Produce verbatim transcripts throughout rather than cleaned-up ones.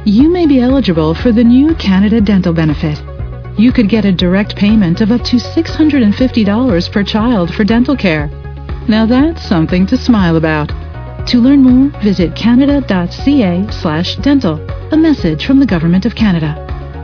You may be eligible for the new Canada Dental Benefit. You could get a direct payment of up to six hundred fifty dollars per child for dental care. Now that's something to smile about. To learn more, visit canada.ca slash dental. A message from the Government of Canada.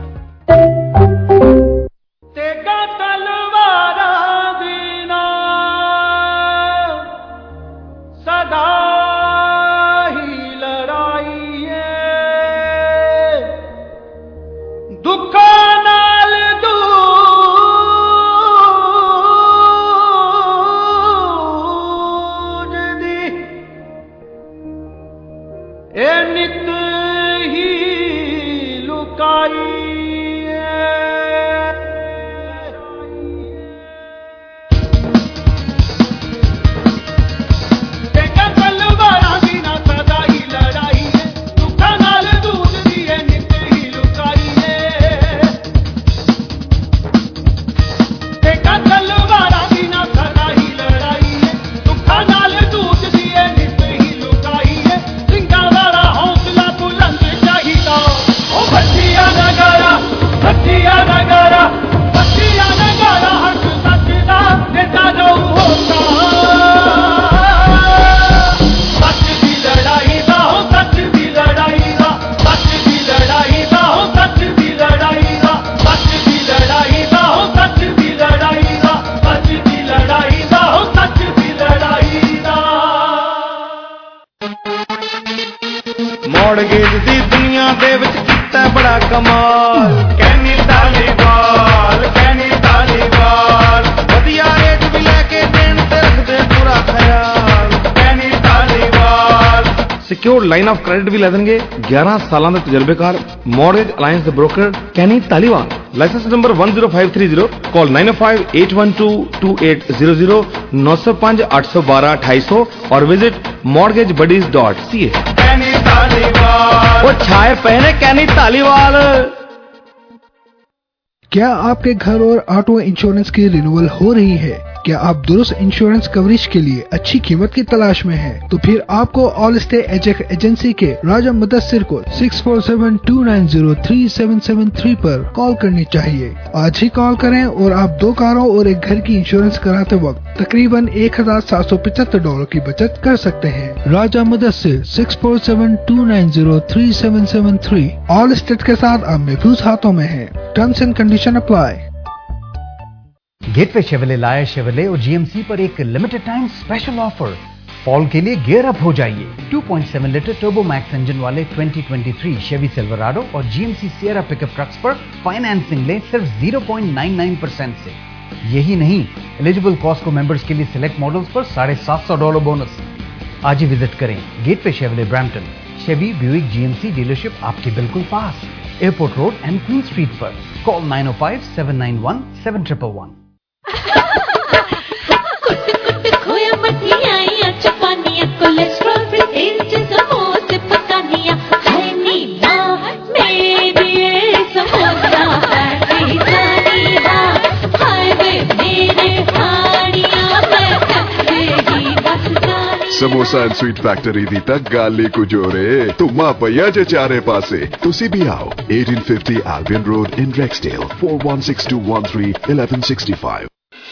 ਮੌੜਗੇਜ ਦੀ ਦੁਨੀਆ ਦੇ ਵਿੱਚ ਕੀਤਾ ਬੜਾ ਕਮਾਲ ਕੈਨੀ ਧਾਲੀਵਾਲ ਕੈਨੀ ਧਾਲੀਵਾਲ ਵਧੀਆ rate ਵੀ ਲੈ ਕੇ ਦੇਣ ਤੇ ਰੱਖਦੇ ਪੂਰਾ ਖਿਆਲ Kenny Dhaliwal secured line of credit ਵੀ ਲੈ ਦੇਣਗੇ ਗਿਆਰਾਂ ਸਾਲਾਂ ਦੇ ਤਜਰਬੇਕਾਰ ਮੌੜਗੇਜ ਅਲਾਈਅੰਸ ਦੇ broker Kenny Dhaliwal licence number one zero five three zero call nine oh five eight one two two eight zero zero nine oh five eight one two two eight zero zero और visit mortgage buddies dot c a Kenny Dhaliwal वो छाए पहने कैनी तालीवाल। क्या आपके घर और auto insurance की renewal हो रही है? क्या आप दुरुस्त इंश्योरेंस कवरेज के लिए अच्छी कीमत की तलाश में हैं? तो फिर आपको ऑल स्टे एजेक एजेंसी के राजा मुदस्सिर को six four seven two nine zero three seven seven three पर कॉल करनी चाहिए। आज ही कॉल करें और आप दो कारों और एक घर की इंश्योरेंस कराते वक्त तकरीबन एक हजार सात सौ पचहत्तर डॉलर की बचत कर सकते हैं। Raja Mudassir six four seven two nine zero three seven seven three Allstate के साथ आप महफूज हाथों में हैं। Terms and condition apply. Gateway Chevrolet लाया शेवले और जीएमसी पर एक limited time special offer. Fall के लिए गियर अप हो जाइए। two point seven litre turbo max engine वाले twenty twenty-three शेवी सिल्वराडो और जीएमसी सियरा पिकअप ट्रक्स पर फाइनेंसिंग ले सिर्फ zero point nine nine percent से। यही नहीं, एलिजिबल कॉस्को मेंबर्स के लिए सिलेक्ट मॉडल्स पर साढ़े सात सौ डॉलर बोनस। आज ही विजिट करें Gateway Chevrolet Brampton. Chevy Buick GMC dealership आपके बिल्कुल पास, airport road and Queen street पर। Call nine oh five seven nine one seven one one। कुट कुट खोया मठियाइयां चपानियां कोलेस्ट्रॉल फ्री तेज समोसे पकानियां है नीला मेरी समोसा है जानिया हाय वे मेरे हाड़ियां मैं कहेगी बस जानी समोसा एंड स्वीट फैक्टरी दी तक गाली को जोरे तुम पया जे चारे पासे तुसी भी आओ eighteen fifty Albion Road in Rexdale four one six two one three eleven sixty-five।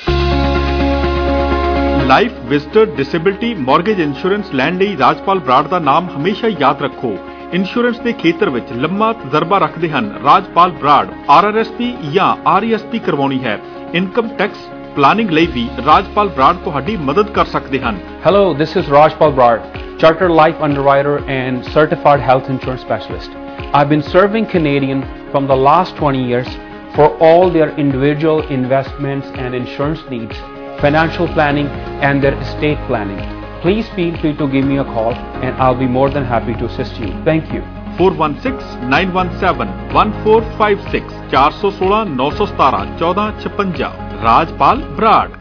Life visitor disability mortgage insurance ਲੈਣ ਲਈ ਰਾਜਪਾਲ ਬਰਾੜ ਦਾ ਨਾਮ ਹਮੇਸ਼ਾ ਯਾਦ ਰੱਖੋ। ਇੰਸ਼ੋਰੈਂਸ ਦੇ ਖੇਤਰ ਵਿੱਚ ਲੰਮਾ ਤਜਰਬਾ ਰੱਖਦੇ ਹਨ Rajpal Brar. R R S P ਜਾਂ ਆਰ ਈ ਐਸ ਪੀ ਕਰਵਾਉਣੀ ਹੈ, ਇਨਕਮ ਟੈਕਸ ਪਲਾਨਿੰਗ ਲਈ ਵੀ ਰਾਜਪਾਲ ਬਰਾੜ ਤੁਹਾਡੀ ਮਦਦ ਕਰ ਸਕਦੇ ਹਨ। Hello, this is Rajpal Brad, Chartered Life Underwriter and Certified Health Insurance Specialist. I've been serving Canadians from the last twenty years for all their individual investments and insurance needs, financial planning and their estate planning. Please feel free to give me a call and I'll be more than happy to assist you. Thank you. four one six nine one seven one four five six four one six nine one seven one four five six Rajpal Brar.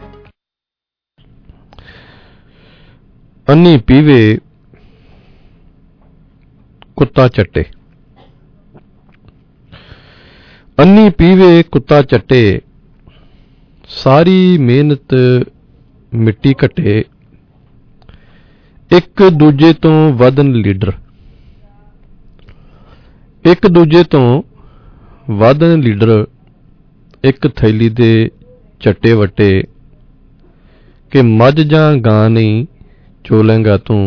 अन्नी पीवे कुत्ता चट्टे। अन्नी पीवे कुत्ता चट्टे, सारी मेहनत मिट्टी घटे, एक दूजे तो वधन लीडर। ਇੱਕ ਦੂਜੇ ਤੋਂ ਵੱਧ ਲੀਡਰ ਇੱਕ ਥੈਲੀ ਦੇ ਚੱਟੇ ਵੱਟੇ ਕਿ ਮੱਝ ਜਾਂ ਗਾਂ ਨਹੀਂ ਚੋਲੇਂਗਾ ਤੂੰ,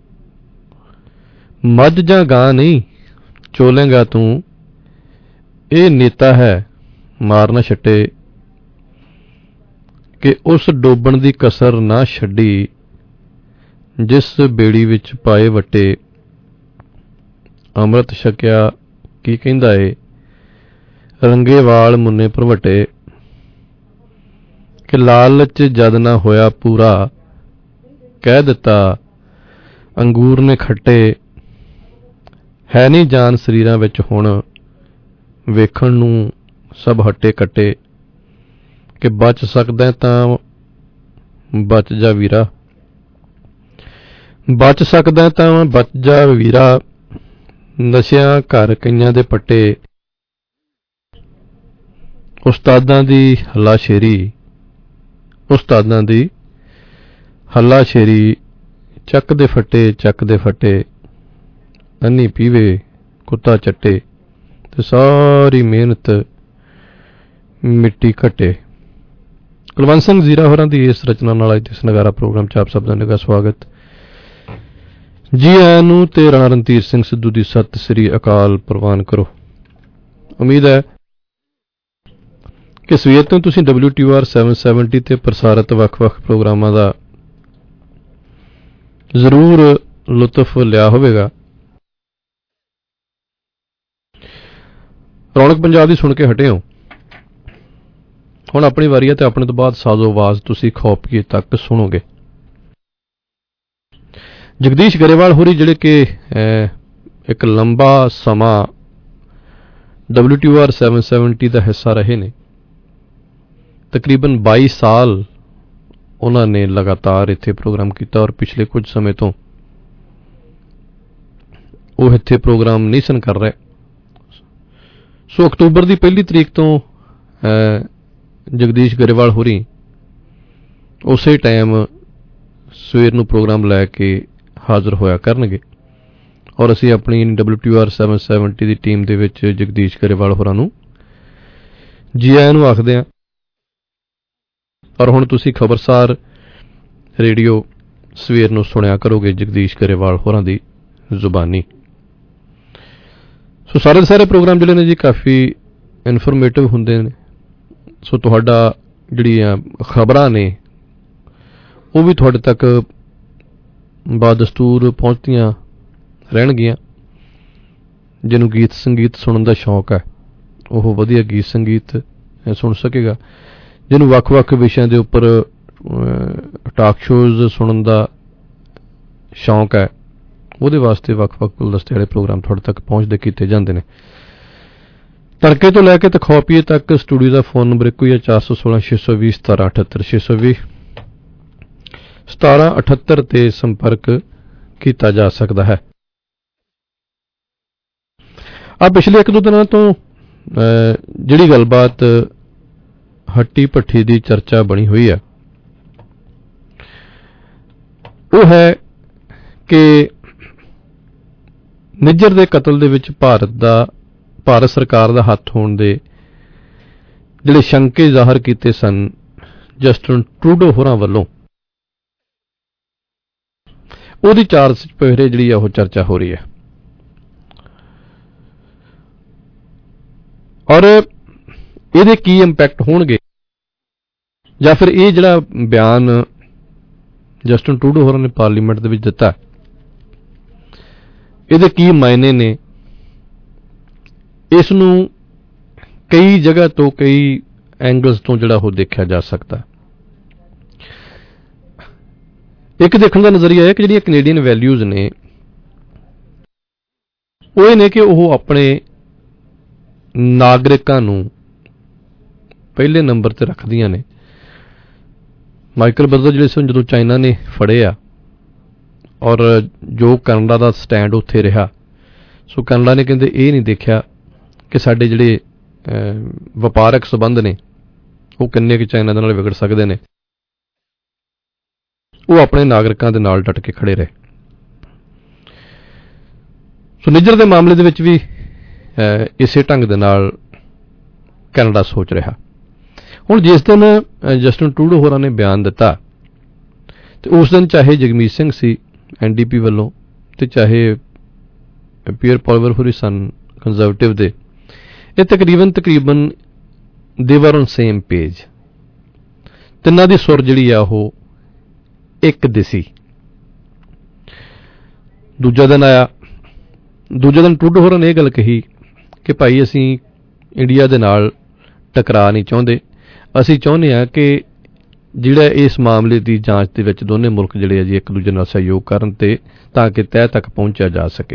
ਮੱਝ ਜਾਂ ਗਾਂ ਨਹੀਂ ਚੋਲੇਂਗਾ ਤੂੰ, ਇਹ ਨੇਤਾ ਹੈ ਮਾਰ ਨਾ ਛੱਟੇ ਕਿ ਉਸ ਡੋਬਣ ਦੀ ਕਸਰ ਨਾ ਛੱਡੀ ਜਿਸ ਬੇੜੀ ਵਿੱਚ ਪਾਏ ਵੱਟੇ। ਅੰਮ੍ਰਿਤ ਛਕਿਆ ਕੀ ਕਹਿੰਦਾ ਏ ਰੰਗੇ ਵਾਲ ਮੁੰਨੇ ਭਰਵਟੇ ਕਿ ਲਾਲਚ ਜਦ ਨਾ ਹੋਇਆ ਪੂਰਾ ਕਹਿ ਦਿੱਤਾ ਅੰਗੂਰ ਨੇ ਖੱਟੇ। ਹੈ ਨਹੀਂ ਜਾਨ ਸਰੀਰਾਂ ਵਿੱਚ ਹੁਣ ਵੇਖਣ ਨੂੰ ਸਭ ਹੱਟੇ ਕੱਟੇ ਕਿ ਬਚ ਸਕਦਾ ਤਾਂ ਬਚ ਜਾ ਵੀਰਾ, ਬਚ ਸਕਦਾ ਤਾਂ ਬਚ ਜਾ ਵੀਰਾ, ਨਸ਼ਿਆਂ ਘਰ ਕਈਆਂ ਦੇ ਪੱਟੇ। ਉਸਤਾਦਾਂ ਦੀ ਹੱਲਾਸ਼ੇਰੀ, ਉਸਤਾਦਾਂ ਦੀ ਹੱਲਾਸ਼ੇਰੀ, ਚੱਕ ਦੇ ਫੱਟੇ ਚੱਕ ਦੇ ਫੱਟੇ, ਅੰਨੀ ਪੀਵੇ ਕੁੱਤਾ ਚੱਟੇ ਤੇ ਸਾਰੀ ਮਿਹਨਤ ਮਿੱਟੀ ਘੱਟੇ। ਕੁਲਵੰਤ ਸਿੰਘ ਜ਼ੀਰਾ ਹੋਰਾਂ ਦੀ ਇਸ ਰਚਨਾ ਨਾਲ ਅੱਜ ਇਸ ਨਗਾਰਾ ਪ੍ਰੋਗਰਾਮ 'ਚ ਆਪ ਸਭ ਦਾ ਨਿੱਘਾ ਸਵਾਗਤ ਜੀ ਆਇਆਂ ਨੂੰ ਤੇ ਰਾਣਾ ਰਣਧੀਰ ਸਿੰਘ ਸਿੱਧੂ ਦੀ ਸਤਿ ਸ੍ਰੀ ਅਕਾਲ ਪ੍ਰਵਾਨ ਕਰੋ। ਉਮੀਦ ਹੈ ਕਿ ਸਵੇਰ ਤੋਂ ਤੁਸੀਂ ਡਬਲਿਊ ਟੀ ਆਰ ਸੱਤ ਸੌ ਸੱਤਰ ਤੇ ਪ੍ਰਸਾਰਿਤ ਵੱਖ-ਵੱਖ ਪ੍ਰੋਗਰਾਮਾਂ ਦਾ ਜ਼ਰੂਰ ਲੁਤਫ ਲਿਆ ਹੋਵੇਗਾ। ਰੌਣਕ ਪੰਜਾਬ ਦੀ ਸੁਣ ਕੇ ਹਟੇ ਹੋ, ਹੁਣ ਆਪਣੀ ਵਾਰੀ ਹੈ ਤੇ ਆਪਣੇ ਤੋਂ ਬਾਅਦ ਸਾਜ਼ੋ ਆਵਾਜ਼ ਤੁਸੀਂ ਖੌਫੀਏ ਤੱਕ ਸੁਣੋਗੇ। ਜਗਦੀਸ਼ ਗਰੇਵਾਲ ਹੋਰੀ ਜਿਹੜੇ ਕਿ ਇੱਕ ਲੰਬਾ ਸਮਾਂ ਡਬਲਿਊ ਟੀ ਆਰ ਸੱਤ ਸੌ ਸੱਤਰ ਦਾ ਹਿੱਸਾ ਰਹੇ ਨੇ, ਤਕਰੀਬਨ ਬਾਈ ਸਾਲ ਉਹਨਾਂ ਨੇ ਲਗਾਤਾਰ ਇੱਥੇ ਪ੍ਰੋਗਰਾਮ ਕੀਤਾ ਔਰ ਪਿਛਲੇ ਕੁਝ ਸਮੇਂ ਤੋਂ ਉਹ ਇੱਥੇ ਪ੍ਰੋਗਰਾਮ ਨਹੀਂ ਸਨ ਕਰ ਰਹੇ। ਸੋ ਅਕਤੂਬਰ ਦੀ ਪਹਿਲੀ ਤਰੀਕ ਤੋਂ ਜਗਦੀਸ਼ ਗਰੇਵਾਲ ਹੋਰੀ ਉਸੇ ਟਾਈਮ ਸਵੇਰ ਨੂੰ ਪ੍ਰੋਗਰਾਮ ਲੈ ਕੇ ਹਾਜ਼ਰ ਹੋਇਆ ਕਰਨਗੇ ਔਰ ਅਸੀਂ ਆਪਣੀ ਡਬਲਿਊ ਟੀ ਆਰ ਸੱਤ ਸੌ ਸੱਤਰ ਦੀ ਟੀਮ ਦੇ ਵਿੱਚ ਜਗਦੀਸ਼ ਗਰੇਵਾਲ ਹੋਰਾਂ ਨੂੰ ਜੀ ਆਇਆਂ ਨੂੰ ਆਖਦੇ ਹਾਂ। ਔਰ ਹੁਣ ਤੁਸੀਂ ਖਬਰਸਾਰ ਰੇਡੀਓ ਸਵੇਰ ਨੂੰ ਸੁਣਿਆ ਕਰੋਗੇ ਜਗਦੀਸ਼ ਗਰੇਵਾਲ ਹੋਰਾਂ ਦੀ ਜ਼ੁਬਾਨੀ। ਸੋ ਸਾਰੇ ਸਾਰੇ ਪ੍ਰੋਗਰਾਮ ਜਿਹੜੇ ਨੇ ਜੀ ਕਾਫੀ ਇਨਫੋਰਮੇਟਿਵ ਹੁੰਦੇ ਨੇ। ਸੋ ਤੁਹਾਡਾ ਜਿਹੜੀਆਂ ਖਬਰਾਂ ਨੇ ਉਹ ਵੀ ਤੁਹਾਡੇ ਤੱਕ ਬਾਦਸਤੂਰ ਪਹੁੰਚਦੀਆਂ ਰਹਿਣਗੀਆਂ। ਜਿਹਨੂੰ ਗੀਤ ਸੰਗੀਤ ਸੁਣਨ ਦਾ ਸ਼ੌਕ ਹੈ ਉਹ ਵਧੀਆ ਗੀਤ ਸੰਗੀਤ ਸੁਣ ਸਕੇਗਾ। ਜਿਹਨੂੰ ਵੱਖ-ਵੱਖ ਵਿਸ਼ਿਆਂ ਦੇ ਉੱਪਰ ਟਾਕ ਸ਼ੋਜ਼ ਸੁਣਨ ਦਾ ਸ਼ੌਕ ਹੈ ਉਹਦੇ ਵਾਸਤੇ ਵੱਖ-ਵੱਖ ਗੁਲਦਸਤੇ ਵਾਲੇ ਪ੍ਰੋਗਰਾਮ ਤੁਹਾਡੇ ਤੱਕ ਪਹੁੰਚਦੇ ਕੀਤੇ ਜਾਂਦੇ ਨੇ। ਤੜਕੇ ਤੋਂ ਲੈ ਕੇ ਤਖੌਪੀਏ ਤੱਕ ਸਟੂਡੀਓ ਦਾ ਫੋਨ ਨੰਬਰ ਇੱਕੋ ਹੀ ਹੈ ਚਾਰ ਸੌ ਸੋਲਾਂ ਛੇ ਸੌ ਵੀਹ ਸਤਾਰਾਂ ਅਠੱਤਰ ਛੇ ਸੌ ਵੀਹ ਸਤਾਰਾਂ ਅਠੱਤਰ ਤੇ ਸੰਪਰਕ ਕੀਤਾ ਜਾ ਸਕਦਾ ਹੈ। ਆ ਪਿਛਲੇ ਇੱਕ ਦੋ ਦਿਨਾਂ ਤੋਂ ਜਿਹੜੀ ਗੱਲਬਾਤ ਹੱਟੀ ਭੱਠੀ ਦੀ ਚਰਚਾ ਬਣੀ ਹੋਈ ਹੈ ਉਹ ਹੈ ਕਿ ਨਿੱਜਰ ਦੇ ਕਤਲ ਦੇ ਵਿੱਚ ਭਾਰਤ ਦਾ ਭਾਰਤ ਸਰਕਾਰ ਦਾ ਹੱਥ ਹੋਣ ਦੇ ਜਿਹੜੇ ਸ਼ੰਕੇ ਜ਼ਾਹਰ ਕੀਤੇ ਸਨ ਜਸਟਿਨ ਟਰੂਡੋ ਹੋਰਾਂ ਵੱਲੋਂ, ਉਹਦੀ ਚਾਰ ਚੁਫੇਰੇ ਜਿਹੜੀ ਆ ਉਹ ਚਰਚਾ ਹੋ ਰਹੀ ਹੈ। ਔਰ ਇਹਦੇ ਕੀ ਇੰਪੈਕਟ ਹੋਣਗੇ ਜਾਂ ਫਿਰ ਇਹ ਜਿਹੜਾ ਬਿਆਨ ਜਸਟਿਨ ਟਰੂਡੋ ਹੋਰਾਂ ਨੇ ਪਾਰਲੀਮੈਂਟ ਦੇ ਵਿੱਚ ਦਿੱਤਾ ਇਹਦੇ ਕੀ ਮਾਇਨੇ ਨੇ, ਇਸ ਨੂੰ ਕਈ ਜਗ੍ਹਾ ਤੋਂ ਕਈ ਐਂਗਲਸ ਤੋਂ ਜਿਹੜਾ ਉਹ ਦੇਖਿਆ ਜਾ ਸਕਦਾ। ਇੱਕ ਦੇਖਣ ਦਾ ਨਜ਼ਰੀਆ ਹੈ ਕਿ ਜਿਹੜੀਆਂ ਕੈਨੇਡੀਅਨ ਵੈਲਿਊਜ਼ ਨੇ ਉਹ ਇਹ ਨੇ ਕਿ ਉਹ ਆਪਣੇ ਨਾਗਰਿਕਾਂ ਨੂੰ ਪਹਿਲੇ ਨੰਬਰ ਤੇ ਰੱਖਦੀਆਂ ਨੇ। ਮਾਈਕਲ ਬਰਦਰ ਜਿਹੜੇ ਸਨ ਜਦੋਂ ਚਾਈਨਾ ਨੇ ਫੜੇ ਆ ਔਰ ਜੋ ਕੈਨੇਡਾ ਦਾ ਸਟੈਂਡ ਉੱਥੇ ਰਿਹਾ, ਸੋ ਕੈਨੇਡਾ ਨੇ ਕਹਿੰਦੇ ਇਹ ਨਹੀਂ ਦੇਖਿਆ ਕਿ ਸਾਡੇ ਜਿਹੜੇ ਵਪਾਰਕ ਸਬੰਧ ਨੇ ਉਹ ਕਿੰਨੇ ਕੁ ਚਾਈਨਾ ਦੇ ਨਾਲ ਵਿਗੜ ਸਕਦੇ ਨੇ, ਉਹ ਆਪਣੇ ਨਾਗਰਿਕਾਂ ਦੇ ਨਾਲ ਡਟ ਕੇ ਖੜੇ ਰਹੇ। ਸੋ ਨਿੱਜਰ ਦੇ ਮਾਮਲੇ ਦੇ ਵਿੱਚ ਵੀ ਇਸੇ ਢੰਗ ਦੇ ਨਾਲ ਕੈਨੇਡਾ ਸੋਚ ਰਿਹਾ। ਹੁਣ ਜਿਸ ਦਿਨ ਜਸਟਿਨ ਟਰੂਡੋ ਹੋਰਾਂ ਨੇ ਬਿਆਨ ਦਿੱਤਾ ਤੇ ਉਸ ਦਿਨ ਚਾਹੇ ਜਗਮੀਤ ਸਿੰਘ ਸੀ ਐਨ ਡੀ ਪੀ ਵੱਲੋਂ ਤੇ ਚਾਹੇ ਪੀਅਰ ਪੋਲੀਵਰ ਹੋਰੀ ਸਨ ਕੰਜ਼ਰਵੇਟਿਵ ਦੇ, ਇਹ ਤਕਰੀਬਨ ਤਕਰੀਬਨ ਦੇਵਰ ਔਨ ਸੇਮ ਪੇਜ, ਤਿੰਨਾਂ ਦੀ ਸੁਰ ਜਿਹੜੀ ਆ ਉਹ ਇੱਕ ਦਿਸੀ। ਦੂਜਾ ਦਿਨ ਆਇਆ, ਦੂਜੇ ਦਿਨ ਟਰੂਡੋ ਹੋਰਾਂ ਨੇ ਇਹ ਗੱਲ ਕਹੀ ਕਿ ਭਾਈ ਅਸੀਂ ਇੰਡੀਆ ਦੇ ਨਾਲ ਟਕਰਾ ਨਹੀਂ ਚਾਹੁੰਦੇ, ਅਸੀਂ ਚਾਹੁੰਦੇ ਹਾਂ ਕਿ ਜਿਹੜਾ ਇਸ ਮਾਮਲੇ ਦੀ ਜਾਂਚ ਦੇ ਵਿੱਚ ਦੋਨੇ ਮੁਲਕ ਜਿਹੜੇ ਆ ਜੀ ਇੱਕ ਦੂਜੇ ਨਾਲ ਸਹਿਯੋਗ ਕਰਨ ਤੇ ਤਾਂ ਕਿ ਤਹਿ ਤੱਕ ਪਹੁੰਚਿਆ ਜਾ ਸਕੇ।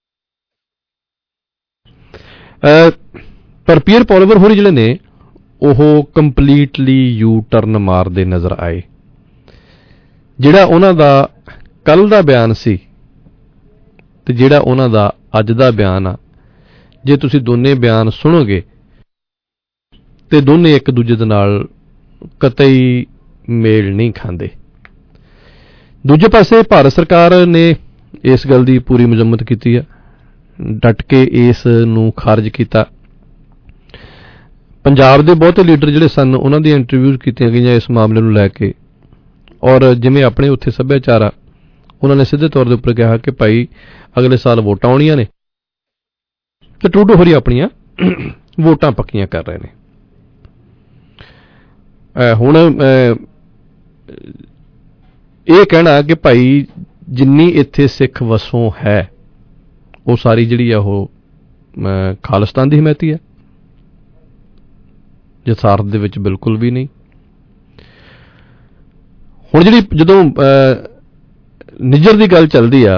ਪਰ ਪੀਅਰ ਪੋਲੀਵਰ ਹੋਰੀ ਜਿਹੜੇ ਨੇ ਉਹ ਕੰਪਲੀਟਲੀ ਯੂ ਟਰਨ ਮਾਰਦੇ ਨਜ਼ਰ ਆਏ। ਜਿਹੜਾ ਉਹਨਾਂ ਦਾ ਕੱਲ ਦਾ ਬਿਆਨ ਸੀ ਤੇ ਜਿਹੜਾ ਉਹਨਾਂ ਦਾ ਅੱਜ ਦਾ ਬਿਆਨ ਆ, ਜੇ ਤੁਸੀਂ ਦੋਨੇ ਬਿਆਨ ਸੁਣੋਗੇ ਤੇ ਦੋਨੇ ਇੱਕ ਦੂਜੇ ਦੇ ਨਾਲ ਕਤਈ ਮੇਲ ਨਹੀਂ ਖਾਂਦੇ। ਦੂਜੇ ਪਾਸੇ ਭਾਰਤ ਸਰਕਾਰ ਨੇ ਇਸ ਗੱਲ ਦੀ ਪੂਰੀ ਮਜ਼ੰਮਤ ਕੀਤੀ ਹੈ, ਡਟ ਕੇ ਇਸ ਨੂੰ ਖਾਰਜ ਕੀਤਾ। ਪੰਜਾਬ ਦੇ ਬਹੁਤੇ ਲੀਡਰ ਜਿਹੜੇ ਸਨ ਉਹਨਾਂ ਦੀਆਂ ਇੰਟਰਵਿਊਜ਼ ਕੀਤੀਆਂ ਗਈਆਂ ਇਸ ਮਾਮਲੇ ਨੂੰ ਲੈ ਕੇ, ਔਰ ਜਿਵੇਂ ਆਪਣੇ ਉੱਥੇ ਸੱਭਿਆਚਾਰ ਆ ਉਹਨਾਂ ਨੇ ਸਿੱਧੇ ਤੌਰ ਦੇ ਉੱਪਰ ਕਿਹਾ ਕਿ ਭਾਈ ਅਗਲੇ ਸਾਲ ਵੋਟਾਂ ਆਉਣੀਆਂ ਨੇ ਤੇ ਟਰੂਡੋ ਹੋਰੀ ਆਪਣੀਆਂ ਵੋਟਾਂ ਪੱਕੀਆਂ ਕਰ ਰਹੇ ਨੇ। ਹੁਣ ਇਹ ਕਹਿਣਾ ਕਿ ਭਾਈ ਜਿੰਨੀ ਇੱਥੇ ਸਿੱਖ ਵਸੋਂ ਹੈ ਉਹ ਸਾਰੀ ਜਿਹੜੀ ਆ ਉਹ ਖਾਲਿਸਤਾਨ ਦੀ ਹਮਾਇਤੀ ਹੈ, ਜਸਾਰਤ ਦੇ ਵਿੱਚ ਬਿਲਕੁਲ ਵੀ ਨਹੀਂ। ਹੁਣ ਜਿਹੜੀ ਜਦੋਂ ਨਿੱਜਰ ਦੀ ਗੱਲ ਚੱਲਦੀ ਆ,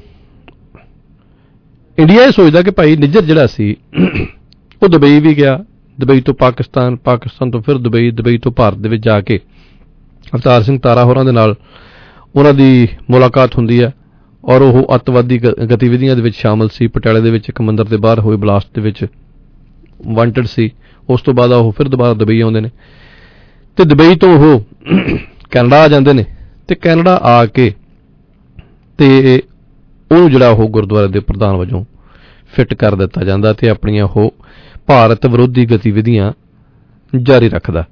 ਇੰਡੀਆ ਇਹ ਸੋਚਦਾ ਕਿ ਭਾਈ ਨਿੱਜਰ ਜਿਹੜਾ ਸੀ ਉਹ ਦੁਬਈ ਵੀ ਗਿਆ, ਦੁਬਈ ਤੋਂ ਪਾਕਿਸਤਾਨ, ਪਾਕਿਸਤਾਨ ਤੋਂ ਫਿਰ ਦੁਬਈ, ਦੁਬਈ ਤੋਂ ਭਾਰਤ ਦੇ ਵਿੱਚ ਜਾ ਕੇ ਅਵਤਾਰ ਸਿੰਘ ਤਾਰਾ ਹੋਰਾਂ ਦੇ ਨਾਲ ਉਹਨਾਂ ਦੀ ਮੁਲਾਕਾਤ ਹੁੰਦੀ ਹੈ ਔਰ ਉਹ ਅੱਤਵਾਦੀ ਗਤੀਵਿਧੀਆਂ ਦੇ ਵਿੱਚ ਸ਼ਾਮਲ ਸੀ। ਪਟਿਆਲੇ ਦੇ ਵਿੱਚ ਇੱਕ ਮੰਦਿਰ ਦੇ ਬਾਹਰ ਹੋਏ ਬਲਾਸਟ ਦੇ ਵਿੱਚ ਵਾਂਟਡ ਸੀ। ਉਸ ਤੋਂ ਬਾਅਦ ਉਹ ਫਿਰ ਦੁਬਾਰਾ ਦੁਬਈ ਆਉਂਦੇ ਨੇ ਤੇ ਦੁਬਈ ਤੋਂ ਉਹ ਕੈਨੇਡਾ ਆ ਜਾਂਦੇ ਨੇ ਤੇ ਕੈਨੇਡਾ ਆ ਕੇ ਤੇ ਉਹਨੂੰ ਜਿਹੜਾ ਉਹ ਗੁਰਦੁਆਰੇ ਦੇ ਪ੍ਰਧਾਨ ਵਜੋਂ ਫਿੱਟ ਕਰ ਦਿੱਤਾ ਜਾਂਦਾ ਤੇ ਆਪਣੀਆਂ ਉਹ ਭਾਰਤ ਵਿਰੋਧੀ ਗਤੀਵਿਧੀਆਂ ਜਾਰੀ ਰੱਖਦਾ।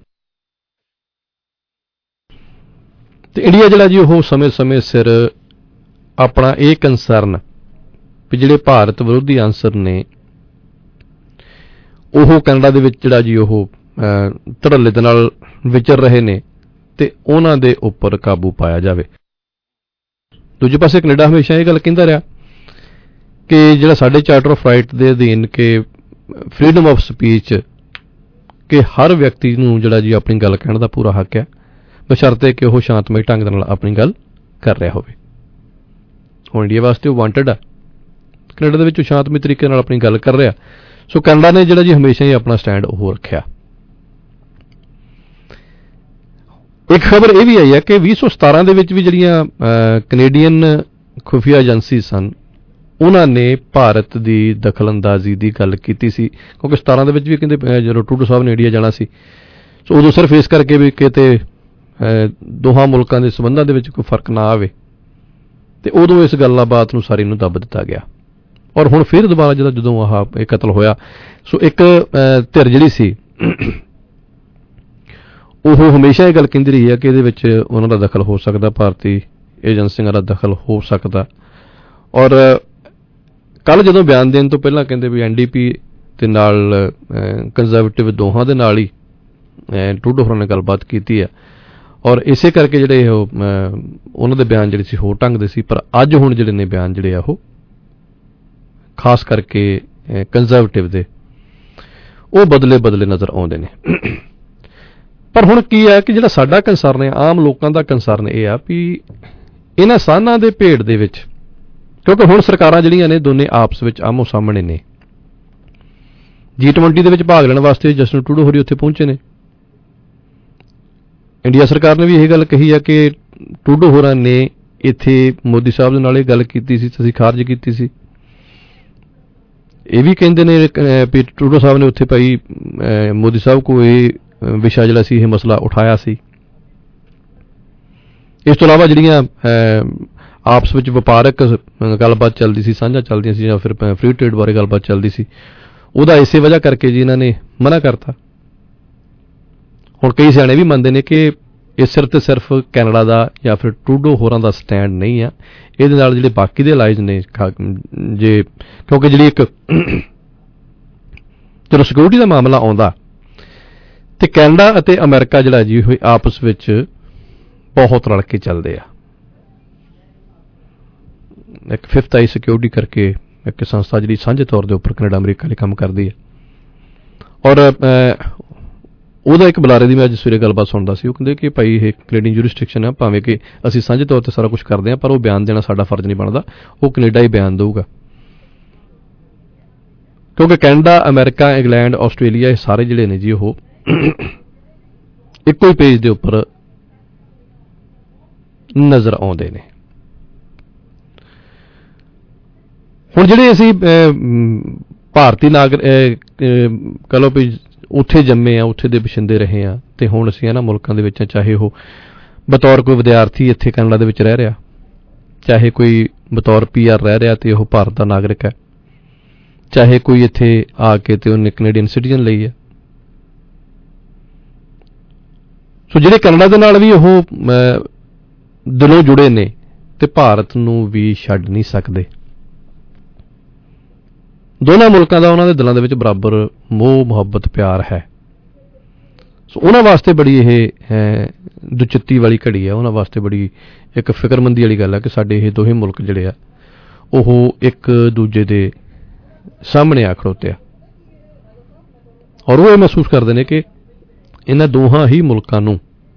ਤੇ ਇੰਡੀਆ ਜਿਹੜਾ ਜੀ ਉਹ ਸਮੇਂ-ਸਮੇਂ ਸਿਰ ਆਪਣਾ ਇਹ ਕੰਸਰਨ ਵੀ ਜਿਹੜੇ ਭਾਰਤ ਵਿਰੋਧੀ ਅਨਸਰ ਨੇ ਉਹ ਕੈਨੇਡਾ ਦੇ ਵਿੱਚ ਜਿਹੜਾ ਜੀ ਉਹ ਧੜੱਲੇ ਦੇ ਨਾਲ ਵਿਚਰ ਰਹੇ ਨੇ ਤੇ ਉਹਨਾਂ ਦੇ ਉੱਪਰ ਕਾਬੂ ਪਾਇਆ ਜਾਵੇ। ਦੂਜੇ ਪਾਸੇ ਕੈਨੇਡਾ ਹਮੇਸ਼ਾ ਇਹ ਗੱਲ ਕਹਿੰਦਾ ਰਿਹਾ ਕਿ ਜਿਹੜਾ ਸਾਡੇ ਚਾਰਟਰ ਆਫ ਰਾਈਟ ਦੇ ਅਧੀਨ ਕਿ ਫਰੀਡਮ ਆਫ ਸਪੀਚ ਕਿ ਹਰ ਵਿਅਕਤੀ ਨੂੰ ਜਿਹੜਾ ਜੀ ਆਪਣੀ ਗੱਲ ਕਹਿਣ ਦਾ ਪੂਰਾ ਹੱਕ ਹੈ, ਬਸ਼ਰਤੇ ਕਿ ਉਹ ਸ਼ਾਂਤਮਈ ਢੰਗ ਦੇ ਨਾਲ ਆਪਣੀ ਗੱਲ ਕਰ ਰਿਹਾ ਹੋਵੇ। ਹੁਣ ਇੰਡੀਆ ਵਾਸਤੇ ਉਹ ਵਾਂਟਡ ਆ, ਕੈਨੇਡਾ ਦੇ ਵਿੱਚ ਉਹ ਸ਼ਾਂਤਮਈ ਤਰੀਕੇ ਨਾਲ ਆਪਣੀ ਗੱਲ ਕਰ ਰਿਹਾ। ਸੋ ਕੈਨੇਡਾ ਨੇ ਜਿਹੜਾ ਜੀ ਹਮੇਸ਼ਾ ਹੀ ਆਪਣਾ ਸਟੈਂਡ ਉਹ ਰੱਖਿਆ। ਇੱਕ ਖਬਰ ਇਹ ਵੀ ਆਈ ਹੈ ਕਿ ਵੀਹ ਸੌ ਸਤਾਰਾਂ ਦੇ ਵਿੱਚ ਵੀ ਜਿਹੜੀਆਂ ਕੈਨੇਡੀਅਨ ਖੁਫੀਆ ਏਜੰਸੀ ਸਨ ਉਹਨਾਂ ਨੇ ਭਾਰਤ ਦੀ ਦਖਲਅੰਦਾਜ਼ੀ ਦੀ ਗੱਲ ਕੀਤੀ ਸੀ, ਕਿਉਂਕਿ ਸਤਾਰਾਂ ਦੇ ਵਿੱਚ ਵੀ ਕਹਿੰਦੇ ਜਦੋਂ ਟਰੂਡੋ ਸਾਹਿਬ ਨੇ ਇੰਡੀਆ ਜਾਣਾ ਸੀ ਸੋ ਉਦੋਂ ਸਿਰਫ ਇਸ ਕਰਕੇ ਵੀ ਕਿਤੇ ਦੋਹਾਂ ਮੁਲਕਾਂ ਦੇ ਸੰਬੰਧਾਂ ਦੇ ਵਿੱਚ ਕੋਈ ਫਰਕ ਨਾ ਆਵੇ ਤੇ ਉਦੋਂ ਇਸ ਗੱਲਬਾਤ ਨੂੰ ਸਾਰੀ ਨੂੰ ਦੱਬ ਦਿੱਤਾ ਗਿਆ। ਔਰ ਹੁਣ ਫਿਰ ਦੁਬਾਰਾ ਜਦੋਂ ਜਦੋਂ ਆਹ ਇਹ ਕਤਲ ਹੋਇਆ ਸੋ ਇੱਕ ਧਿਰ ਜਿਹੜੀ ਸੀ ਉਹ ਹਮੇਸ਼ਾ ਇਹ ਗੱਲ ਕਹਿੰਦੀ ਰਹੀ ਹੈ ਕਿ ਇਹਦੇ ਵਿੱਚ ਉਹਨਾਂ ਦਾ ਦਖਲ ਹੋ ਸਕਦਾ, ਭਾਰਤੀ ਏਜੰਸੀਆਂ ਦਾ ਦਖਲ ਹੋ ਸਕਦਾ। ਔਰ ਕੱਲ ਜਦੋਂ ਬਿਆਨ ਦੇਣ ਤੋਂ ਪਹਿਲਾਂ ਕਹਿੰਦੇ ਵੀ ਐਨ ਡੀ ਪੀ ਦੇ ਨਾਲ ਕੰਜ਼ਰਵੇਟਿਵ ਦੋਹਾਂ ਦੇ ਨਾਲ ਹੀ ਟਰੂਡੋ ਹੋਰਾਂ ਨੇ ਗੱਲਬਾਤ ਕੀਤੀ ਹੈ ਔਰ ਇਸੇ ਕਰਕੇ ਜਿਹੜੇ ਉਹ ਉਹਨਾਂ ਦੇ ਬਿਆਨ ਜਿਹੜੇ ਸੀ ਹੋਰ ਢੰਗ ਦੇ ਸੀ। ਪਰ ਅੱਜ ਹੁਣ ਜਿਹੜੇ ਨੇ ਬਿਆਨ ਜਿਹੜੇ ਆ ਉਹ ਖਾਸ ਕਰਕੇ ਕੰਜ਼ਰਵੇਟਿਵ ਦੇ ਉਹ ਬਦਲੇ ਬਦਲੇ ਨਜ਼ਰ ਆਉਂਦੇ ਨੇ। ਪਰ ਹੁਣ ਕੀ ਹੈ ਕਿ ਜਿਹੜਾ ਸਾਡਾ ਕੰਸਰਨ ਹੈ, ਆਮ ਲੋਕਾਂ ਦਾ ਕੰਸਰਨ ਇਹ ਆ ਵੀ ਇਹਨਾਂ ਸਾਨਾਂ ਦੇ ਭੇਡ ਦੇ ਵਿੱਚ, ਕਿਉਂਕਿ ਹੁਣ ਸਰਕਾਰਾਂ ਜਿਹੜੀਆਂ ਨੇ ਦੋਨੇ ਆਪਸ ਵਿੱਚ ਆਮੋ ਸਾਹਮਣੇ ਨੇ। ਜੀ ਟਵੰਟੀ ਦੇ ਵਿੱਚ ਭਾਗ ਲੈਣ ਵਾਸਤੇ ਜਸਟਿਨ ਟਰੂਡੋ ਹੋਰੀ ਉੱਥੇ ਪਹੁੰਚੇ ਨੇ। ਇੰਡੀਆ ਸਰਕਾਰ ਨੇ ਵੀ ਇਹ ਗੱਲ ਕਹੀ ਹੈ ਕਿ ਟਰੂਡੋ ਹੋਰਾਂ ਨੇ ਇੱਥੇ ਮੋਦੀ ਸਾਹਿਬ ਦੇ ਨਾਲ ਇਹ ਗੱਲ ਕੀਤੀ ਸੀ, ਅਸੀਂ ਖਾਰਜ ਕੀਤੀ ਸੀ। ਇਹ ਵੀ ਕਹਿੰਦੇ ਨੇ ਵੀ ਟਰੂਡੋ ਸਾਹਿਬ ਨੇ ਉੱਥੇ ਭਾਈ ਮੋਦੀ ਸਾਹਿਬ ਕੋਲ ਇਹ ਵਿਸ਼ਾ ਜਿਹੜਾ ਸੀ ਇਹ ਮਸਲਾ ਉਠਾਇਆ ਸੀ। ਇਸ ਤੋਂ ਇਲਾਵਾ ਜਿਹੜੀਆਂ ਆਪਸ ਵਿੱਚ ਵਪਾਰਕ ਗੱਲਬਾਤ ਚੱਲਦੀ ਸੀ, ਸਾਂਝਾ ਚੱਲਦੀਆਂ ਸੀ ਜਾਂ ਫਿਰ ਫ੍ਰੀ ਟ੍ਰੇਡ ਬਾਰੇ ਗੱਲਬਾਤ ਚੱਲਦੀ ਸੀ, ਉਹਦਾ ਇਸੇ ਵਜ੍ਹਾ ਕਰਕੇ ਜੀ ਇਹਨਾਂ ਨੇ ਮਨਾ ਕਰਤਾ। ਹੁਣ ਕਈ ਸਿਆਣੇ ਵੀ ਮੰਨਦੇ ਨੇ ਕਿ ਇਹ ਸਿਰਫ ਤੇ ਸਿਰਫ ਕੈਨੇਡਾ ਦਾ ਜਾਂ ਫਿਰ ਟਰੂਡੋ ਹੋਰਾਂ ਦਾ ਸਟੈਂਡ ਨਹੀਂ ਆ, ਇਹਦੇ ਨਾਲ ਜਿਹੜੇ ਬਾਕੀ ਦੇ ਅਲਾਈਜ਼ ਨੇ ਜੇ, ਕਿਉਂਕਿ ਜਿਹੜੀ ਇੱਕ ਜਦੋਂ ਸਿਕਿਉਰਿਟੀ ਦਾ ਮਾਮਲਾ ਆਉਂਦਾ ਤੇ ਕੈਨੇਡਾ ਅਤੇ ਅਮਰੀਕਾ ਜਿਹੜਾ ਜੀ ਹੋਏ ਆਪਸ ਵਿੱਚ ਬਹੁਤ ਰਲ ਕੇ ਚੱਲਦੇ ਆ। ਇੱਕ ਫਿਫਥ ਆਈ ਸਿਕਿਉਰਿਟੀ ਕਰਕੇ ਇੱਕ ਸੰਸਥਾ ਜਿਹੜੀ ਸਾਂਝੇ ਤੌਰ ਦੇ ਉੱਪਰ ਕੈਨੇਡਾ ਅਮਰੀਕਾ ਲਈ ਕੰਮ ਕਰਦੀ ਹੈ, ਔਰ ਉਹਦਾ ਇੱਕ ਬੁਲਾਰੇ ਦੀ ਮੈਂ ਅੱਜ ਸਵੇਰੇ ਗੱਲਬਾਤ ਸੁਣਦਾ ਸੀ। ਉਹ ਕਹਿੰਦੇ ਕਿ ਭਾਈ ਇਹ ਕੈਨੇਡੀਅਨ ਜੂਰਿਸਡਿਕਸ਼ਨ ਆ, ਭਾਵੇਂ ਕਿ ਅਸੀਂ ਸਾਂਝੇ ਤੌਰ 'ਤੇ ਸਾਰਾ ਕੁਛ ਕਰਦੇ ਹਾਂ, ਪਰ ਉਹ ਬਿਆਨ ਦੇਣਾ ਸਾਡਾ ਫਰਜ਼ ਨਹੀਂ ਬਣਦਾ, ਉਹ ਕੈਨੇਡਾ ਹੀ ਬਿਆਨ ਦੇਊਗਾ। ਕਿਉਂਕਿ ਕੈਨੇਡਾ, ਅਮਰੀਕਾ, ਇੰਗਲੈਂਡ, ਆਸਟ੍ਰੇਲੀਆ ਇਹ ਸਾਰੇ ਜਿਹੜੇ ਨੇ ਜੀ ਉਹ ਇੱਕੋ ਹੀ ਪੇਜ ਦੇ ਉੱਪਰ ਨਜ਼ਰ ਆਉਂਦੇ ਨੇ। ਹੁਣ ਜਿਹੜੇ ਅਸੀਂ ਭਾਰਤੀ ਨਾਗਰਿਕ ਕਹ ਲਓ ਵੀ ਉੱਥੇ ਜੰਮੇ ਆ, ਉੱਥੇ ਦੇ ਵਸਿੰਦੇ ਰਹੇ ਆ, ਤੇ ਹੁਣ ਅਸੀਂ ਇਹਨਾਂ ਮੁਲਕਾਂ ਦੇ ਵਿੱਚ, ਚਾਹੇ ਉਹ ਬਤੌਰ ਕੋਈ ਵਿਦਿਆਰਥੀ ਇੱਥੇ ਕੈਨੇਡਾ ਦੇ ਵਿੱਚ ਰਹਿ ਰਿਹਾ, ਚਾਹੇ ਕੋਈ ਬਤੌਰ ਪੀ ਆਰ ਰਹਿ ਰਿਹਾ ਤੇ ਉਹ ਭਾਰਤ ਦਾ ਨਾਗਰਿਕ ਹੈ, ਚਾਹੇ ਕੋਈ ਇੱਥੇ ਆ ਕੇ ਤੇ ਉਹਨੇ ਕੈਨੇਡੀਅਨ ਸਿਟੀਜ਼ਨ ਲਈ ਹੈ। ਸੋ ਜਿਹੜੇ ਕੈਨੇਡਾ ਦੇ ਨਾਲ ਵੀ ਉਹ ਦਿਲੋਂ ਜੁੜੇ ਨੇ ਤੇ ਭਾਰਤ ਨੂੰ ਵੀ ਛੱਡ ਨਹੀਂ ਸਕਦੇ। ਦੋਨਾਂ ਮੁਲਕਾਂ ਦਾ ਉਹਨਾਂ ਦੇ ਦਿਲਾਂ ਦੇ ਵਿੱਚ ਬਰਾਬਰ ਮੋਹ, ਮੁਹੱਬਤ, ਪਿਆਰ ਹੈ। ਸੋ ਉਹਨਾਂ ਵਾਸਤੇ ਬੜੀ ਇਹ ਦੁਚਿੱਤੀ ਵਾਲੀ ਘੜੀ ਹੈ, ਉਹਨਾਂ ਵਾਸਤੇ ਬੜੀ ਇੱਕ ਫਿਕਰਮੰਦੀ ਵਾਲੀ ਗੱਲ ਹੈ ਕਿ ਸਾਡੇ ਇਹ ਦੋਹੇ ਮੁਲਕ ਜਿਹੜੇ ਆ ਉਹ ਇੱਕ ਦੂਜੇ ਦੇ ਸਾਹਮਣੇ ਆ ਖੜੋਤੇ ਆ, ਔਰ ਉਹ ਇਹ ਮਹਿਸੂਸ ਕਰਦੇ ਨੇ ਕਿ ਇਹਨਾਂ ਦੋਹਾਂ ਹੀ ਮੁਲਕਾਂ ਨੂੰ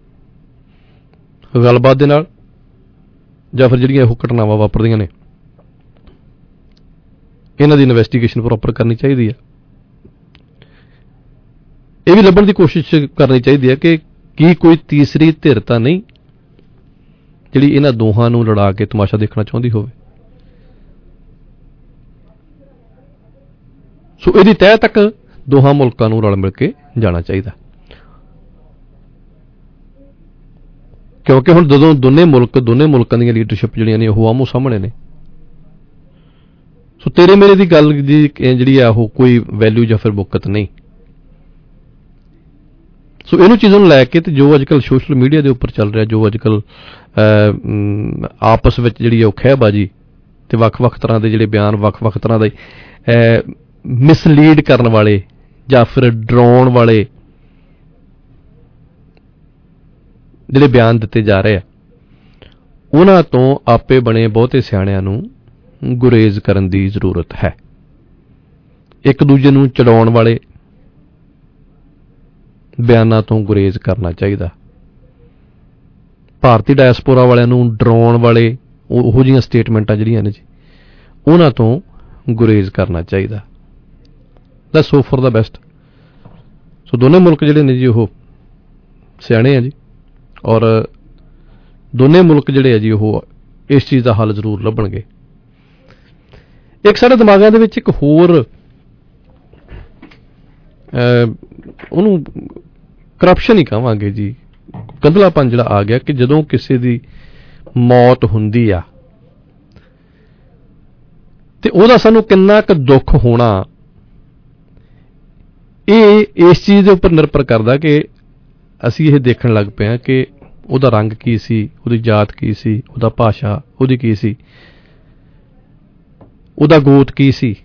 ਗੱਲਬਾਤ ਦੇ ਨਾਲ ਜਾਂ ਫਿਰ ਜਿਹੜੀਆਂ ਉਹ ਘਟਨਾਵਾਂ ਵਾਪਰਦੀਆਂ ਨੇ ਇਹਨਾਂ ਦੀ ਇਨਵੈਸਟੀਗੇਸ਼ਨ ਪ੍ਰੋਪਰ ਕਰਨੀ ਚਾਹੀਦੀ ਹੈ। ਇਹ ਵੀ ਲੱਭਣ ਦੀ ਕੋਸ਼ਿਸ਼ ਕਰਨੀ ਚਾਹੀਦੀ ਹੈ ਕਿ ਕੀ ਕੋਈ ਤੀਸਰੀ ਧਿਰ ਤਾਂ ਨਹੀਂ ਜਿਹੜੀ ਇਹਨਾਂ ਦੋਹਾਂ ਨੂੰ ਲੜਾ ਕੇ ਤਮਾਸ਼ਾ ਦੇਖਣਾ ਚਾਹੁੰਦੀ ਹੋਵੇ। ਸੋ ਇਹਦੀ ਤਹਿ ਤੱਕ ਦੋਹਾਂ ਮੁਲਕਾਂ ਨੂੰ ਰਲ ਮਿਲ ਕੇ ਜਾਣਾ ਚਾਹੀਦਾ, ਕਿਉਂਕਿ ਹੁਣ ਜਦੋਂ ਦੋਨੇ ਮੁਲਕ ਦੋਨੇ ਮੁਲਕਾਂ ਦੀਆਂ ਲੀਡਰਸ਼ਿਪ ਜਿਹੜੀਆਂ ਨੇ ਉਹ ਆਮੋ ਸਾਹਮਣੇ ਨੇ, ਸੋ ਤੇਰੇ ਮੇਰੇ ਦੀ ਗੱਲ ਦੀ ਜਿਹੜੀ ਆ ਉਹ ਕੋਈ ਵੈਲਿਊ ਜਾਂ ਫਿਰ ਬੁੱਕਤ ਨਹੀਂ। ਸੋ ਇਹਨੂੰ ਚੀਜ਼ਾਂ ਨੂੰ ਲੈ ਕੇ ਤੇ ਜੋ ਅੱਜ ਕੱਲ੍ਹ ਸੋਸ਼ਲ ਮੀਡੀਆ ਦੇ ਉੱਪਰ ਚੱਲ ਰਿਹਾ, ਜੋ ਅੱਜ ਕੱਲ੍ਹ ਆਪਸ ਵਿੱਚ ਜਿਹੜੀ ਉਹ ਖਹਿਬਾਜੀ ਤੇ ਵੱਖ-ਵੱਖ ਤਰ੍ਹਾਂ ਦੇ ਜਿਹੜੇ ਬਿਆਨ, ਵੱਖ-ਵੱਖ ਤਰ੍ਹਾਂ ਦੇ ਮਿਸਲੀਡ ਕਰਨ ਵਾਲੇ ਜਾਂ ਫਿਰ ਡਰਾਉਣ ਵਾਲੇ ਜਿਹੜੇ ਬਿਆਨ ਦਿੱਤੇ ਜਾ ਰਹੇ ਆ, ਉਹਨਾਂ ਤੋਂ ਆਪੇ ਬਣੇ ਬਹੁਤੇ ਸਿਆਣਿਆਂ ਨੂੰ ਗੁਰੇਜ਼ ਕਰਨ ਦੀ ਜ਼ਰੂਰਤ ਹੈ। ਇੱਕ ਦੂਜੇ ਨੂੰ ਚੜਾਉਣ ਵਾਲੇ ਬਿਆਨਾਂ ਤੋਂ ਗੁਰੇਜ਼ ਕਰਨਾ ਚਾਹੀਦਾ। ਭਾਰਤੀ ਡਾਇਸਪੋਰਾ ਵਾਲਿਆਂ ਨੂੰ ਡਰਾਉਣ ਵਾਲੇ ਉਹੋ ਜਿਹੀਆਂ ਸਟੇਟਮੈਂਟਾਂ ਜਿਹੜੀਆਂ ਨੇ ਜੀ ਉਹਨਾਂ ਤੋਂ ਗੁਰੇਜ਼ ਕਰਨਾ ਚਾਹੀਦਾ। That's hope for the best. So ਦੋਨੇ ਮੁਲਕ ਜਿਹੜੇ ਨੇ ਜੀ ਉਹ ਸਿਆਣੇ ਆ ਜੀ, ਔਰ ਦੋਨੇ ਮੁਲਕ ਜਿਹੜੇ ਆ ਜੀ ਉਹ ਇਸ ਚੀਜ਼ ਦਾ ਹੱਲ ਜ਼ਰੂਰ ਲੱਭਣਗੇ। ਇੱਕ ਸਾਡੇ ਦਿਮਾਗਾਂ ਦੇ ਵਿੱਚ ਇੱਕ ਹੋਰ ਉਹਨੂੰ ਕਰਪਸ਼ਨ ਹੀ ਕਹਾਂਗੇ ਜੀ, ਗੰਧਲਾਪਨ ਜਿਹੜਾ ਆ ਗਿਆ ਕਿ ਜਦੋਂ ਕਿਸੇ ਦੀ ਮੌਤ ਹੁੰਦੀ ਆ ਤੇ ਉਹਦਾ ਸਾਨੂੰ ਕਿੰਨਾ ਕੁ ਦੁੱਖ ਹੋਣਾ, ਇਹ ਇਸ ਚੀਜ਼ ਦੇ ਉੱਪਰ ਨਿਰਭਰ ਕਰਦਾ ਕਿ ਅਸੀਂ ਇਹ ਦੇਖਣ ਲੱਗ ਪਏ ਹਾਂ ਕਿ ਉਹਦਾ ਰੰਗ ਕੀ ਸੀ, ਉਹਦੀ ਜਾਤ ਕੀ ਸੀ, ਉਹਦਾ ਭਾਸ਼ਾ ਉਹਦੀ ਕੀ ਸੀ, ਉਹਦਾ ਗੋਤ ਕੀ ਸੀ,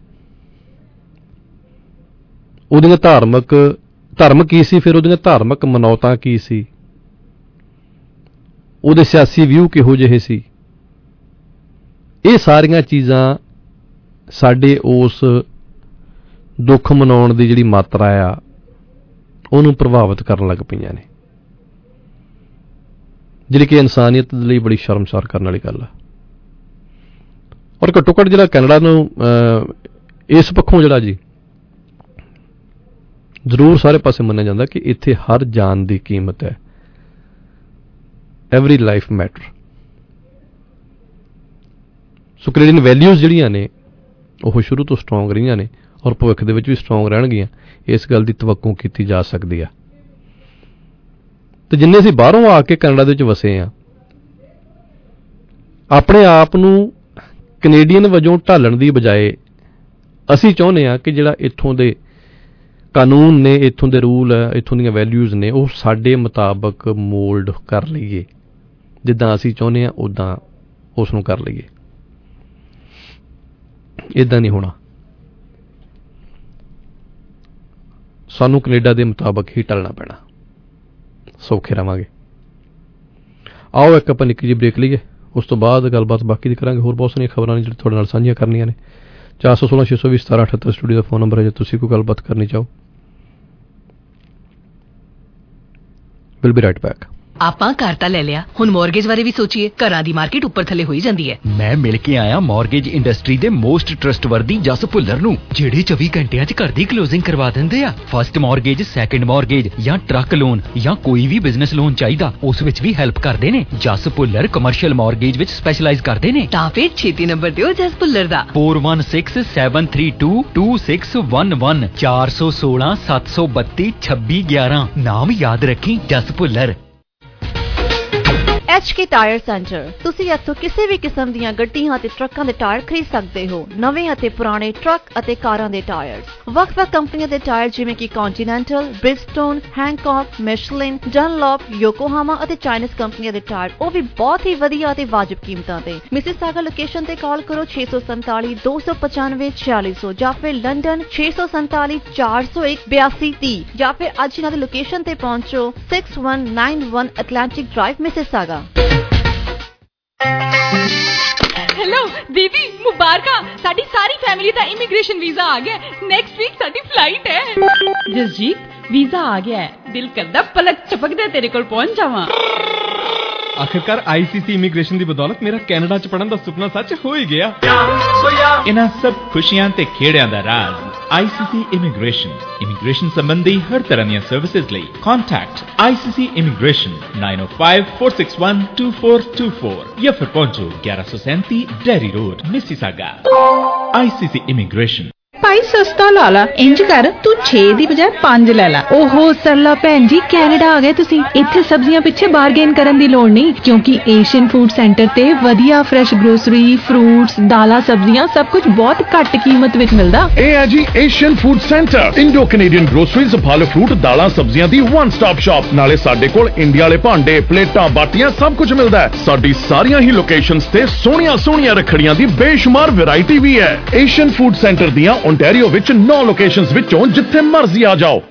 ਉਹਦੀਆਂ ਧਾਰਮਿਕ ਧਰਮ ਕੀ ਸੀ, ਫਿਰ ਉਹਦੀਆਂ ਧਾਰਮਿਕ ਮਨੌਤਾਂ ਕੀ ਸੀ, ਉਹਦੇ ਸਿਆਸੀ ਵਿਊ ਕਿਹੋ ਜਿਹੇ ਸੀ। ਇਹ ਸਾਰੀਆਂ ਚੀਜ਼ਾਂ ਸਾਡੇ ਉਸ ਦੁੱਖ ਮਨਾਉਣ ਦੀ ਜਿਹੜੀ ਮਾਤਰਾ ਆ ਉਹਨੂੰ ਪ੍ਰਭਾਵਿਤ ਕਰਨ ਲੱਗ ਪਈਆਂ ਨੇ, ਜਿਹੜੀ ਕਿ ਇਨਸਾਨੀਅਤ ਦੇ ਲਈ ਬੜੀ ਸ਼ਰਮਸਾਰ ਕਰਨ ਵਾਲੀ ਗੱਲ ਆ। ਔਰ ਘੱਟੋ ਘੱਟ ਜਿਹੜਾ ਕੈਨੇਡਾ ਨੂੰ ਇਸ ਪੱਖੋਂ ਜਿਹੜਾ ਜੀ ਜ਼ਰੂਰ ਸਾਰੇ ਪਾਸੇ ਮੰਨਿਆ ਜਾਂਦਾ ਕਿ ਇੱਥੇ ਹਰ ਜਾਨ ਦੀ ਕੀਮਤ ਹੈ, every life matter. So Canadian values ਜਿਹੜੀਆਂ ਨੇ ਉਹ ਸ਼ੁਰੂ ਤੋਂ ਸਟਰੋਂਗ ਰਹੀਆਂ ਨੇ ਔਰ ਭਵਿੱਖ ਦੇ ਵਿੱਚ ਵੀ ਸਟਰੋਂਗ ਰਹਿਣਗੀਆਂ, ਇਸ ਗੱਲ ਦੀ ਤਵੱਕੂ ਕੀਤੀ ਜਾ ਸਕਦੀ ਆ। ਤੇ ਜਿੰਨੇ ਅਸੀਂ ਬਾਹਰੋਂ ਆ ਕੇ ਕੈਨੇਡਾ ਦੇ ਵਿੱਚ ਵਸੇ ਆ, ਆਪਣੇ ਆਪ ਨੂੰ ਕੈਨੇਡੀਅਨ ਵਜੋਂ ਢਾਲਣ ਦੀ ਬਜਾਏ ਅਸੀਂ ਚਾਹੁੰਦੇ ਹਾਂ ਕਿ ਜਿਹੜਾ ਇੱਥੋਂ ਦੇ ਕਾਨੂੰਨ ਨੇ, ਇੱਥੋਂ ਦੇ ਰੂਲ ਹੈ, ਇੱਥੋਂ ਦੀਆਂ ਵੈਲਿਊਜ਼ ਨੇ, ਉਹ ਸਾਡੇ ਮੁਤਾਬਕ ਮੋਲਡ ਕਰ ਲਈਏ। ਜਿੱਦਾਂ ਅਸੀਂ ਚਾਹੁੰਦੇ ਹਾਂ ਉੱਦਾਂ ਉਸ ਨੂੰ ਕਰ ਲਈਏ। ਇੱਦਾਂ ਨਹੀਂ ਹੋਣਾ। ਸਾਨੂੰ ਕੈਨੇਡਾ ਦੇ ਮੁਤਾਬਕ ਹੀ ਟਲਣਾ ਪੈਣਾ। ਸੌਖੇ ਰਵਾਂਗੇ। ਆਓ ਇੱਕ ਆਪਾਂ ਨਿੱਕੀ ਜਿਹੀ ਬ੍ਰੇਕ ਲਈਏ, ਉਸ ਤੋਂ ਬਾਅਦ ਗੱਲਬਾਤ ਬਾਕੀ ਦੀ ਕਰਾਂਗੇ। ਹੋਰ ਬਹੁਤ ਸਾਰੀਆਂ ਖਬਰਾਂ ਨੇ ਜਿਹੜੀ ਤੁਹਾਡੇ ਨਾਲ ਸਾਂਝੀਆਂ ਕਰਨੀਆਂ ਨੇ। ਚਾਰ ਸੌ ਸੋਲਾਂ ਛੇ ਸੌ ਵੀਹ ਸਤਾਰਾਂ ਅਠੱਤਰ ਸਟੂਡੀਓ ਦਾ ਫੋਨ ਨੰਬਰ ਹੈ ਜੇ ਤੁਸੀਂ ਕੋਈ ਗੱਲਬਾਤ ਕਰਨੀ ਚਾਹੋ। Will be right back. ਆਪਾਂ ਘਰ ਤਾਂ ਲੈ ਲਿਆ, ਹੁਣ ਮੌਰਗੇਜ ਬਾਰੇ ਵੀ ਸੋਚੀਏ। ਘਰਾਂ ਦੀ ਮਾਰਕੀਟ ਉੱਪਰ ਥੱਲੇ ਹੋਈ ਜਾਂਦੀ ਹੈ। ਮੈਂ ਮਿਲ ਕੇ ਆਇਆ ਮੌਰਗੇਜ ਇੰਡਸਟਰੀ ਦੇ ਮੋਸਟ ਟਰਸਟਵਰਦੀ ਜਸ ਭੁੱਲਰ ਨੂੰ, ਜਿਹੜੇ ਚੌਵੀ ਘੰਟਿਆਂ 'ਚ ਘਰ ਦੀ ਕਲੋਜ਼ਿੰਗ ਕਰਵਾ ਦਿੰਦੇ ਆ। ਫਸਟ ਮੌਰਗੇਜ, ਸੈਕੰਡ ਮੌਰਗੇਜ ਜਾਂ ਟਰੱਕ ਲੋਨ ਜਾਂ ਕੋਈ ਵੀ ਬਿਜ਼ਨਸ ਲੋਨ ਚਾਹੀਦਾ, ਉਸ ਵਿੱਚ ਵੀ ਹੈਲਪ ਕਰਦੇ ਨੇ। ਜਸ ਭੁੱਲਰ ਕਮਰਸ਼ੀਅਲ ਮੌਰਗੇਜ ਵਿੱਚ ਸਪੈਸ਼ਲਾਈਜ਼ ਕਰਦੇ ਨੇ। ਤਾਂ ਫਿਰ ਛੇਤੀ ਨੰਬਰ ਦਿਓ ਜਸ ਭੁੱਲਰ ਦਾ। four one six seven three two two six one one ਚਾਰ ਸੌ ਸੋਲਾਂ ਸੱਤ ਸੌ ਬੱਤੀ ਛੱਬੀ ਗਿਆਰਾਂ। ਨਾਮ ਯਾਦ ਰੱਖੀ, Jas Bhullar. H K tyre centre. ਤੁਸੀਂ ਇੱਥੋਂ ਕਿਸੇ ਵੀ ਕਿਸਮ ਦੀਆਂ ਗੱਡੀਆਂ ਅਤੇ ਟਰੱਕਾਂ ਦੇ ਟਾਇਰ ਖਰੀਦ ਸਕਦੇ ਹੋ। ਨਵੇਂ ਅਤੇ ਪੁਰਾਣੇ ਟਰੱਕ ਅਤੇ ਕਾਰਾਂ ਦੇ ਟਾਇਰ, ਵੱਖ-ਵੱਖ ਕੰਪਨੀਆਂ ਦੇ ਟਾਇਰ ਜਿਵੇਂ ਕਿ ਕੰਟੀਨੈਂਟਲ, ਬ੍ਰਿਜਸਟੋਨ, ਹੈਂਕੌਕ, ਮਿਸ਼ਲਿਨ, ਡਨਲੌਪ, ਯੋਕੋਹਾਮਾ ਅਤੇ ਚਾਈਨੀਜ਼ ਕੰਪਨੀਆਂ ਦੇ ਟਾਇਰ, ਉਹ ਵੀ ਬਹੁਤ ਹੀ ਵਧੀਆ ਅਤੇ ਵਾਜਬ ਕੀਮਤਾਂ ਤੇ। ਮਿਸੀਸਾਗਾ ਲੋਕੇਸ਼ਨ ਤੇ ਕਾਲ ਕਰੋ ਛੇ ਸੌ ਸੰਤਾਲੀ ਦੋ ਸੌ ਪਚਾਨਵੇਂ ਛਿਆਲੀ ਸੌ ਜਾਂ ਫਿਰ ਲੰਡਨ ਛੇ ਸੌ ਸੰਤਾਲੀ ਚਾਰ ਸੌ ਇੱਕ ਬਿਆਸੀ ਤੀਹ ਜਾਂ ਫਿਰ ਅੱਜ ਇਹਨਾਂ ਦੀ ਲੋਕੇਸ਼ਨ ਤੇ ਪਹੁੰਚੋ six one nine one Atlantic Drive, Mississauga. Hello ਦੀਦੀ, ਮੁਬਾਰਕਾਂ। ਸਾਡੀ ਸਾਰੀ ਫੈਮਿਲੀ ਦਾ ਇਮੀਗ੍ਰੇਸ਼ਨ ਵੀਜ਼ਾ ਆ ਗਿਆ। ਨੈਕਸਟ ਵੀਕ ਸਾਡੀ ਫਲਾਈਟ ਹੈ। ਜਸਜੀਤ, ਵੀਜ਼ਾ ਆ ਗਿਆ ਹੈ। ਦਿਲ ਕਰਦਾ ਪਲਕ ਝਪਕਦੇ ਤੇਰੇ ਕੋਲ ਪਹੁੰਚ ਜਾਵਾਂ। ਆਖਿਰਕਾਰ ਆਈਸੀਸੀ ਇਮੀਗ੍ਰੇਸ਼ਨ ਦੀ ਬਦੌਲਤ ਮੇਰਾ ਕੈਨੇਡਾ ਚ ਪੜਨ ਦਾ ਸੁਪਨਾ ਸੱਚ ਹੋ ਹੀ ਗਿਆ। ਇਹਨਾਂ ਸਭ ਖੁਸ਼ੀਆਂ ਤੇ ਖੇੜਿਆਂ ਦਾ ਰਾਜ਼ ਆਈਸੀਸੀ ਇਮੀਗ੍ਰੇਸ਼ਨ। ਇਮੀਗ੍ਰੇਸ਼ਨ ਸੰਬੰਧੀ ਹਰ ਤਰ੍ਹਾਂ ਦੀਆਂ ਸਰਵਿਸਿਜ਼ ਲਈ contact ICC immigration nine oh five four six one two four two four ਜਾਂ ਫਿਰ ਪਹੁੰਚੋ ਗਿਆਰਾਂ ਸੌ ਸੈਂਤੀ Derry road, Mississauga. ICC immigration. ਭਾਈ ਸਸਤਾ ਲਾ ਲਾ, ਇੰਜ ਕਰ ਤੂੰ ਛੇ ਦੀ ਬਜਾਏ ਪੰਜ ਲੈ ਲਾ। ਓਹੋ ਸਰਲਾ ਭੈਣ ਜੀ, ਕੈਨੇਡਾ ਆ ਗਏ ਤੁਸੀਂ। ਇੱਥੇ ਸਬਜ਼ੀਆਂ ਪਿੱਛੇ ਬਾਰਗੇਨ ਕਰਨ ਦੀ ਲੋੜ ਨਹੀਂ, ਕਿਉਂਕਿ ਏਸ਼ੀਅਨ ਫੂਡ ਸੈਂਟਰ ਤੇ ਵਧੀਆ ਫਰੈਸ਼ ਗਰੋਸਰੀ, ਫਰੂਟਸ, ਦਾਲਾਂ, ਸਬਜ਼ੀਆਂ ਸਭ ਕੁਝ ਬਹੁਤ ਘੱਟ ਕੀਮਤ ਵਿੱਚ ਮਿਲਦਾ। ਇਹ ਹੈ ਜੀ Asian food centre, Indo Canadian groceries, ਫਲ ਫਰੂਟ, ਦਾਲਾਂ, ਸਬਜ਼ੀਆਂ ਦੀ ਵਨ ਸਟਾਪ ਸ਼ਾਪ। ਨਾਲੇ ਸਾਡੇ ਕੋਲ ਇੰਡੀਆ ਵਾਲੇ ਭਾਂਡੇ, ਪਲੇਟਾਂ, ਬਾਟੀਆਂ ਸਭ ਕੁਝ ਮਿਲਦਾ ਹੈ। ਸਾਡੀ ਸਾਰੀਆਂ ਹੀ ਲੋਕੇਸ਼ਨਸ ਤੇ ਸੋਹਣੀਆਂ ਸੋਹਣੀਆਂ ਰੱਖੜੀਆਂ ਦੀ ਬੇਸ਼ੁਮਾਰ ਵੈਰਾਈਟੀ ਵੀ ਹੈ। ਏਸ਼ੀਅਨ ਫੂਡ ਸੈਂਟਰ ਦੀਆਂ ਓਨਟਾਰੀਓ ਵਿੱਚ ਨੌ ਲੋਕੇਸ਼ਨਸ ਵਿੱਚੋਂ ਜਿੱਥੇ ਮਰਜ਼ੀ ਆ ਜਾਓ।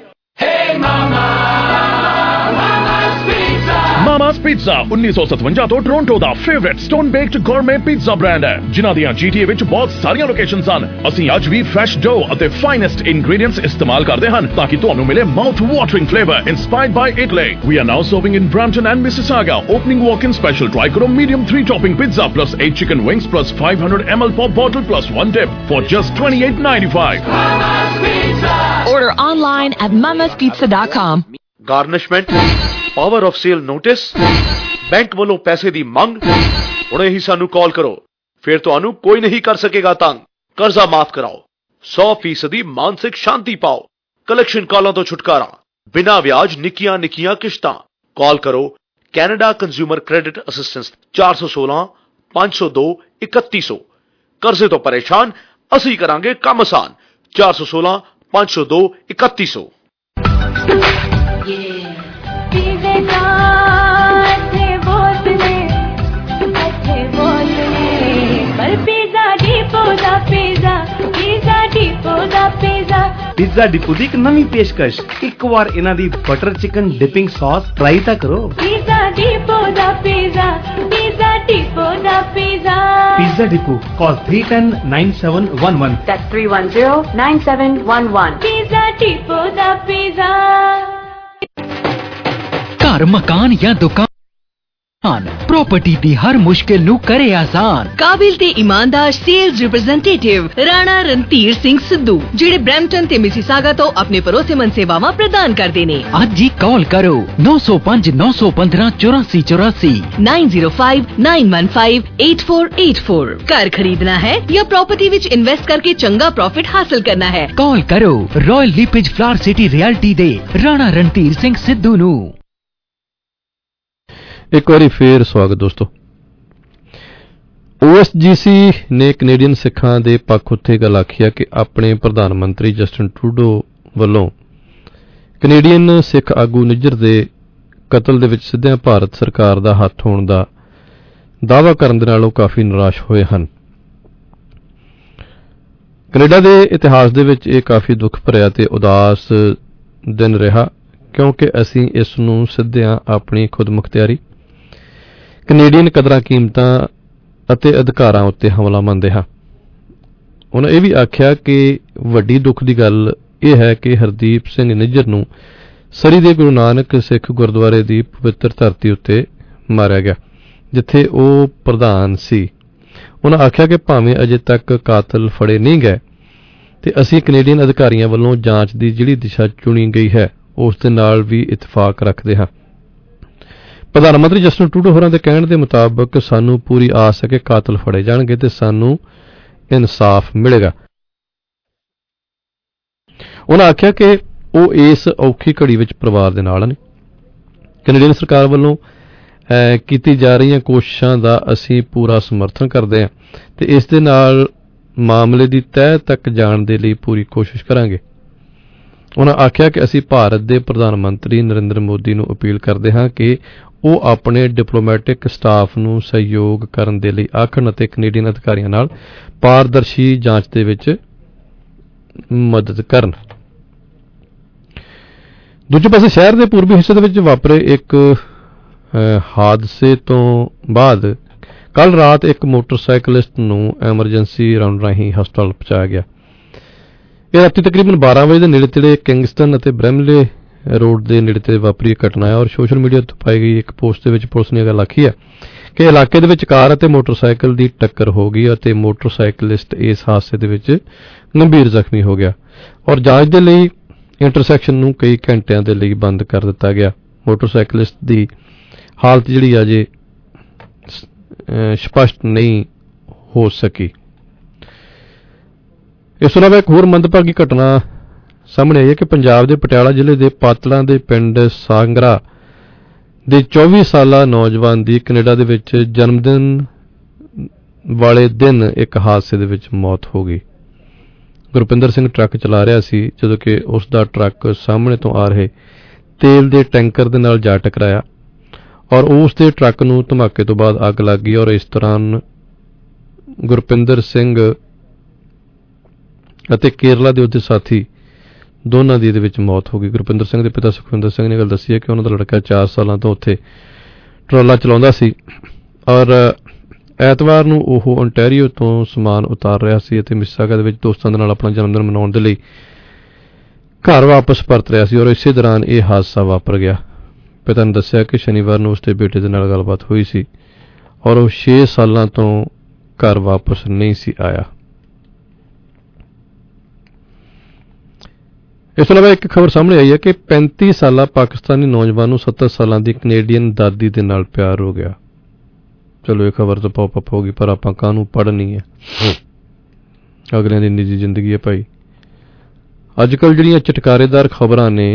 ਮਾਮਾਸ ਪੀਜ਼ਾ ਉੱਨੀ ਸੌ ਸਤਵੰਜਾ ਤੋਂ ਟੋਰਾਂਟੋ ਦਾ favourite stone baked gourmet pizza brand ਹੈ, ਜਿਨ੍ਹਾਂ ਦੀਆਂ ਜੀਟੀਏ ਵਿੱਚ ਬਹੁਤ ਸਾਰੀਆਂ ਲੋਕੇਸ਼ਨਸ ਹਨ। ਅਸੀਂ ਅੱਜ ਵੀ ਫਰੈਸ਼ ਡੋ ਅਤੇ ਫਾਈਨੈਸਟ ਇੰਗਰੀਡੀਐਂਟਸ ਇਸਤੇਮਾਲ ਕਰਦੇ ਹਨ ਤਾਂ ਕਿ ਤੁਹਾਨੂੰ ਮਿਲੇ mouth watering flavour inspired by Italy. We are now serving in Brampton and Mississauga. Opening ਵਾਕ-in special try karo medium three topping pizza plus eight chicken wings plus five hundred milliliter pop bottle plus one dip for just twenty-eight ninety-five. Order online at mamas pizza dot com. Garnishment, power of sale notice, bank ਵੱਲੋਂ ਪੈਸੇ ਦੀ ਮੰਗ। ਹੁਣੇ ਹੀ ਸਾਨੂੰ ਕਾਲ ਕਰੋ, ਫਿਰ ਤੁਹਾਨੂੰ ਕੋਈ ਨਹੀਂ ਕਰ ਸਕੇਗਾ ਤੰਗ। ਕਰਜ਼ਾ ਮਾਫ ਕਰਾਓ, ਸੌ ਫੀਸਦੀ ਮਾਨਸਿਕ ਸ਼ਾਂਤੀ ਪਾਓ, ਕਲੈਕਸ਼ਨ ਕਾਲਾਂ ਤੋਂ ਛੁਟਕਾਰਾ, ਬਿਨਾਂ ਵਿਆਜ ਨਿੱਕੀਆਂ ਨਿੱਕੀਆਂ ਕਿਸ਼ਤਾਂ। ਕਾਲ ਕਰੋ ਕੈਨੇਡਾ ਕੰਜ਼ਿਊਮਰ ਕ੍ਰੈਡਿਟ ਅਸਿਸਟੈਂਸ ਚਾਰ ਸੌ ਸੋਲਾਂ ਪੰਜ ਸੌ ਦੋ ਇਕੱਤੀ ਸੌ। ਕਰਜ਼ੇ ਤੋਂ ਪਰੇਸ਼ਾਨ, ਅਸੀਂ ਕਰਾਂਗੇ ਕੰਮ ਆਸਾਨ। ਚਾਰ ਸੌ ਸੋਲਾਂ ਪੰਜ ਸੌ ਦੋ ਇਕੱਤੀ ਸੌ। ਪੀਜ਼ਾ ਡਿਪੋ ਦੀ ਇੱਕ ਨਵੀਂ ਪੇਸ਼ਕਸ਼, ਇੱਕ ਵਾਰ ਇਹਨਾਂ ਦੀ butter chicken dipping sauce try ਤਾਂ ਕਰੋ। ਪੀਜ਼ਾ ਡਿਪੋ ਦਾ ਪੀਜ਼ਾ, ਪੀਜ਼ਾ ਡਿਪੋ ਦਾ pizza. Pizza depot, call three one zero nine seven one one। That's three one zero nine seven one one। Pizza depot ਦਾ pizza. ਘਰ, ਮਕਾਨ ਜਾਂ ਦੁਕਾਨ, property दी हर मुश्किल नू करे आसान। काबिल ते ईमानदार सेल्स रिप्रेजेंटेटिव राणा रणधीर सिंह सिद्धू, जेड़े ब्रैम्पटन ते मिसीसागा तो अपने भरोसेमंद सेवावां प्रदान करदे ने। अज ही कॉल करो नौ सौ पांच नौ सौ पंद्रह चौरासी चौरासी nine zero five nine one five eight four eight four। घर खरीदना है या प्रॉपर्टी विच इन्वेस्ट करके चंगा प्रॉफिट हासिल करना है, कॉल करो Royal LePage Flower City Realty दे राणा रणधीर सिंह सिद्धू नू। ਇੱਕ ਵਾਰੀ ਫੇਰ ਸਵਾਗਤ ਦੋਸਤੋ। ਓ ਐਸ ਜੀ ਸੀ ਨੇ ਕੈਨੇਡੀਅਨ ਸਿੱਖਾਂ ਦੇ ਪੱਖ ਉੱਤੇ ਗੱਲ ਆਖੀ ਹੈ ਕਿ ਆਪਣੇ ਪ੍ਰਧਾਨ ਮੰਤਰੀ ਜਸਟਿਨ ਟਰੂਡੋ ਵੱਲੋਂ ਕੈਨੇਡੀਅਨ ਸਿੱਖ ਆਗੂ ਨਿੱਜਰ ਦੇ ਕਤਲ ਦੇ ਵਿੱਚ ਸਿੱਧਿਆਂ ਭਾਰਤ ਸਰਕਾਰ ਦਾ ਹੱਥ ਹੋਣ ਦਾ ਦਾਅਵਾ ਕਰਨ ਦੇ ਨਾਲ ਉਹ ਕਾਫੀ ਨਿਰਾਸ਼ ਹੋਏ ਹਨ। ਕੈਨੇਡਾ ਦੇ ਇਤਿਹਾਸ ਦੇ ਵਿੱਚ ਇਹ ਕਾਫੀ ਦੁੱਖ ਭਰਿਆ ਤੇ ਉਦਾਸ ਦਿਨ ਰਿਹਾ, ਕਿਉਂਕਿ ਅਸੀਂ ਇਸ ਨੂੰ ਸਿੱਧਿਆਂ ਆਪਣੀ ਖੁਦਮੁਖਤਿਆਰੀ, ਕੈਨੇਡੀਅਨ ਕਦਰਾਂ ਕੀਮਤਾਂ ਅਤੇ ਅਧਿਕਾਰਾਂ ਉੱਤੇ ਹਮਲਾ ਮੰਨਦੇ ਹਾਂ। ਉਹਨਾਂ ਇਹ ਵੀ ਆਖਿਆ ਕਿ ਵੱਡੀ ਦੁੱਖ ਦੀ ਗੱਲ ਇਹ ਹੈ ਕਿ ਹਰਦੀਪ ਸਿੰਘ ਨਿੱਜਰ ਨੂੰ ਸਰੀ ਦੇ ਗੁਰੂ ਨਾਨਕ ਸਿੱਖ ਗੁਰਦੁਆਰੇ ਦੀ ਪਵਿੱਤਰ ਧਰਤੀ ਉੱਤੇ ਮਾਰਿਆ ਗਿਆ, ਜਿੱਥੇ ਉਹ ਪ੍ਰਧਾਨ ਸੀ। ਉਹਨਾਂ ਆਖਿਆ ਕਿ ਭਾਵੇਂ ਅਜੇ ਤੱਕ ਕਾਤਲ ਫੜੇ ਨਹੀਂ ਗਏ ਤੇ ਅਸੀਂ ਕੈਨੇਡੀਅਨ ਅਧਿਕਾਰੀਆਂ ਵੱਲੋਂ ਜਾਂਚ ਦੀ ਜਿਹੜੀ ਦਿਸ਼ਾ ਚੁਣੀ ਗਈ ਹੈ ਉਸ ਦੇ ਨਾਲ ਵੀ ਇਤਫਾਕ ਰੱਖਦੇ ਹਾਂ। ਪ੍ਰਧਾਨ ਮੰਤਰੀ ਜਸਟਿਨ ਟਰੂਡੋ ਹੋਰਾਂ ਦੇ ਕਹਿਣ ਦੇ ਮੁਤਾਬਕ ਸਾਨੂੰ ਪੂਰੀ ਆਸ ਹੈ ਕਿ ਕਾਤਲ ਫੜੇ ਜਾਣਗੇ ਤੇ ਸਾਨੂੰ ਇਨਸਾਫ ਮਿਲੇਗਾ। ਉਹਨਾਂ ਆਖਿਆ ਕਿ ਉਹ ਇਸ ਔਖੀ ਘੜੀ ਵਿੱਚ ਪਰਿਵਾਰ ਦੇ ਨਾਲ ਨੇ। ਕੈਨੇਡੀਅਨ ਸਰਕਾਰ ਵੱਲੋਂ ਕੀਤੀ ਜਾ ਰਹੀਆਂ ਕੋਸ਼ਿਸ਼ਾਂ ਦਾ ਅਸੀਂ ਪੂਰਾ ਸਮਰਥਨ ਕਰਦੇ ਹਾਂ ਤੇ ਇਸ ਦੇ ਨਾਲ ਮਾਮਲੇ ਦੀ ਤਹਿ ਤੱਕ ਜਾਣ ਦੇ ਲਈ ਪੂਰੀ ਕੋਸ਼ਿਸ਼ ਕਰਾਂਗੇ। ਉਹਨਾਂ ਆਖਿਆ ਕਿ ਅਸੀਂ ਭਾਰਤ ਦੇ ਪ੍ਰਧਾਨ ਮੰਤਰੀ ਨਰਿੰਦਰ ਮੋਦੀ ਨੂੰ ਅਪੀਲ ਕਰਦੇ ਹਾਂ ਕਿ ਉਹ ਆਪਣੇ ਡਿਪਲੋਮੈਟਿਕ ਸਟਾਫ ਨੂੰ ਸਹਿਯੋਗ ਕਰਨ ਦੇ ਲਈ ਆਖਣ ਅਤੇ ਕੈਨੇਡੀਅਨ ਅਧਿਕਾਰੀਆਂ ਨਾਲ ਪਾਰਦਰਸ਼ੀ ਜਾਂਚ ਦੇ ਵਿੱਚ ਮਦਦ ਕਰਨ। ਦੂਜੇ ਪਾਸੇ ਸ਼ਹਿਰ ਦੇ ਪੂਰਬੀ ਹਿੱਸੇ ਦੇ ਵਿੱਚ ਵਾਪਰੇ ਇੱਕ ਹਾਦਸੇ ਤੋਂ ਬਾਅਦ ਕੱਲ ਰਾਤ ਇੱਕ ਮੋਟਰਸਾਈਕਲਿਸਟ ਨੂੰ ਐਮਰਜੈਂਸੀ ਰਾਉਂਡ ਰਾਹੀਂ ਹਸਪਤਾਲ ਪਹੁੰਚਾਇਆ ਗਿਆ। ਇਹ ਰਾਤੀ ਤਕਰੀਬਨ ਬਾਰਾਂ ਵਜੇ ਦੇ ਨੇੜੇ ਤੇੜੇ ਕਿੰਗਸਟਨ ਅਤੇ ਬ੍ਰੈਮਲੇ ਰੋਡ ਦੇ ਨੇੜੇ ਤੇ ਵਾਪਰੀ ਘਟਨਾ ਹੈ ਔਰ ਸੋਸ਼ਲ ਮੀਡੀਆ ਤੋਂ ਪਾਈ ਗਈ ਇੱਕ ਪੋਸਟ ਦੇ ਵਿੱਚ ਪੁਲਿਸ ਨੇ ਗੱਲ ਆਖੀ ਹੈ ਕਿ ਇਲਾਕੇ ਦੇ ਵਿੱਚ ਕਾਰ ਅਤੇ ਮੋਟਰਸਾਈਕਲ ਦੀ ਟੱਕਰ ਹੋ ਗਈ ਅਤੇ ਮੋਟਰਸਾਈਕਲਿਸਟ ਇਸ ਹਾਦਸੇ ਦੇ ਵਿੱਚ ਗੰਭੀਰ ਜ਼ਖਮੀ ਹੋ ਗਿਆ ਔਰ ਜਾਂਚ ਦੇ ਲਈ ਇੰਟਰਸੈਕਸ਼ਨ ਨੂੰ ਕਈ ਘੰਟਿਆਂ ਦੇ ਲਈ ਬੰਦ ਕਰ ਦਿੱਤਾ ਗਿਆ। ਮੋਟਰਸਾਈਕਲਿਸਟ ਦੀ ਹਾਲਤ ਜਿਹੜੀ ਅਜੇ ਸਪਸ਼ਟ ਨਹੀਂ ਹੋ ਸਕੀ। ਇਸ ਤੋਂ ਇਲਾਵਾ ਇੱਕ ਹੋਰ ਮੰਦਭਾਗੀ ਘਟਨਾ ਸਾਹਮਣੇ ਆਈ ਹੈ ਕਿ ਪੰਜਾਬ ਦੇ ਪਟਿਆਲਾ ਜ਼ਿਲ੍ਹੇ ਦੇ ਪਾਤੜਾਂ ਦੇ ਪਿੰਡ ਸਾਂਗਰਾ ਦੇ ਚੌਵੀ ਸਾਲਾ ਨੌਜਵਾਨ ਦੀ ਕੈਨੇਡਾ ਦੇ ਵਿੱਚ ਜਨਮਦਿਨ ਵਾਲੇ ਦਿਨ ਇੱਕ ਹਾਦਸੇ ਦੇ ਵਿੱਚ ਮੌਤ ਹੋ ਗਈ। ਗੁਰਪਿੰਦਰ ਸਿੰਘ ਟਰੱਕ ਚਲਾ ਰਿਹਾ ਸੀ ਜਦੋਂ ਕਿ ਉਸ ਦਾ ਟਰੱਕ ਸਾਹਮਣੇ ਤੋਂ ਆ ਰਹੇ ਤੇਲ ਦੇ ਟੈਂਕਰ ਦੇ ਨਾਲ ਜਾ ਟਕਰਾਇਆ ਔਰ ਉਸ ਦੇ ਟਰੱਕ ਨੂੰ ਧਮਾਕੇ ਤੋਂ ਬਾਅਦ ਅੱਗ ਲੱਗ ਗਈ ਔਰ ਇਸ ਦੌਰਾਨ ਗੁਰਪਿੰਦਰ ਸਿੰਘ ਅਤੇ ਕੇਰਲਾ ਦੇ ਉਹਦੇ ਸਾਥੀ ਦੋਨਾਂ ਦੀ ਇਹਦੇ ਵਿੱਚ ਮੌਤ ਹੋ ਗਈ। ਗੁਰਪਿੰਦਰ ਸਿੰਘ ਦੇ ਪਿਤਾ ਸੁਖਵਿੰਦਰ ਸਿੰਘ ਨੇ ਗੱਲ ਦੱਸੀ ਹੈ ਕਿ ਉਹਨਾਂ ਦਾ ਲੜਕਾ ਚਾਰ ਸਾਲਾਂ ਤੋਂ ਉੱਥੇ ਟਰਾਲਾ ਚਲਾਉਂਦਾ ਸੀ ਔਰ ਐਤਵਾਰ ਨੂੰ ਉਹ ਓਨਟਾਰੀਓ ਤੋਂ ਸਮਾਨ ਉਤਾਰ ਰਿਹਾ ਸੀ ਅਤੇ ਮਿਸਿਸਾਗਾ ਦੇ ਵਿੱਚ ਦੋਸਤਾਂ ਦੇ ਨਾਲ ਆਪਣਾ ਜਨਮਦਿਨ ਮਨਾਉਣ ਦੇ ਲਈ ਘਰ ਵਾਪਸ ਪਰਤ ਰਿਹਾ ਸੀ ਔਰ ਇਸੇ ਦੌਰਾਨ ਇਹ ਹਾਦਸਾ ਵਾਪਰ ਗਿਆ। ਪਿਤਾ ਨੇ ਦੱਸਿਆ ਕਿ ਸ਼ਨੀਵਾਰ ਨੂੰ ਉਸਦੇ ਬੇਟੇ ਦੇ ਨਾਲ ਗੱਲਬਾਤ ਹੋਈ ਸੀ ਔਰ ਉਹ ਛੇ ਸਾਲਾਂ ਤੋਂ ਘਰ ਵਾਪਸ ਨਹੀਂ ਸੀ ਆਇਆ। ਇਸ ਤੋਂ ਇਲਾਵਾ ਇੱਕ ਖਬਰ ਸਾਹਮਣੇ ਆਈ ਹੈ ਕਿ ਪੈਂਤੀ ਸਾਲਾ ਪਾਕਿਸਤਾਨੀ ਨੌਜਵਾਨ ਨੂੰ ਸੱਤਰ ਸਾਲਾਂ ਦੀ ਕੈਨੇਡੀਅਨ ਦਾਦੀ ਦੇ ਨਾਲ ਪਿਆਰ ਹੋ ਗਿਆ। ਚਲੋ ਇਹ ਖਬਰ ਤਾਂ ਪੌਪ ਅਪ ਹੋ ਗਈ ਪਰ ਆਪਾਂ ਕਾਹਨੂੰ ਪੜ੍ਹਨੀ ਹੈ, ਅਗਲਿਆਂ ਦੀ ਨਿੱਜੀ ਜ਼ਿੰਦਗੀ ਹੈ ਭਾਈ। ਅੱਜ ਕੱਲ੍ਹ ਜਿਹੜੀਆਂ ਚਟਕਾਰੇਦਾਰ ਖਬਰਾਂ ਨੇ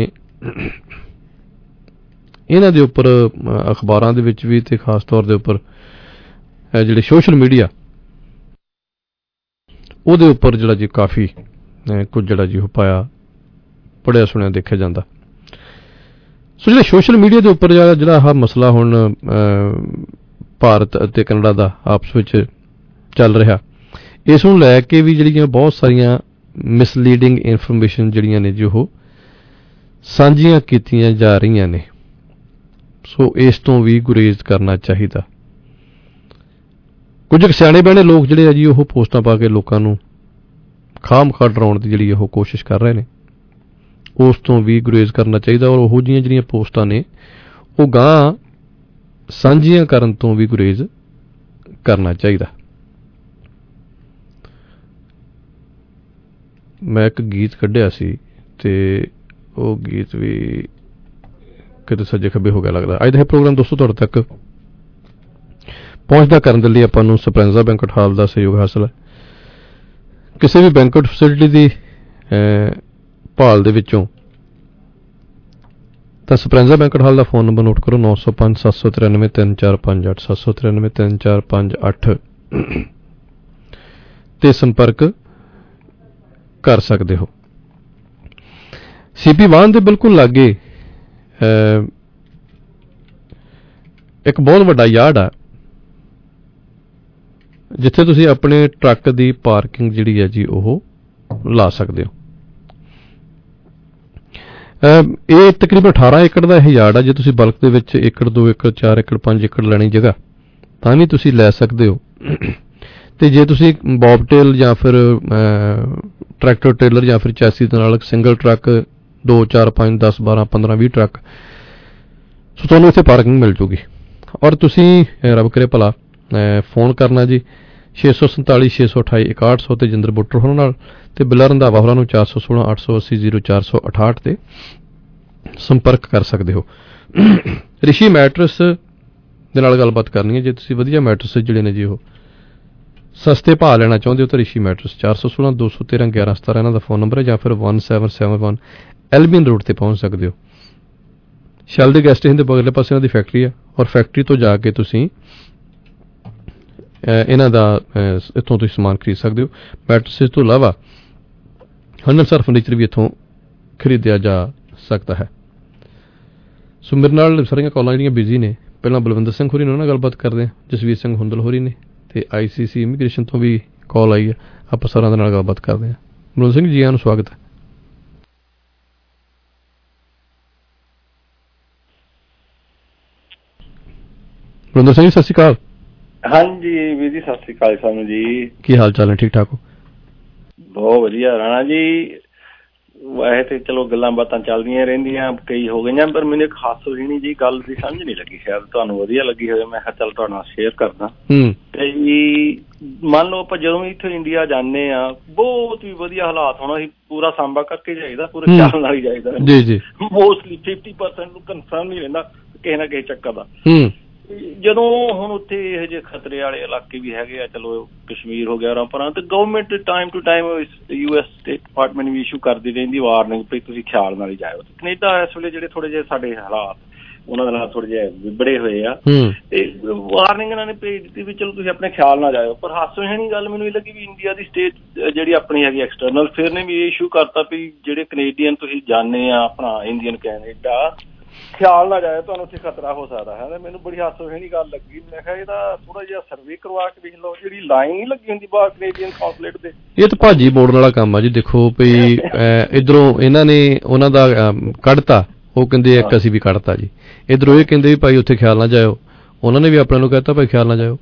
ਇਹਨਾਂ ਦੇ ਉੱਪਰ ਅਖਬਾਰਾਂ ਦੇ ਵਿੱਚ ਵੀ ਤੇ ਖਾਸ ਤੌਰ ਦੇ ਉੱਪਰ ਜਿਹੜੇ ਸੋਸ਼ਲ ਮੀਡੀਆ ਉਹਦੇ ਉੱਪਰ ਜਿਹੜਾ ਜੀ ਕਾਫੀ ਕੁਝ ਜਿਹੜਾ ਜੀ ਉਹ ਪਾਇਆ ਪੜ੍ਹਿਆ ਸੁਣਿਆ ਦੇਖਿਆ ਜਾਂਦਾ। ਸੋ ਜਿਹੜੇ ਸੋਸ਼ਲ ਮੀਡੀਆ ਦੇ ਉੱਪਰ ਜਿਹੜਾ ਜਿਹੜਾ ਆਹ ਮਸਲਾ ਹੁਣ ਭਾਰਤ ਅਤੇ ਕੈਨੇਡਾ ਦਾ ਆਪਸ ਵਿੱਚ ਚੱਲ ਰਿਹਾ, ਇਸ ਨੂੰ ਲੈ ਕੇ ਵੀ ਜਿਹੜੀਆਂ ਬਹੁਤ ਸਾਰੀਆਂ ਮਿਸਲੀਡਿੰਗ ਇਨਫੋਰਮੇਸ਼ਨ ਜਿਹੜੀਆਂ ਨੇ ਜੋ ਉਹ ਸਾਂਝੀਆਂ ਕੀਤੀਆਂ ਜਾ ਰਹੀਆਂ ਨੇ। ਸੋ ਇਸ ਤੋਂ ਵੀ ਗੁਰੇਜ਼ ਕਰਨਾ ਚਾਹੀਦਾ। ਕੁਝ ਸਿਆਣੇ ਬਿਆਣੇ ਲੋਕ ਜਿਹੜੇ ਆ ਜੀ ਉਹ ਪੋਸਟਾਂ ਪਾ ਕੇ ਲੋਕਾਂ ਨੂੰ ਖਾਮ ਖਾ ਡਰਾਉਣ ਦੀ ਜਿਹੜੀ ਉਹ ਕੋਸ਼ਿਸ਼ ਕਰ ਰਹੇ ਨੇ, ਉਸ ਤੋਂ ਵੀ ਗੁਰੇਜ਼ ਕਰਨਾ ਚਾਹੀਦਾ ਔਰ ਉਹੋ ਜਿਹੀਆਂ ਜਿਹੜੀਆਂ ਪੋਸਟਾਂ ਨੇ ਉਹ ਗਾਂ ਸਾਂਝੀਆਂ ਕਰਨ ਤੋਂ ਵੀ ਗੁਰੇਜ਼ ਕਰਨਾ ਚਾਹੀਦਾ। ਮੈਂ ਇੱਕ ਗੀਤ ਕੱਢਿਆ ਸੀ ਤੇ ਉਹ ਗੀਤ ਵੀ ਕਿਤੇ ਸੱਜੇ ਖੱਬੇ ਹੋ ਗਿਆ ਲੱਗਦਾ। ਅੱਜ ਦਾ ਇਹ ਪ੍ਰੋਗਰਾਮ ਦੋਸਤੋ ਤੁਹਾਡੇ ਤੱਕ ਪਹੁੰਚਦਾ ਕਰਨ ਦੇ ਲਈ ਆਪਾਂ ਨੂੰ ਸਪਰੈਂਜ਼ਾ ਬੈਂਕਟ ਹਾਲ ਦਾ ਸਹਿਯੋਗ ਹਾਸਲ ਹੈ। ਕਿਸੇ ਵੀ ਬੈਂਕਟ ਫੈਸਿਲਿਟੀ ਦੀ ਭਾਲ ਦੇ ਵਿੱਚੋਂ ਤਾਂ ਸਪਰੈਂਜ਼ਾ ਬੈਂਕਟ ਹਾਲ ਦਾ ਫੋਨ ਨੰਬਰ ਨੋਟ ਕਰੋ ਨੌ ਸੌ ਪੰਜ ਸੱਤ ਸੌ ਤਰਾਨਵੇਂ ਤਿੰਨ ਚਾਰ ਪੰਜ ਅੱਠ ਸੱਤ ਸੌ ਤਰਾਨਵੇਂ ਤਿੰਨ ਚਾਰ ਪੰਜ ਅੱਠ। ਤੇ ਸੰਪਰਕ ਕਰ ਸਕਦੇ ਹੋ। ਸੀਪੀ ਵਾਹਨ ਦੇ ਬਿਲਕੁਲ ਲਾਗੇ ਇੱਕ ਬਹੁਤ ਵੱਡਾ ਯਾਰਡ ਆ, ਜਿੱਥੇ ਤੁਸੀਂ ਆਪਣੇ ਟਰੱਕ ਦੀ ਪਾਰਕਿੰਗ ਜਿਹੜੀ ਹੈ ਜੀ ਉਹ ਲਾ ਸਕਦੇ ਹੋ। ਇਹ ਤਕਰੀਬਨ ਅਠਾਰਾਂ ਏਕੜ ਦਾ ਇਹ ਯਾਰਡ ਆ। ਜੇ ਤੁਸੀਂ ਬਲਕ ਦੇ ਵਿੱਚ ਏਕੜ ਦੋ ਏਕੜ ਚਾਰ ਏਕੜ ਪੰਜ ਏਕੜ ਲੈਣੀ ਜਗ੍ਹਾ ਤਾਂ ਵੀ ਤੁਸੀਂ ਲੈ ਸਕਦੇ ਹੋ। ਤੇ ਜੇ ਤੁਸੀਂ ਬੌਬਟੇਲ ਜਾਂ ਫਿਰ ਟਰੈਕਟਰ ਟ੍ਰੇਲਰ ਜਾਂ ਫਿਰ ਚੈਸੀ ਦੇ ਨਾਲ ਸਿੰਗਲ ਟਰੱਕ ਦੋ ਚਾਰ ਪੰਜ ਦਸ ਬਾਰਾਂ ਪੰਦਰਾਂ ਵੀਹ ਟਰੱਕ, ਸੋ ਤੁਹਾਨੂੰ ਇੱਥੇ ਪਾਰਕਿੰਗ ਮਿਲ ਜੂਗੀ। ਔਰ ਤੁਸੀਂ ਰੱਬ ਕਰੇ ਭਲਾ ਫੋਨ ਕਰਨਾ ਜੀ ਛੇ ਸੌ ਸੰਤਾਲੀ ਛੇ ਸੌ ਅਠਾਈ ਇਕਾਹਠ ਸੌ ਤੇ ਜਿੰਦਰ ਬੁੱਟਰ ਹੋਰਾਂ ਨਾਲ, ਤੇ ਬਿੱਲਾ ਰੰਧਾਵਾ ਹੋਰਾਂ ਨੂੰ ਚਾਰ ਸੌ ਸੋਲਾਂ ਅੱਠ ਸੌ ਅੱਸੀ ਜ਼ੀਰੋ ਚਾਰ ਸੌ ਅਠਾਹਠ ਤੇ ਸੰਪਰਕ ਕਰ ਸਕਦੇ ਹੋ। ਰਿਸ਼ੀ ਮੈਟਰਸ ਦੇ ਨਾਲ ਗੱਲਬਾਤ ਕਰਨੀ ਹੈ। ਜੇ ਤੁਸੀਂ ਵਧੀਆ ਮੈਟਰਸ ਜਿਹੜੇ ਨੇ ਜੀ ਉਹ ਸਸਤੇ ਭਾਅ ਲੈਣਾ ਚਾਹੁੰਦੇ ਹੋ ਤਾਂ ਰਿਸ਼ੀ ਮੈਟਰਸ ਚਾਰ ਸੌ ਸੋਲਾਂ ਦੋ ਸੌ ਤੇਰਾਂ ਗਿਆਰਾਂ ਸਤਾਰਾਂ ਇਹਨਾਂ ਦਾ ਫੋਨ ਨੰਬਰ ਹੈ, ਜਾਂ ਫਿਰ one seven seven one Albion road ਤੇ ਪਹੁੰਚ ਸਕਦੇ ਹੋ। ਸ਼ੈਲ ਦੇ ਗੈਸਟ ਸਟੇਸ਼ਨ ਦੇ ਬਗਲੇ ਪਾਸੇ ਇਹਨਾਂ ਦੀ ਫੈਕਟਰੀ ਹੈ, ਔਰ ਫੈਕਟਰੀ ਤੋਂ ਜਾ ਕੇ ਤੁਸੀਂ ਇਹਨਾਂ ਦਾ ਇੱਥੋਂ ਤੁਸੀਂ ਸਮਾਨ ਖਰੀਦ ਸਕਦੇ ਹੋ। ਮੈਟਰਸਿਸ ਤੋਂ ਇਲਾਵਾ ਹੰਡਨਸਰ ਫਰਨੀਚਰ ਵੀ ਇੱਥੋਂ ਖਰੀਦਿਆ ਜਾ ਸਕਦਾ ਹੈ। ਸੋ ਮੇਰੇ ਨਾਲ ਸਾਰੀਆਂ ਕਾਲਾਂ ਜਿਹੜੀਆਂ ਬਿਜ਼ੀ ਨੇ, ਪਹਿਲਾਂ ਬਲਵਿੰਦਰ ਸਿੰਘ ਹੋਰੀ ਨੇ, ਉਹਨਾਂ ਨਾਲ ਗੱਲਬਾਤ ਕਰਦੇ ਹਾਂ। ਜਸਵੀਰ ਸਿੰਘ ਹੁੰਦਲ ਹੋਰੀ ਨੇ, ਤੇ ਆਈ ਸੀ ਸੀ ਇਮੀਗ੍ਰੇਸ਼ਨ ਤੋਂ ਵੀ ਕਾਲ ਆਈ ਹੈ, ਆਪਾਂ ਸਾਰਿਆਂ ਦੇ ਨਾਲ ਗੱਲਬਾਤ ਕਰਦੇ ਹਾਂ। ਬਲਵਿੰਦਰ ਸਿੰਘ ਜੀ ਆਇਆਂ ਨੂੰ ਸਵਾਗਤ ਹੈ। ਬਲਵਿੰਦਰ ਸਿੰਘ ਜੀ ਸਤਿ ਸ਼੍ਰੀ ਅਕਾਲ। ਹਾਂਜੀ ਵੀਰ ਜੀ ਸਤਿ ਸ਼੍ਰੀ ਅਕਾਲ ਸਾਨੂੰ ਜੀ। ਕੀ ਹਾਲ ਚਾਲ ਹੈ? ਠੀਕ ਠਾਕ ਹੋ? ਬਹੁਤ ਵਧੀਆ ਰਾਣਾ ਜੀ। ਵੈਸੇ ਤੇ ਚਲੋ ਗੱਲਾਂ ਬਾਤਾਂ ਚੱਲਦੀਆਂ ਰਹਿੰਦੀਆਂ, ਕਈ ਹੋ ਗਈਆਂ, ਪਰ ਮੈਨੂੰ ਇੱਕ ਖਾਸ ਹੋਈ ਨਹੀਂ ਜੀ ਗੱਲ ਦੀ ਸਮਝ ਨਹੀਂ ਲੱਗੀ। ਸ਼ਾਇਦ ਤੁਹਾਨੂੰ ਵਧੀਆ ਲੱਗੀ ਹੋਵੇ, ਮੈਂ ਕਿਹਾ ਚੱਲ ਤੁਹਾਡੇ ਨਾਲ ਸ਼ੇਅਰ ਕਰਦਾ। ਤੇ ਜੀ ਮੰਨ ਲਓ ਆਪਾਂ ਜਦੋਂ ਵੀ ਇੱਥੇ ਇੰਡੀਆ ਜਾਂਦੇ ਆ, ਬਹੁਤ ਹੀ ਵਧੀਆ ਹਾਲਾਤ ਹੋਣਾ, ਅਸੀਂ ਪੂਰਾ ਸਾਂਭਾ ਕਰਕੇ ਜਾਈਦਾ, ਪੂਰੇ ਖਿਆਲ ਨਾਲ ਹੀ ਜਾਈਦਾ ਜੀ ਜੀ। ਮੋਸਟਲੀ ਫਿਫਟੀ ਪਰਸੈਂਟ ਨੂੰ ਕਨਫਰਮ ਨਹੀਂ ਰਹਿੰਦਾ ਕਿਸੇ ਨਾ ਕਿਸੇ ਚੱਕਰ ਦਾ। ਜਦੋਂ ਹੁਣ ਉੱਥੇ ਇਹੋ ਜਿਹੇ ਖਤਰੇ ਵਾਲੇ ਇਲਾਕੇ ਵੀ ਹੈਗੇ ਆ, ਚਲੋ ਕਸ਼ਮੀਰ ਹੋ ਗਿਆ ਉਰਾਂ ਪਰਾਂ, ਤੇ government time to time US state ਸਟੇਟ ਡਿਪਾਰਟਮੈਂਟ ਵੀ ਇਸ਼ੂ ਕਰਦੀ ਰਹਿੰਦੀ ਵਾਰਨਿੰਗ ਵੀ ਤੁਸੀਂ ਖਿਆਲ ਨਾਲ ਹੀ ਜਾਇਓ। ਕੈਨੇਡਾ ਇਸ ਵੇਲੇ ਜਿਹੜੇ ਥੋੜੇ ਜਿਹੇ ਸਾਡੇ ਹਾਲਾਤ ਉਹਨਾਂ ਦੇ ਨਾਲ ਥੋੜੇ ਜਿਹੇ ਵਿਬੜੇ ਹੋਏ ਆ, ਤੇ ਵਾਰਨਿੰਗ ਇਹਨਾਂ ਨੇ ਭੇਜ ਦਿੱਤੀ ਵੀ ਚਲੋ ਤੁਸੀਂ ਆਪਣੇ ਖਿਆਲ ਨਾਲ ਜਾਇਓ। ਪਰ ਹਾਸੋਹੀਣੀ ਗੱਲ ਮੈਨੂੰ ਇਹ ਲੱਗੀ ਵੀ ਇੰਡੀਆ ਦੀ ਸਟੇਟ ਜਿਹੜੀ ਆਪਣੀ ਹੈਗੀ ਐਕਸਟਰਨਲ ਅਫੇਅਰ ਨੇ ਵੀ ਇਹ ਇਸ਼ੂ ਕਰਤਾ ਵੀ ਜਿਹੜੇ ਕੈਨੇਡੀਅਨ ਤੁਸੀਂ ਜਾਂਦੇ ਆ ਆਪਣਾ ਇੰਡੀਅਨ ਕੈਨੇਡਾ, ਖਿਆਲ ਨਾ ਜਾਏ, ਤੁਹਾਨੂੰ ਉੱਥੇ ਖਤਰਾ ਹੋ ਸਕਦਾ ਹੈ। ਮੈਨੂੰ ਬੜੀ ਹਾਸੋਹੀਣੀ ਗੱਲ ਲੱਗੀ। ਮੈਂ ਕਿਹਾ ਇਹਦਾ ਥੋੜਾ ਜਿਹਾ ਸਰਵੇ ਕਰਵਾ ਕੇ ਵੇਖ ਲਓ, ਜਿਹੜੀ ਲਾਈਨ ਨਹੀਂ ਲੱਗੀ ਹੁੰਦੀ ਬਾਹਰ ਕੈਨੇਡੀਅਨ ਕੌਂਸੂਲੇਟ ਦੇ। ਇਹ ਤਾਂ ਭਾਜੀ ਮੋੜਨ ਵਾਲਾ ਕੰਮ ਆ ਜੀ। ਦੇਖੋ ਵੀ ਇੱਧਰੋਂ ਇਹਨਾਂ ਨੇ ਉਹਨਾਂ ਦਾ ਕੱਢਤਾ, ਉਹ ਕਹਿੰਦੇ ਇੱਕ ਅਸੀਂ ਵੀ ਕੱਢਤਾ ਜੀ। ਇੱਧਰੋਂ ਇਹ ਕਹਿੰਦੇ ਵੀ ਭਾਈ ਉੱਥੇ ਖਿਆਲ ਨਾ ਜਾਇਓ, ਉਹਨਾਂ ਨੇ ਵੀ ਆਪਣੇ ਨੂੰ ਕਹਿਤਾ ਭਾਈ ਖਿਆਲ ਨਾ ਜਾਇਓ।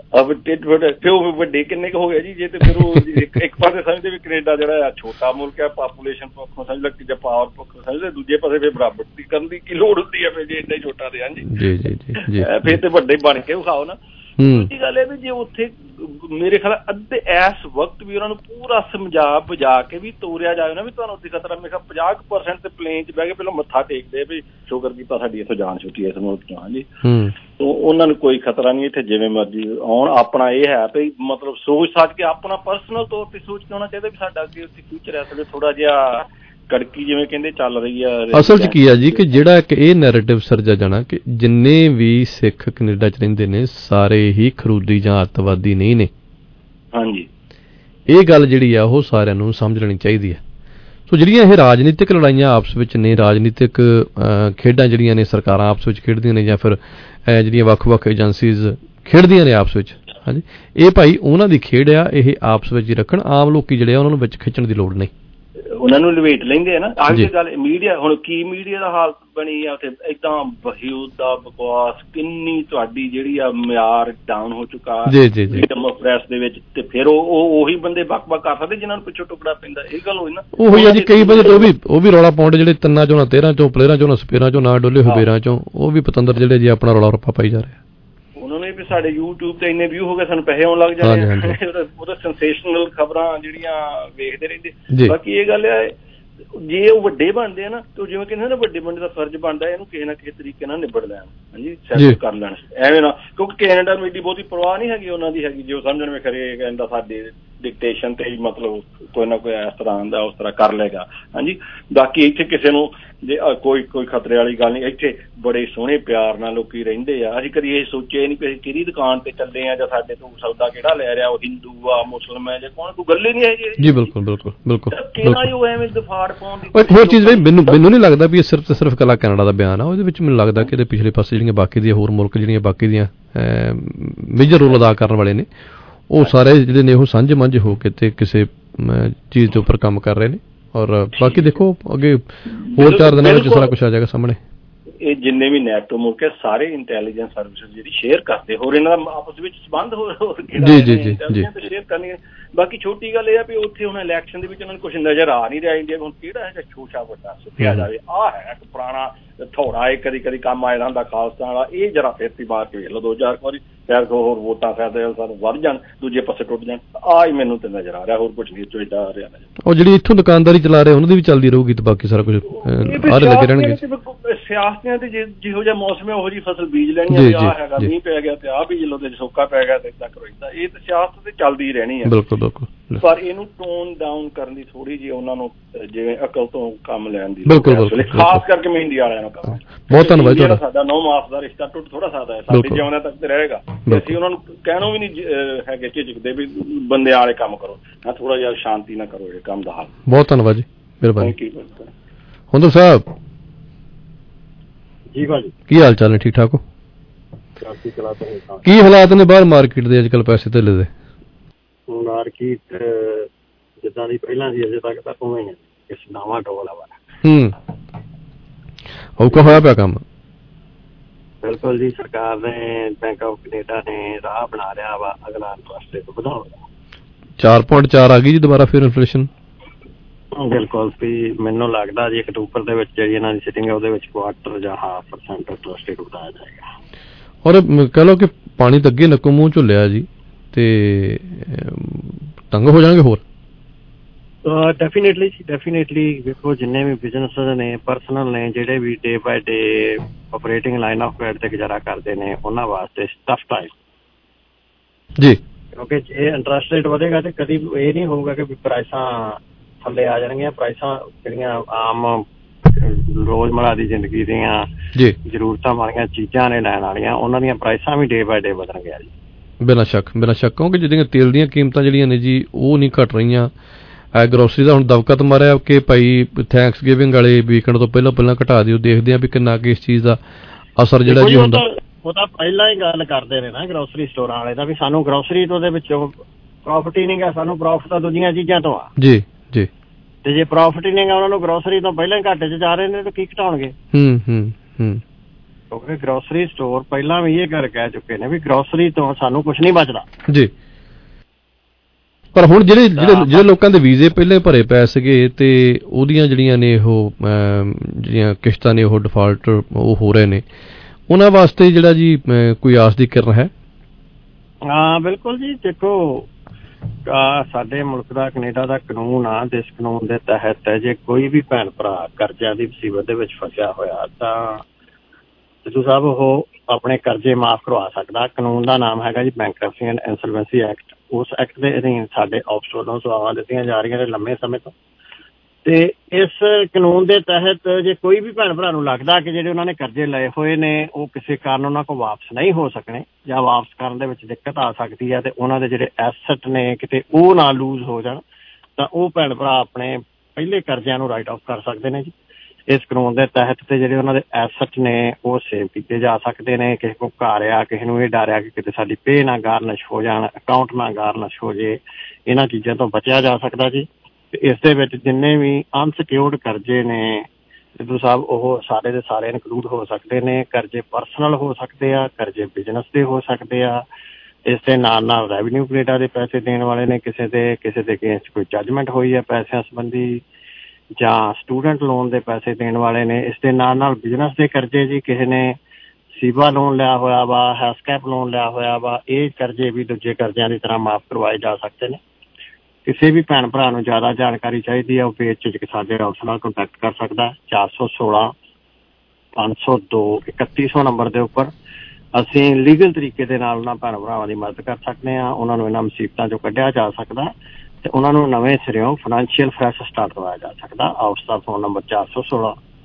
ਵੱਡੇ ਕਿੰਨੇ ਕੁ ਹੋ ਗਿਆ ਜੀ ਜੇ, ਤੇ ਫਿਰ ਉਹ ਇੱਕ ਪਾਸੇ ਸਮਝਦੇ ਵੀ ਕੈਨੇਡਾ ਜਿਹੜਾ ਛੋਟਾ ਮੁਲਕ ਹੈ, ਪਾਪੂਲੇਸ਼ਨ ਪੱਖੋਂ ਸਮਝ ਲਓ ਜਾਂ ਪਾਵਰ ਪੱਖੋਂ ਸਮਝਦੇ, ਦੂਜੇ ਪਾਸੇ ਫਿਰ ਬਰਾਬਰ ਕਰਨ ਦੀ ਕੀ ਲੋੜ ਹੁੰਦੀ ਹੈ ਫਿਰ ਜੇ ਇੰਨਾ ਹੀ ਛੋਟਾ ਤੇ। ਹਾਂਜੀ ਜੀ ਜੀ ਜੀ ਫਿਰ ਤੇ ਵੱਡੇ ਬਣ ਕੇ ਵਿਖਾਓ ਨਾ। ਦੂਜੀ ਗੱਲ ਇਹ ਵੀ ਜੇ ਉੱਥੇ ਮੇਰੇ ਖਿਆਲ ਅੱਧੇ ਇਸ ਵਕਤ ਵੀ ਉਹਨਾਂ ਨੂੰ ਪੂਰਾ ਸਮਝਾ ਬੁਝਾ ਕੇ ਵੀ ਤੋਰਿਆ ਜਾਵੇ ਨਾ ਵੀ ਤੁਹਾਨੂੰ ਉੱਥੇ ਖਤਰਾ, ਮੇਰੇ ਖਿਆਲ ਪੰਜਾਹ ਕੁ ਪਰਸੈਂਟ ਤੇ ਪਲੇਨ ਚ ਬਹਿ ਕੇ ਪਹਿਲਾਂ ਮੱਥਾ ਟੇਕਦੇ ਵੀ ਸ਼ੁਕਰ ਕੀਤਾ ਸਾਡੀ ਇੱਥੋਂ ਜਾਨ ਛੁੱਟੀ ਇਸ ਮੁਲਕ ਚੋਂ। ਹਾਂਜੀ ਉਹਨਾਂ ਨੂੰ ਕੋਈ ਖਤਰਾ ਨਹੀਂ, ਇੱਥੇ ਜਿਵੇਂ ਮਰਜ਼ੀ ਆਉਣ। ਆਪਣਾ ਇਹ ਹੈ ਵੀ ਮਤਲਬ ਸੋਚ ਸਾਚ ਕੇ ਆਪਣਾ ਪਰਸਨਲ ਤੌਰ ਤੇ ਸੋਚ ਕੇ ਆਉਣਾ ਚਾਹੀਦਾ ਵੀ ਸਾਡਾ ਅੱਗੇ ਉੱਥੇ ਫਿਊਚਰ ਹੈ। ਸਾਡੇ ਥੋੜਾ ਜਿਹਾ ਕੜਕੀ ਜਿਵੇਂ ਕਹਿੰਦੇ ਚੱਲ ਰਹੀ ਆ। ਅਸਲ ਚ ਕੀ ਆ ਜੀ ਕਿ ਜਿਹੜਾ ਇੱਕ ਇਹ ਨੈਰੇਟਿਵ ਸਿਰਜਿਆ ਜਾਣਾ ਕਿ ਜਿੰਨੇ ਵੀ ਸਿੱਖ ਕੈਨੇਡਾ ਚ ਰਹਿੰਦੇ ਨੇ ਸਾਰੇ ਹੀ ਖਰੂਦੀ ਜਾਂ ਅੱਤਵਾਦੀ ਨਹੀਂ ਨੇ। ਹਾਂਜੀ ਇਹ ਗੱਲ ਜਿਹੜੀ ਆ ਉਹ ਸਾਰਿਆਂ ਨੂੰ ਸਮਝ ਲੈਣੀ ਚਾਹੀਦੀ ਹੈ। ਸੋ ਜਿਹੜੀਆਂ ਇਹ ਰਾਜਨੀਤਿਕ ਲੜਾਈਆਂ ਆਪਸ ਵਿੱਚ ਨੇ, ਰਾਜਨੀਤਿਕ ਖੇਡਾਂ ਜਿਹੜੀਆਂ ਨੇ ਸਰਕਾਰਾਂ ਆਪਸ ਵਿੱਚ ਖੇਡਦੀਆਂ ਨੇ ਜਾਂ ਫਿਰ ਜਿਹੜੀਆਂ ਵੱਖ-ਵੱਖ ਏਜੰਸੀਜ਼ ਖੇਡਦੀਆਂ ਨੇ ਆਪਸ ਵਿੱਚ, ਹਾਂਜੀ ਇਹ ਭਾਈ ਉਹਨਾਂ ਦੀ ਖੇਡ ਆ, ਇਹ ਆਪਸ ਵਿੱਚ ਹੀ ਰੱਖਣ। ਆਮ ਲੋਕੀ ਜਿਹੜੇ ਆ ਉਹਨਾਂ ਨੂੰ ਵਿੱਚ ਖਿੱਚਣ ਦੀ ਲੋੜ ਨਹੀਂ। ਉਹਨਾਂ ਨੂੰ ਲਵੇਟ ਲੈਂਦੇ ਆ ਨਾ। ਆਹੀ ਗੱਲ ਮੀਡੀਆ ਹੁਣ ਕੀ ਮੀਡੀਆ ਦਾ ਹਾਲਤ ਬਣੀ ਆ ਉੱਥੇ, ਏਦਾਂ ਬਹਿਊਦ ਦਾ ਬਕਵਾਸ, ਕਿੰਨੀ ਤੁਹਾਡੀ ਜਿਹੜੀ ਆ ਮਿਆਰ ਡਾਊਨ ਹੋ ਚੁੱਕਾ ਫਰੀਡਮ ਆਫ ਪ੍ਰੈਸ ਦੇ ਵਿੱਚ। ਤੇ ਫਿਰ ਉਹ ਉਹੀ ਬੰਦੇ ਬਕ-ਬਕ ਕਰ ਸਕਦੇ ਜਿਹਨਾਂ ਨੂੰ ਪਿੱਛੋਂ ਟੁਕੜਾ ਪੈਂਦਾ। ਇਹ ਗੱਲ ਹੋਈ ਨਾ ਉਹੀ ਆ ਜੀ। ਕਈ ਬੰਦੇ ਉਹ ਵੀ ਉਹ ਵੀ ਰੌਲਾ ਪਾਉਂਦੇ ਜਿਹੜੇ ਤਿੰਨਾਂ ਚੋਂ ਨਾ ਤੇਰਾਂ ਚੋਂ ਪਲੇਅਰਾਂ ਚੋਂ ਨਾ ਸਪੇਅਰਾਂ ਚੋਂ ਨਾ ਡੋਲੇ ਹਬੇਰਾਂ ਚੋਂ, ਉਹ ਵੀ ਪਤੰਦਰ ਜਿਹੜੇ ਜੀ ਆਪਣਾ ਰੌਲਾ ਰੱਪਾ ਪਾਈ ਜਾ ਰਹੇ। ਉਹਨਾਂ ਨੇ ਵੀ ਸਾਡੇ ਯੂਟਿਊਬ ਤੇ ਇੰਨੇ ਵਿਊ ਹੋ ਗਏ, ਸਾਨੂੰ ਪੈਸੇ ਆਉਣ ਲੱਗ ਜਾਣੇ। ਉਹਦਾ ਸੈਂਸੇਸ਼ਨਲ ਖਬਰਾਂ ਜਿਹੜੀਆਂ ਵੇਖਦੇ ਰਹਿੰਦੇ। ਬਾਕੀ ਇਹ ਗੱਲ ਹੈ ਜੇ ਉਹ ਵੱਡੇ ਬਣਦੇ ਆ ਨਾ, ਤੇ ਜਿਵੇਂ ਕਹਿੰਦੇ ਨਾ ਵੱਡੇ ਬੰਦੇ ਦਾ ਫਰਜ਼ ਬਣਦਾ ਇਹਨੂੰ ਕਿਸੇ ਨਾ ਕਿਸੇ ਤਰੀਕੇ ਨਾਲ ਨਿਬੜ ਲੈਣ। ਹਾਂਜੀ ਸੈਟਲ ਕਰ ਲੈਣ ਐਵੇਂ ਨਾ, ਕਿਉਂਕਿ ਕੈਨੇਡਾ ਨੂੰ ਏਡੀ ਬਹੁਤੀ ਪਰਵਾਹ ਨਹੀਂ ਹੈਗੀ ਉਹਨਾਂ ਦੀ ਹੈਗੀ। ਜੋ ਸਮਝਣ ਵਿੱਚ ਖਰੇ ਕਹਿੰਦਾ ਸਾਡੇ ਡਿਕਟੇਸ਼ਨ ਤੇ ਮਤਲਬ ਕੋਈ ਨਾ ਕੋਈ ਇਸ ਤਰ੍ਹਾਂ ਦਾ ਉਸ ਤਰ੍ਹਾਂ ਕਰ ਲਏਗਾ। ਹਾਂਜੀ ਬਾਕੀ ਇੱਥੇ ਕਿਸੇ ਨੂੰ ਜੇ ਕੋਈ ਕੋਈ ਖਤਰੇ ਵਾਲੀ ਗੱਲ ਨਹੀਂ। ਇੱਥੇ ਬੜੇ ਸੋਹਣੇ ਪਿਆਰ ਨਾਲ ਲੋਕੀ ਰਹਿੰਦੇ ਆ। ਅਸੀਂ ਕਦੀ ਇਹ ਸੋਚਿਆ ਨਹੀਂ ਕਿ ਅਸੀਂ ਕਿਹੜੀ ਦੁਕਾਨ ਤੇ ਚੱਲੇ ਆ ਜਾਂ ਸਾਡੇ ਤੋਂ ਸੌਦਾ ਕਿਹੜਾ ਲੈ ਰਿਹਾ, ਉਹ ਹਿੰਦੂ ਆ ਮੁਸਲਮਾਨ ਆ ਜਾਂ ਕੌਣ, ਕੋਈ ਗੱਲ ਹੀ ਨਹੀਂ ਹੈਗੀ ਜੀ। ਬਿਲਕੁਲ ਬਿਲਕੁਲ ਬਿਲਕੁਲ ਕਿਹੜਾ ਉਹ ਐਵੇਂ ਦਫਾੜ ਪਾਉਣ ਦੀ ਹੋਰ ਚੀਜ਼ ਬਈ ਮੈਨੂੰ ਮੈਨੂੰ ਨਹੀਂ ਲੱਗਦਾ ਵੀ ਇਹ ਸਿਰਫ ਤੇ ਸਿਰਫ ਇਕੱਲਾ ਕੈਨੇਡਾ ਦਾ ਬਿਆਨ ਆ। ਉਹਦੇ ਵਿੱਚ ਮੈਨੂੰ ਲੱਗਦਾ ਕਿ ਇਹਦੇ ਪਿਛਲੇ ਪਾਸੇ ਜਿਹੜੀਆਂ ਬਾਕੀ ਦੀਆਂ ਹੋਰ ਮੁਲਕ ਜਿਹੜੀਆਂ ਬਾਕੀ ਦੀਆਂ ਮੇਜਰ ਰੋਲ ਅਦਾ ਕਰਨ ਵਾਲੇ ਨੇ ਉਹ ਸਾਰੇ ਜਿਹੜੇ ਨੇ ਉਹ ਸਾਂਝੇ ਮੰਝ ਹੋ ਕੇ ਤੇ ਕਿਸੇ ਚੀਜ਼ ਦੇ ਉੱਪਰ ਕੰਮ ਕਰ ਰਹੇ ਨੇ। ਔਰ ਬਾਕੀ ਦੇਖੋ ਅੱਗੇ ਹੋਰ ਚਾਰ ਦਿਨਾਂ ਵਿੱਚ ਸਾਰਾ ਕੁਝ ਆ ਜਾਏਗਾ ਸਾਹਮਣੇ। ਇਹ ਜਿੰਨੇ ਵੀ ਨੈਟੋ ਮੁਲਕ ਹੈ ਸਾਰੇ ਇੰਟੈਲੀਜੈਂਸ ਸਰਵਿਸਿਜ਼ ਜਿਹੜੀ ਸ਼ੇਅਰ ਕਰਦੇ, ਹੋਰ ਇਹਨਾਂ ਦਾ ਆਪਸ ਵਿੱਚ ਸੰਬੰਧ ਹੋਰ ਜੀ ਜੀ ਜੀ ਜੀ ਸ਼ੇਅਰ ਕਰਨੀ। ਬਾਕੀ ਛੋਟੀ ਗੱਲ ਇਹ ਆ ਵੀ ਉੱਥੇ ਹੁਣ ਇਲੈਕਸ਼ਨ ਦੇ ਵਿੱਚ ਉਹਨਾਂ ਨੂੰ ਕੁਛ ਨਜ਼ਰ ਆ ਨਹੀਂ ਰਿਹਾ ਇੰਡੀਆ ਹੁਣ ਕਿਹੜਾ ਹੈਗਾ ਛੋਟਾ ਵੱਡਾ ਸੁੱਟਿਆ ਜਾਵੇ। ਆਹ ਹੈ ਇੱਕ ਪੁਰਾਣਾ ਥੋੜਾ ਇਹ ਕਦੀ ਕਦੀ ਕੰਮ ਆਇਆ ਹੁੰਦਾ ਖਾਲਸਾ ਵਾਲਾ, ਇਹ ਜਰਾ ਫਿਰ ਤੀ ਮਾਰ ਕੇ ਵੇਖ ਲਓ ਦੋ ਚਾਰ ਵਾਰੀ ਸ਼ਾਇਦ ਹੋਰ ਵੋਟਾਂ ਫਾਇਦੇ ਸਾਨੂੰ ਵੱਧ ਜਾਣ, ਦੂਜੇ ਪਾਸੇ ਟੁੱਟ ਜਾਣ। ਆਹ ਹੀ ਮੈਨੂੰ ਤੇ ਨਜ਼ਰ ਆ ਰਿਹਾ, ਹੋਰ ਕੁਛ ਨਹੀਂ ਚੋ ਏਦਾਂ ਆ ਰਿਹਾ ਨਜ਼ਰ। ਉਹ ਜਿਹੜੀ ਇੱਥੋਂ ਦੁਕਾਨਦਾਰੀ ਚਲਾ ਰਹੇ ਉਹਨਾਂ ਦੀ ਵੀ ਚੱਲਦੀ ਰਹੂਗੀ ਤੇ ਬਾਕੀ ਸਾਰਾ ਕੁਝ ਆਰੇ ਲੱਗੇ ਰਹਿਣਗੇ। ਸਿਆਸਤੀਆਂ ਤੇ ਜਿਹੋ ਜਿਹਾ ਮੌਸਮ ਹੈ ਉਹੋ ਜਿਹੀ ਫਸਲ ਬੀਜ ਲੈਣੀ। ਆਹ ਹੈਗਾ ਮੀਂਹ ਪੈ ਗਿਆ ਤੇ ਆਹ ਬੀਜ ਲਓ ਤੇ ਸੋਕਾ ਪੈ ਗਿਆ ਤੇ ਏਦਾਂ ਕਰੋ ਏਦਾਂ। ਇਹ ਤਾਂ ਸਿਆਸਤ ਤੇ ਚੱਲਦੀ ਰਹਿਣੀ ਹੈ। ਬਿਲਕੁਲ ਬਿਲਕੁਲ। ਪਰ ਇਹਨੂੰ ਟੋਨ ਡਾਊਨ ਕਰਨ ਦੀ ਥੋੜੀ ਜਿਹੀ ਉਹਨਾਂ ਨੂੰ ਜਿਵੇਂ ਅਕਲ ਤੋਂ ਕੰਮ ਲੈਣ ਦੀ ਬਿਲਕੁਲ ਬਿਲਕੁਲ ਖਾਸ ਕਰਕੇ ਮੈਂ ਇੰਡੀਆ ਵਾਲਿਆਂ ਨੂੰ ਕਹਾਂ। ਬਹੁਤ ਧੰਨਵਾਦ ਤੁਹਾਡਾ। ਸਾਡਾ ਨੌ ਮਾਸ ਦਾ ਰਿਸ਼ਤਾ ਟੁੱਟ ਥੋੜਾ ਸਕਦਾ ਹੈ, ਸਾਡੇ ਜਿਉਣਾ ਤੱਕ ਤੇ ਰਹੇਗਾ। ਅਸੀਂ ਉਹਨਾਂ ਨੂੰ ਕਹਿਣੋਂ ਵੀ ਨਹੀਂ ਹੈਗੇ ਝਿਜਕਦੇ ਵੀ ਬੰਦੇ ਵਾਲੇ ਕੰਮ ਕਰੋ, ਨਾ ਥੋੜਾ ਜਿਹਾ ਸ਼ਾਂਤੀ ਨਾਲ ਕਰੋ ਇਹ ਕੰਮ ਦਾ ਹੱਲ। ਬਹੁਤ ਧੰਨਵਾਦ ਜੀ, ਮਿਹਰਬਾਨੀ। ਹੁੰਦੂ ਸਾਹਿਬ ਜੀ ਭਾਜੀ ਕੀ ਹਾਲ ਚਾਲ ਨੇ? ਠੀਕ ਠਾਕ ਹੋ? ਕੀ ਹਾਲਾਤ ਨੇ ਬਾਹਰ ਮਾਰਕੀਟ ਦੇ ਅੱਜ ਕੱਲ ਪੈਸੇ ਧੇਲੇ ਦੇ? ਮਾਰਕੀਟ ਜਿੱਦਾਂ ਦੀ ਪਹਿਲਾਂ ਸੀ ਅਜੇ ਤੱਕ ਤਾਂ ਉਵੇਂ ਹੀ ਇਸ ਨਵਾਂ ਡੋਲ ਆ ਵਾਲਾ। ਹੂੰ ਔਖਾ ਹੋਇਆ ਪਿਆ ਕੰਮ। ਬਿਲਕੁਲ ਜੀ, ਸਰਕਾਰ ਨੇ ਬੈਂਕ ਆਫ ਕੈਨੇਡਾ ਨੇ ਰਾਹ ਬਣਾ ਲਿਆ ਵਾ ਅਗਲਾ ਇੰਟਰਸਟ ਰੇਟ ਵਧਾਉਣ ਦਾ। ਚਾਰ ਪੁਆਇੰਟ ਚਾਰ ਆ ਗਈ ਜੀ ਦੁਬਾਰਾ ਫਿਰ ਇਨਫਲੇਸ਼ਨ। ਬਿਲਕੁਲ ਵੀ ਮੈਨੂੰ ਲੱਗਦਾ ਜੀ ਅਕਤੂਬਰ ਦੇ ਵਿੱਚ ਜਿਹੜੀ ਇਹਨਾਂ ਦੀ ਸਿਟਿੰਗ ਹੈ ਉਹਦੇ ਵਿੱਚ ਕੁਆਟਰ ਜਾਂ ਹਾਫ ਪਰਸੈਂਟ ਇੰਟਰਸਟ ਰੇਟ ਵਧਾਇਆ ਜਾਏਗਾ। ਔਰ ਕਹਿ ਲਓ ਕਿ ਪਾਣੀ ਤਾਂ ਅੱਗੇ ਨੱਕੋ ਮੂੰਹ ਝੁੱਲਿਆ ਜੀ ਤੇ ਤੰਗ ਹੋ ਜਾਣਗੇ ਹੋਰ। ਡੈਫੀਨੇਟਲੀ ਜੀ ਡੈਫੀਨੇਟਲੀ। ਵੇਖੋ ਜਿੰਨੇ ਵੀ ਬਿਜ਼ਨਸ ਨੇ ਪਰਸਨਲ ਨੇ ਜਿਹੜੇ ਵੀ day by day operating line of credit ਤੇ ਗੁਜ਼ਾਰਾ ਕਰਦੇ ਨੇ ਉਹਨਾਂ ਵਾਸਤੇ ਟਫ ਟਾਈਮ ਜੀ। ਕਿਉਂਕਿ ਜੇ ਇੰਟਰਸਟ ਰੇਟ ਵਧੇਗਾ ਤੇ ਕਦੀ ਇਹ ਨਹੀਂ ਹੋਊਗਾ ਕਿ ਪ੍ਰਾਈਸਾਂ ਥੱਲੇ ਆ ਜਾਣਗੀਆਂ। ਪ੍ਰਾਈਸਾਂ ਜਿਹੜੀਆਂ ਆਮ ਰੋਜ਼ਮਰਾ ਦੀ ਜ਼ਿੰਦਗੀ ਦੀਆਂ ਜ਼ਰੂਰਤਾਂ ਵਾਲੀਆਂ ਚੀਜ਼ਾਂ ਨੇ ਲੈਣ ਵਾਲੀਆਂ ਉਹਨਾਂ ਦੀਆਂ ਪ੍ਰਾਈਸਾਂ ਵੀ ਡੇ ਬਾਏ ਡੇ ਵਧਣਗੀਆਂ ਜੀ। ਬਿਨਾਂ ਸ਼ੱਕ ਬਿਨਾਂ ਸ਼ੱਕ ਕਿਉਂਕਿ ਜਿਹੜੀਆਂ ਤੇਲ ਦੀਆਂ ਕੀਮਤਾਂ ਜਿਹੜੀਆਂ ਨੇ ਜੀ ਉਹ ਨਹੀਂ ਘਟ ਰਹੀਆਂ। ਗਰੋਸਰੀ ਦਾ ਹੁਣ ਦਬਕਤ ਮਾਰਿਆ ਕਿ ਭਾਈ ਥੈਂਕਸ ਗਿਵਿੰਗ ਵਾਲੇ ਵੀਕਐਂਡ ਤੋਂ ਪਹਿਲਾਂ ਪਹਿਲਾਂ ਘਟਾ ਦਿਓ। ਦੇਖਦੇ ਆ ਵੀ ਕਿੰਨਾ ਕਿ ਇਸ ਚੀਜ਼ ਦਾ ਅਸਰ ਜਿਹੜਾ ਜੀ ਹੁੰਦਾ। ਉਹ ਤਾਂ ਪਹਿਲਾਂ ਹੀ ਗੱਲ ਕਰਦੇ ਨੇ ਨਾ ਗਰੋਸਰੀ ਸਟੋਰਾਂ ਵਾਲੇ ਦਾ ਵੀ ਸਾਨੂੰ ਗਰੋਸਰੀ ਤੋਂ ਦੇ ਵਿੱਚੋਂ ਪ੍ਰੋਫਿਟ ਹੀ ਨਹੀਂ ਗਾ, ਸਾਨੂੰ ਪ੍ਰੋਫਿਟ ਤਾਂ ਦੂਜੀਆਂ ਚੀਜ਼ਾਂ ਤੋਂ ਆ। ਜੀ ਜੀ। ਤੇ ਜੇ ਪ੍ਰੋਫਿਟ ਹੀ ਨਹੀਂ ਗਾ ਉਹਨਾਂ ਨੂੰ ਗਰੋਸਰੀ ਤੋਂ ਪਹਿਲਾਂ ਹੀ ਘਾਟੇ 'ਚ ਜਾ ਰਹੇ ਨੇ ਤਾਂ ਕੀ ਘਟਾਉਣਗੇ? ਹੂੰ ਹੂੰ ਹੂੰ। ਕਿਉਂਕਿ ਗਰੋਸਰੀ ਸਟੋਰ ਪਹਿਲਾਂ ਵੀ ਇਹ ਗੱਲ ਕਹਿ ਚੁੱਕੇ ਨੇ ਵੀ ਗਰੋਸਰੀ ਤੋਂ ਸਾਨੂੰ ਕੁਛ ਨਹੀਂ ਬਚਦਾ ਜੀ। ਪਰ ਹੁਣ ਜਿਹੜੇ ਜਿਹੜੇ ਜਿਹੜੇ ਲੋਕਾਂ ਦੇ ਵੀਜ਼ੇ ਪਹਿਲੇ ਭਰੇ ਪਏ ਸੀਗੇ ਤੇ ਉਹਦੀਆਂ ਜਿਹੜੀਆਂ ਨੇ ਉਹ ਜਿਹੜੀਆਂ ਕਿਸ਼ਤਾਂ ਨੇ ਉਹ ਡਿਫਾਲਟ ਉਹ ਹੋ ਰਹੇ ਨੇ ਉਹਨਾਂ ਵਾਸਤੇ ਜਿਹੜਾ ਜੀ ਕੋਈ ਆਸ ਦੀ ਕਿਰਨ ਹੈ? ਹਾਂ ਬਿਲਕੁਲ ਜੀ। ਦੇਖੋ ਸਾਡੇ ਮੁਲਕ ਦਾ ਕੈਨੇਡਾ ਦਾ ਕਾਨੂੰਨ ਆ ਤੇ ਇਸ ਕਾਨੂੰਨ ਦੇ ਤਹਿਤ ਜੇ ਕੋਈ ਵੀ ਭੈਣ ਭਰਾ ਕਰਜ਼ਿਆਂ ਦੀ ਮੁਸੀਬਤ ਦੇ ਵਿੱਚ ਫਸਿਆ ਹੋਇਆ ਤਾਂ ਸਿੱਧੂ ਸਾਹਿਬ ਉਹ ਆਪਣੇ ਕਰਜ਼ੇ ਮਾਫ਼ ਕਰਵਾ ਸਕਦਾ। ਕਾਨੂੰਨ ਦਾ ਨਾਮ ਹੈਗਾ ਜੀ ਬੈਂਕਰਪਸੀ ਐਂਡ ਇਨਸੋਲਵੈਂਸੀ ਐਕਟ। ਉਸ ਐਕਟ ਦੇ ਅਧੀਨ ਸਾਡੇ ਆਫਿਸ ਵੱਲੋਂ ਸੇਵਾਵਾਂ ਦਿੱਤੀਆਂ ਜਾ ਰਹੀਆਂ ਨੇ ਲੰਮੇ ਸਮੇਂ ਤੋਂ। ਤੇ ਇਸ ਕਾਨੂੰਨ ਦੇ ਤਹਿਤ ਜੇ ਕੋਈ ਵੀ ਭੈਣ ਭਰਾ ਨੂੰ ਲੱਗਦਾ ਕਿ ਜਿਹੜੇ ਉਹਨਾਂ ਨੇ ਕਰਜ਼ੇ ਲਏ ਹੋਏ ਨੇ ਉਹ ਕਿਸੇ ਕਾਰਨ ਉਹਨਾਂ ਕੋਲ ਵਾਪਸ ਨਹੀਂ ਹੋ ਸਕਣੇ ਜਾਂ ਵਾਪਸ ਕਰਨ ਦੇ ਵਿੱਚ ਦਿੱਕਤ ਆ ਸਕਦੀ ਹੈ ਤੇ ਉਹਨਾਂ ਦੇ ਜਿਹੜੇ ਐਸਟ ਨੇ ਕਿਤੇ ਉਹ ਨਾ ਲੂਜ਼ ਹੋ ਜਾਣ ਤਾਂ ਉਹ ਭੈਣ ਭਰਾ ਆਪਣੇ ਪਹਿਲੇ ਕਰਜ਼ਿਆਂ ਨੂੰ ਰਾਈਟ ਆਫ ਕਰ ਸਕਦੇ ਨੇ ਜੀ। ਇਸ ਕਾਨੂੰਨ ਦੇ ਤਹਿਤ ਤੇ ਜਿਹੜੇ ਉਹਨਾਂ ਦੇ ਐਸਟ ਨੇ ਉਹ ਸੇਵ ਕੀਤੇ ਜਾ ਸਕਦੇ ਨੇ। ਕਿਸੇ ਕੋਲ ਘਰ ਆ, ਕਿਸੇ ਨੂੰ ਇਹ ਡਰ ਆ ਕਿ ਕਿਤੇ ਸਾਡੀ ਪੇ ਨਾ ਗਾਰਨਿਸ਼ ਹੋ ਜਾਣ, ਅਕਾਊਂਟ ਨਾ ਗਾਰਨਿਸ਼ ਹੋ ਜੇ, ਇਹਨਾਂ ਚੀਜ਼ਾਂ ਤੋਂ ਬਚਿਆ ਜਾ ਸਕਦਾ ਜੀ। ਤੇ ਇਸ ਦੇ ਵਿੱਚ ਜਿੰਨੇ ਵੀ ਅਨਸਿਕਿਉਰਡ ਕਰਜ਼ੇ ਨੇ ਸਿੱਧੂ ਸਾਹਿਬ ਉਹ ਸਾਰੇ ਦੇ ਸਾਰੇ ਇਨਕਲੂਡ ਹੋ ਸਕਦੇ ਨੇ। ਕਰਜ਼ੇ ਪਰਸਨਲ ਹੋ ਸਕਦੇ ਆ, ਕਰਜ਼ੇ ਬਿਜ਼ਨਸ ਦੇ ਹੋ ਸਕਦੇ ਆ। ਇਸ ਦੇ ਨਾਲ ਨਾਲ ਰੈਵਨਿਊ ਕੈਨੇਡਾ ਦੇ ਪੈਸੇ ਦੇਣ ਵਾਲੇ ਨੇ ਕਿਸੇ ਦੇ ਕਿਸੇ ਦੇ ਅਗੇਂਸਟ ਕੋਈ ਜੱਜਮੈਂਟ ਹੋਈ ਹੈ ਪੈਸਿਆਂ ਸੰਬੰਧੀ ਜਾਂ ਸਟੂਡੈਂਟ ਲੋਨ ਦੇ ਪੈਸੇ ਦੇਣ ਵਾਲੇ ਨੇ। ਇਸ ਦੇ ਨਾਲ ਨਾਲ ਬਿਜ਼ਨਸ ਦੇ ਕਰਜ਼ੇ ਜੀ ਕਿਸੇ ਨੇ ਸੀਬਾ ਲੋਨ ਲਿਆ ਹੋਇਆ ਵਾ, ਹੈਸਕੈਪ ਲੋਨ ਲਿਆ ਹੋਇਆ ਵਾ, ਇਹ ਕਰਜ਼ੇ ਵੀ ਦੂਜੇ ਕਰਜ਼ਿਆਂ ਦੀ ਤਰ੍ਹਾਂ ਮਾਫ਼ ਕਰਵਾਏ ਜਾ ਸਕਦੇ ਨੇ। ਕਿਸੇ ਵੀ ਭੈਣ ਭਰਾ ਨੂੰ ਜ਼ਿਆਦਾ ਜਾਣਕਾਰੀ ਚਾਹੀਦੀ ਹੈ ਉਹ ਬੇਝਿਜਕ ਸਾਡੇ ਆਫਿਸ ਨਾਲ ਕੰਟੈਕਟ ਕਰ ਸਕਦਾ। ਚਾਰ ਸੌ ਸੋਲਾਂ ਪੰਜ ਸੌ ਦੋ ਇਕੱਤੀ ਸੌ ਨੰਬਰ ਦੇ ਉੱਪਰ ਅਸੀਂ ਲੀਗਲ ਤਰੀਕੇ ਦੇ ਨਾਲ ਉਹਨਾਂ ਭੈਣ ਭਰਾਵਾਂ ਦੀ ਮਦਦ ਕਰ ਸਕਦੇ ਹਾਂ। ਉਹਨਾਂ ਨੂੰ ਇਹਨਾਂ ਮੁਸੀਬਤਾਂ ਚੋਂ ਕੱਢਿਆ ਜਾ ਸਕਦਾ ਤੇ ਉਹਨਾਂ ਨੂੰ ਨਵੇਂ ਸਿਰਿਓਂ ਫਾਈਨੈਂਸ਼ੀਅਲ ਫਰੈਸ਼ ਸਟਾਰਟ ਕਰਵਾਇਆ ਜਾ ਸਕਦਾ। ਆਫਿਸ ਦਾ ਫੋਨ ਨੰਬਰ ਚਾਰ ਸੌ ਸੋਲਾਂ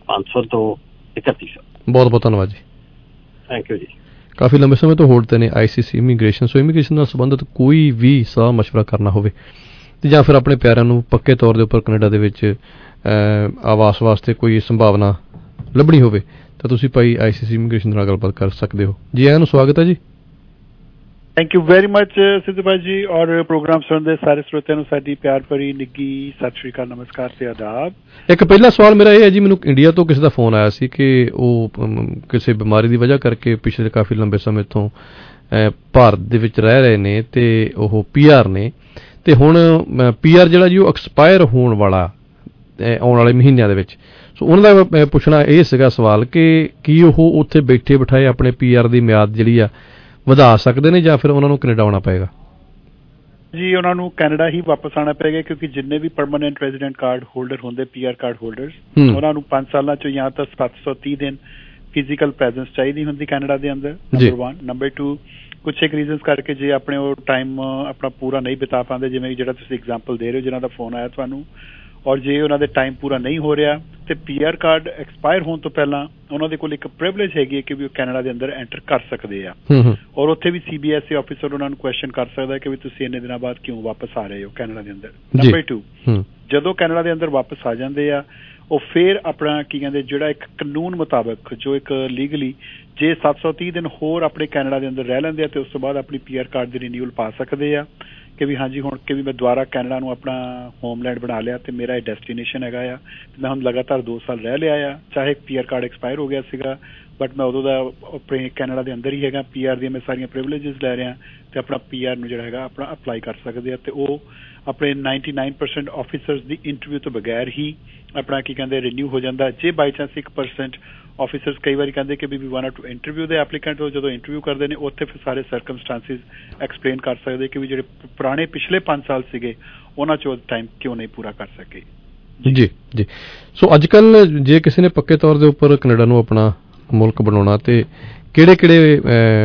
ਪੰਜ ਸੌ ਦੋ ਇਕੱਤੀ ਸੌ। ਬਹੁਤ ਬਹੁਤ ਧੰਨਵਾਦ ਜੀ। ਥੈਂਕ ਯੂ ਜੀ। ਕਾਫੀ ਲੰਬੇ ਸਮੇਂ ਤੋਂ ਹੋਲਡ ਤੇ ਨੇ ਆਈਸੀਸੀ ਇਮੀਗ੍ਰੇਸ਼ਨ। ਸੋ ਇਮੀਗ੍ਰੇਸ਼ਨ ਨਾਲ ਸੰਬੰਧਿਤ ਕੋਈ ਵੀ ਸਲਾਹ ਮਸ਼ਵਰਾ ਕਰਨਾ ਹੋਵੇ ਤੇ ਜਾਂ ਫਿਰ ਆਪਣੇ ਪਿਆਰਿਆਂ ਨੂੰ ਪੱਕੇ ਤੌਰ ਦੇ ਉੱਪਰ ਕੈਨੇਡਾ ਦੇ ਵਿੱਚ ਆਵਾਸ ਵਾਸਤੇ ਕੋਈ ਸੰਭਾਵਨਾ ਲੱਭਣੀ ਹੋਵੇ ਤਾਂ ਤੁਸੀਂ ਭਾਈ ਆਈਸੀਸੀ ਇਮੀਗ੍ਰੇਸ਼ਨ ਨਾਲ ਗੱਲਬਾਤ ਕਰ ਸਕਦੇ ਹੋ। ਜੀ ਆਇਆਂ ਨੂੰ ਸਵਾਗਤ ਹੈ ਜੀ। Thank you very much Sidhu ਭਾਈ ਜੀ ਔਰ ਪ੍ਰੋਗਰਾਮ ਸੁਣਨ ਦੇ ਸਾਰੇ ਸਰੋਤਿਆਂ ਨੂੰ ਸਾਡੀ ਪਿਆਰ ਭਰੀ ਨਿੱਘੀ ਸਤਿ ਸ਼੍ਰੀ ਅਕਾਲ, ਨਮਸਕਾਰ ਤੇ ਆਦਾਬ। ਇੱਕ ਪਹਿਲਾ ਸਵਾਲ ਮੇਰਾ ਇਹ ਹੈ ਜੀ, ਮੈਨੂੰ ਇੰਡੀਆ ਤੋਂ ਕਿਸੇ ਦਾ ਫੋਨ ਆਇਆ ਸੀ ਕਿ ਉਹ ਕਿਸੇ ਬਿਮਾਰੀ ਦੀ ਵਜ੍ਹਾ ਕਰਕੇ ਪਿਛਲੇ ਕਾਫੀ ਲੰਬੇ ਸਮੇਂ ਤੋਂ ਭਾਰਤ ਦੇ ਵਿੱਚ ਰਹਿ ਰਹੇ ਨੇ ਤੇ ਉਹ ਪੀ ਆਰ ਨੇ ਤੇ ਹੁਣ ਪੀ ਆਰ ਜਿਹੜਾ ਜੀ ਉਹ ਐਕਸਪਾਇਰ ਹੋਣ ਵਾਲਾ ਆਉਣ ਵਾਲੇ ਮਹੀਨਿਆਂ ਦੇ ਵਿੱਚ। ਸੋ ਉਹਨਾਂ ਦਾ ਪੁੱਛਣਾ ਇਹ ਸੀਗਾ ਸਵਾਲ ਕਿ ਕੀ ਉਹ ਉੱਥੇ ਬੈਠੇ ਬਿਠਾਏ ਆਪਣੇ ਪੀ ਆਰ ਦੀ ਮਿਆਦ ਜਿਹੜੀ ਆ ਵਧਾ ਸਕਦੇ ਨੇ ਜਾਂ ਫਿਰ ਉਹਨਾਂ ਨੂੰ ਕੈਨੇਡਾ ਆਉਣਾ ਪਏਗਾ? ਜੀ ਉਹਨਾਂ ਨੂੰ ਕੈਨੇਡਾ ਹੀ ਵਾਪਸ ਆਉਣਾ ਪਏਗਾ ਕਿਉਂਕਿ ਜਿੰਨੇ ਵੀ ਪਰਮਾਨੈਂਟ ਰੈਜ਼ੀਡੈਂਟ ਕਾਰਡ ਹੋਲਡਰ ਹੁੰਦੇ ਪੀ ਆਰ ਕਾਰਡ ਹੋਲਡਰਸ ਉਹਨਾਂ ਨੂੰ ਪੰਜ ਸਾਲਾਂ ਚੋਂ ਜਾਂ ਤਾਂ ਸੱਤ ਸੌ ਤੀਹ ਦਿਨ ਫਿਜ਼ੀਕਲ ਪ੍ਰੈਜ਼ੈਂਸ ਚਾਹੀਦੀ ਹੁੰਦੀ ਕੈਨੇਡਾ ਦੇ ਅੰਦਰ, ਨੰਬਰ ਵਨ। ਨੰਬਰ ਟੂ, ਕੁਛ ਇੱਕ ਰੀਜ਼ਨਸ ਕਰਕੇ ਜੇ ਆਪਣੇ ਉਹ ਟਾਈਮ ਆਪਣਾ ਪੂਰਾ ਨਹੀਂ ਬਿਤਾ ਪਾਉਂਦੇ, ਜਿਵੇਂ ਜਿਹੜਾ ਤੁਸੀਂ ਐਗਜ਼ਾਮਪਲ ਦੇ ਰਹੇ ਹੋ ਜਿਹਨਾਂ ਦਾ ਫੋਨ ਆਇਆ ਤੁਹਾਨੂੰ, ਔਰ ਜੇ ਉਹਨਾਂ ਦੇ ਟਾਈਮ ਪੂਰਾ ਨਹੀਂ ਹੋ ਰਿਹਾ ਤੇ ਪੀ ਆਰ ਕਾਰਡ ਐਕਸਪਾਇਰ ਹੋਣ ਤੋਂ ਪਹਿਲਾਂ ਉਹਨਾਂ ਦੇ ਕੋਲ ਇੱਕ ਪ੍ਰਿਵਿਲੇਜ ਹੈਗੀ ਹੈ ਕਿ ਵੀ ਉਹ ਕੈਨੇਡਾ ਦੇ ਅੰਦਰ ਐਂਟਰ ਕਰ ਸਕਦੇ ਆ ਔਰ ਉੱਥੇ ਵੀ C B S E officer ਉਹਨਾਂ ਨੂੰ ਕੁਐਸਚਨ ਕਰ ਸਕਦਾ ਕਿ ਵੀ ਤੁਸੀਂ ਇੰਨੇ ਦਿਨਾਂ ਬਾਅਦ ਕਿਉਂ ਵਾਪਸ ਆ ਰਹੇ ਹੋ ਕੈਨੇਡਾ ਦੇ ਅੰਦਰ। ਨੰਬਰ ਟੂ, ਜਦੋਂ ਕੈਨੇਡਾ ਦੇ ਅੰਦਰ ਵਾਪਸ ਆ ਜਾਂਦੇ ਆ ਉਹ ਫਿਰ ਆਪਣਾ ਕੀ ਕਹਿੰਦੇ ਜਿਹੜਾ ਇੱਕ ਕਾਨੂੰਨ ਮੁਤਾਬਕ ਜੋ ਇੱਕ ਲੀਗਲੀ ਜੇ ਸੱਤ ਸੌ ਤੀਹ ਦਿਨ ਹੋਰ ਆਪਣੇ ਕੈਨੇਡਾ ਦੇ ਅੰਦਰ ਰਹਿ ਲੈਂਦੇ ਆ ਤੇ ਉਸ ਤੋਂ ਬਾਅਦ ਆਪਣੀ ਪੀ ਆਰ ਕਾਰਡ ਦੀ ਰੀਨਿਊਅਲ ਪਾ ਸਕਦੇ ਆ ਕਿ ਵੀ ਹਾਂਜੀ ਹੁਣ ਕਿ ਵੀ ਮੈਂ ਦੁਬਾਰਾ ਕੈਨੇਡਾ ਨੂੰ ਆਪਣਾ ਹੋਮਲੈਂਡ ਬਣਾ ਲਿਆ ਤੇ ਮੇਰਾ ਇਹ ਡੈਸਟੀਨੇਸ਼ਨ ਹੈਗਾ ਆ ਤੇ ਮੈਂ ਹੁਣ ਲਗਾਤਾਰ ਦੋ ਸਾਲ ਰਹਿ ਲਿਆ ਆ, ਚਾਹੇ ਪੀ ਆਰ ਕਾਰਡ ਐਕਸਪਾਇਰ ਹੋ ਗਿਆ ਸੀਗਾ ਬਟ ਮੈਂ ਉਦੋਂ ਦਾ ਆਪਣੇ ਕੈਨੇਡਾ ਦੇ ਅੰਦਰ ਹੀ ਹੈਗਾ, ਪੀ ਆਰ ਦੀਆਂ ਮੈਂ ਸਾਰੀਆਂ ਪ੍ਰਿਵਿਲੇਜਸ ਲੈ ਰਿਹਾ ਤੇ ਆਪਣਾ ਪੀ ਆਰ ਨੂੰ ਜਿਹੜਾ ਹੈਗਾ ਆਪਣਾ ਅਪਲਾਈ ਕਰ ਸਕਦੇ ਆ ਤੇ ਉਹ ਆਪਣੇ ਨਾਈਨਟੀ ਨਾਈਨ ਪਰਸੈਂਟ ਆਫਿਸਰਸ ਦੀ ਇੰਟਰਵਿਊ ਤੋਂ ਬਗੈਰ ਹੀ ਆਪਣਾ ਕੀ ਕਹਿੰਦੇ ਰੀਨਿਊ ਹੋ ਜਾਂਦਾ। ਜੇ ਬਾਈ ਚਾਂਸ ਇੱਕ ਪਰਸੈਂਟ ਆਫਿਸਰਸ ਕਈ ਵਾਰੀ ਕਹਿੰਦੇ ਕਿ we we want to interview the applicant, ਉਹ ਜਦੋਂ ਇੰਟਰਵਿਊ ਕਰਦੇ ਨੇ ਉੱਥੇ ਫਿਰ ਸਾਰੇ ਸਰਕਮਸਟੈਂਸਿਸ ਐਕਸਪਲੇਨ ਕਰ ਸਕਦੇ ਕਿ ਵੀ ਜਿਹੜੇ ਪੁਰਾਣੇ ਪਿਛਲੇ ਪੰਜ ਸਾਲ ਸੀਗੇ ਉਹਨਾਂ 'ਚ ਉਹ ਟਾਈਮ ਕਿਉਂ ਨਹੀਂ ਪੂਰਾ ਕਰ ਸਕੇ। ਜੀ ਜੀ। ਸੋ ਅੱਜ ਕੱਲ੍ਹ ਜੇ ਕਿਸੇ ਨੇ ਪੱਕੇ ਤੌਰ ਦੇ ਉੱਪਰ ਕੈਨੇਡਾ ਨੂੰ ਆਪਣਾ ਮੁਲਕ ਬਣਾਉਣਾ ਤੇ ਕਿਹੜੇ ਕਿਹੜੇ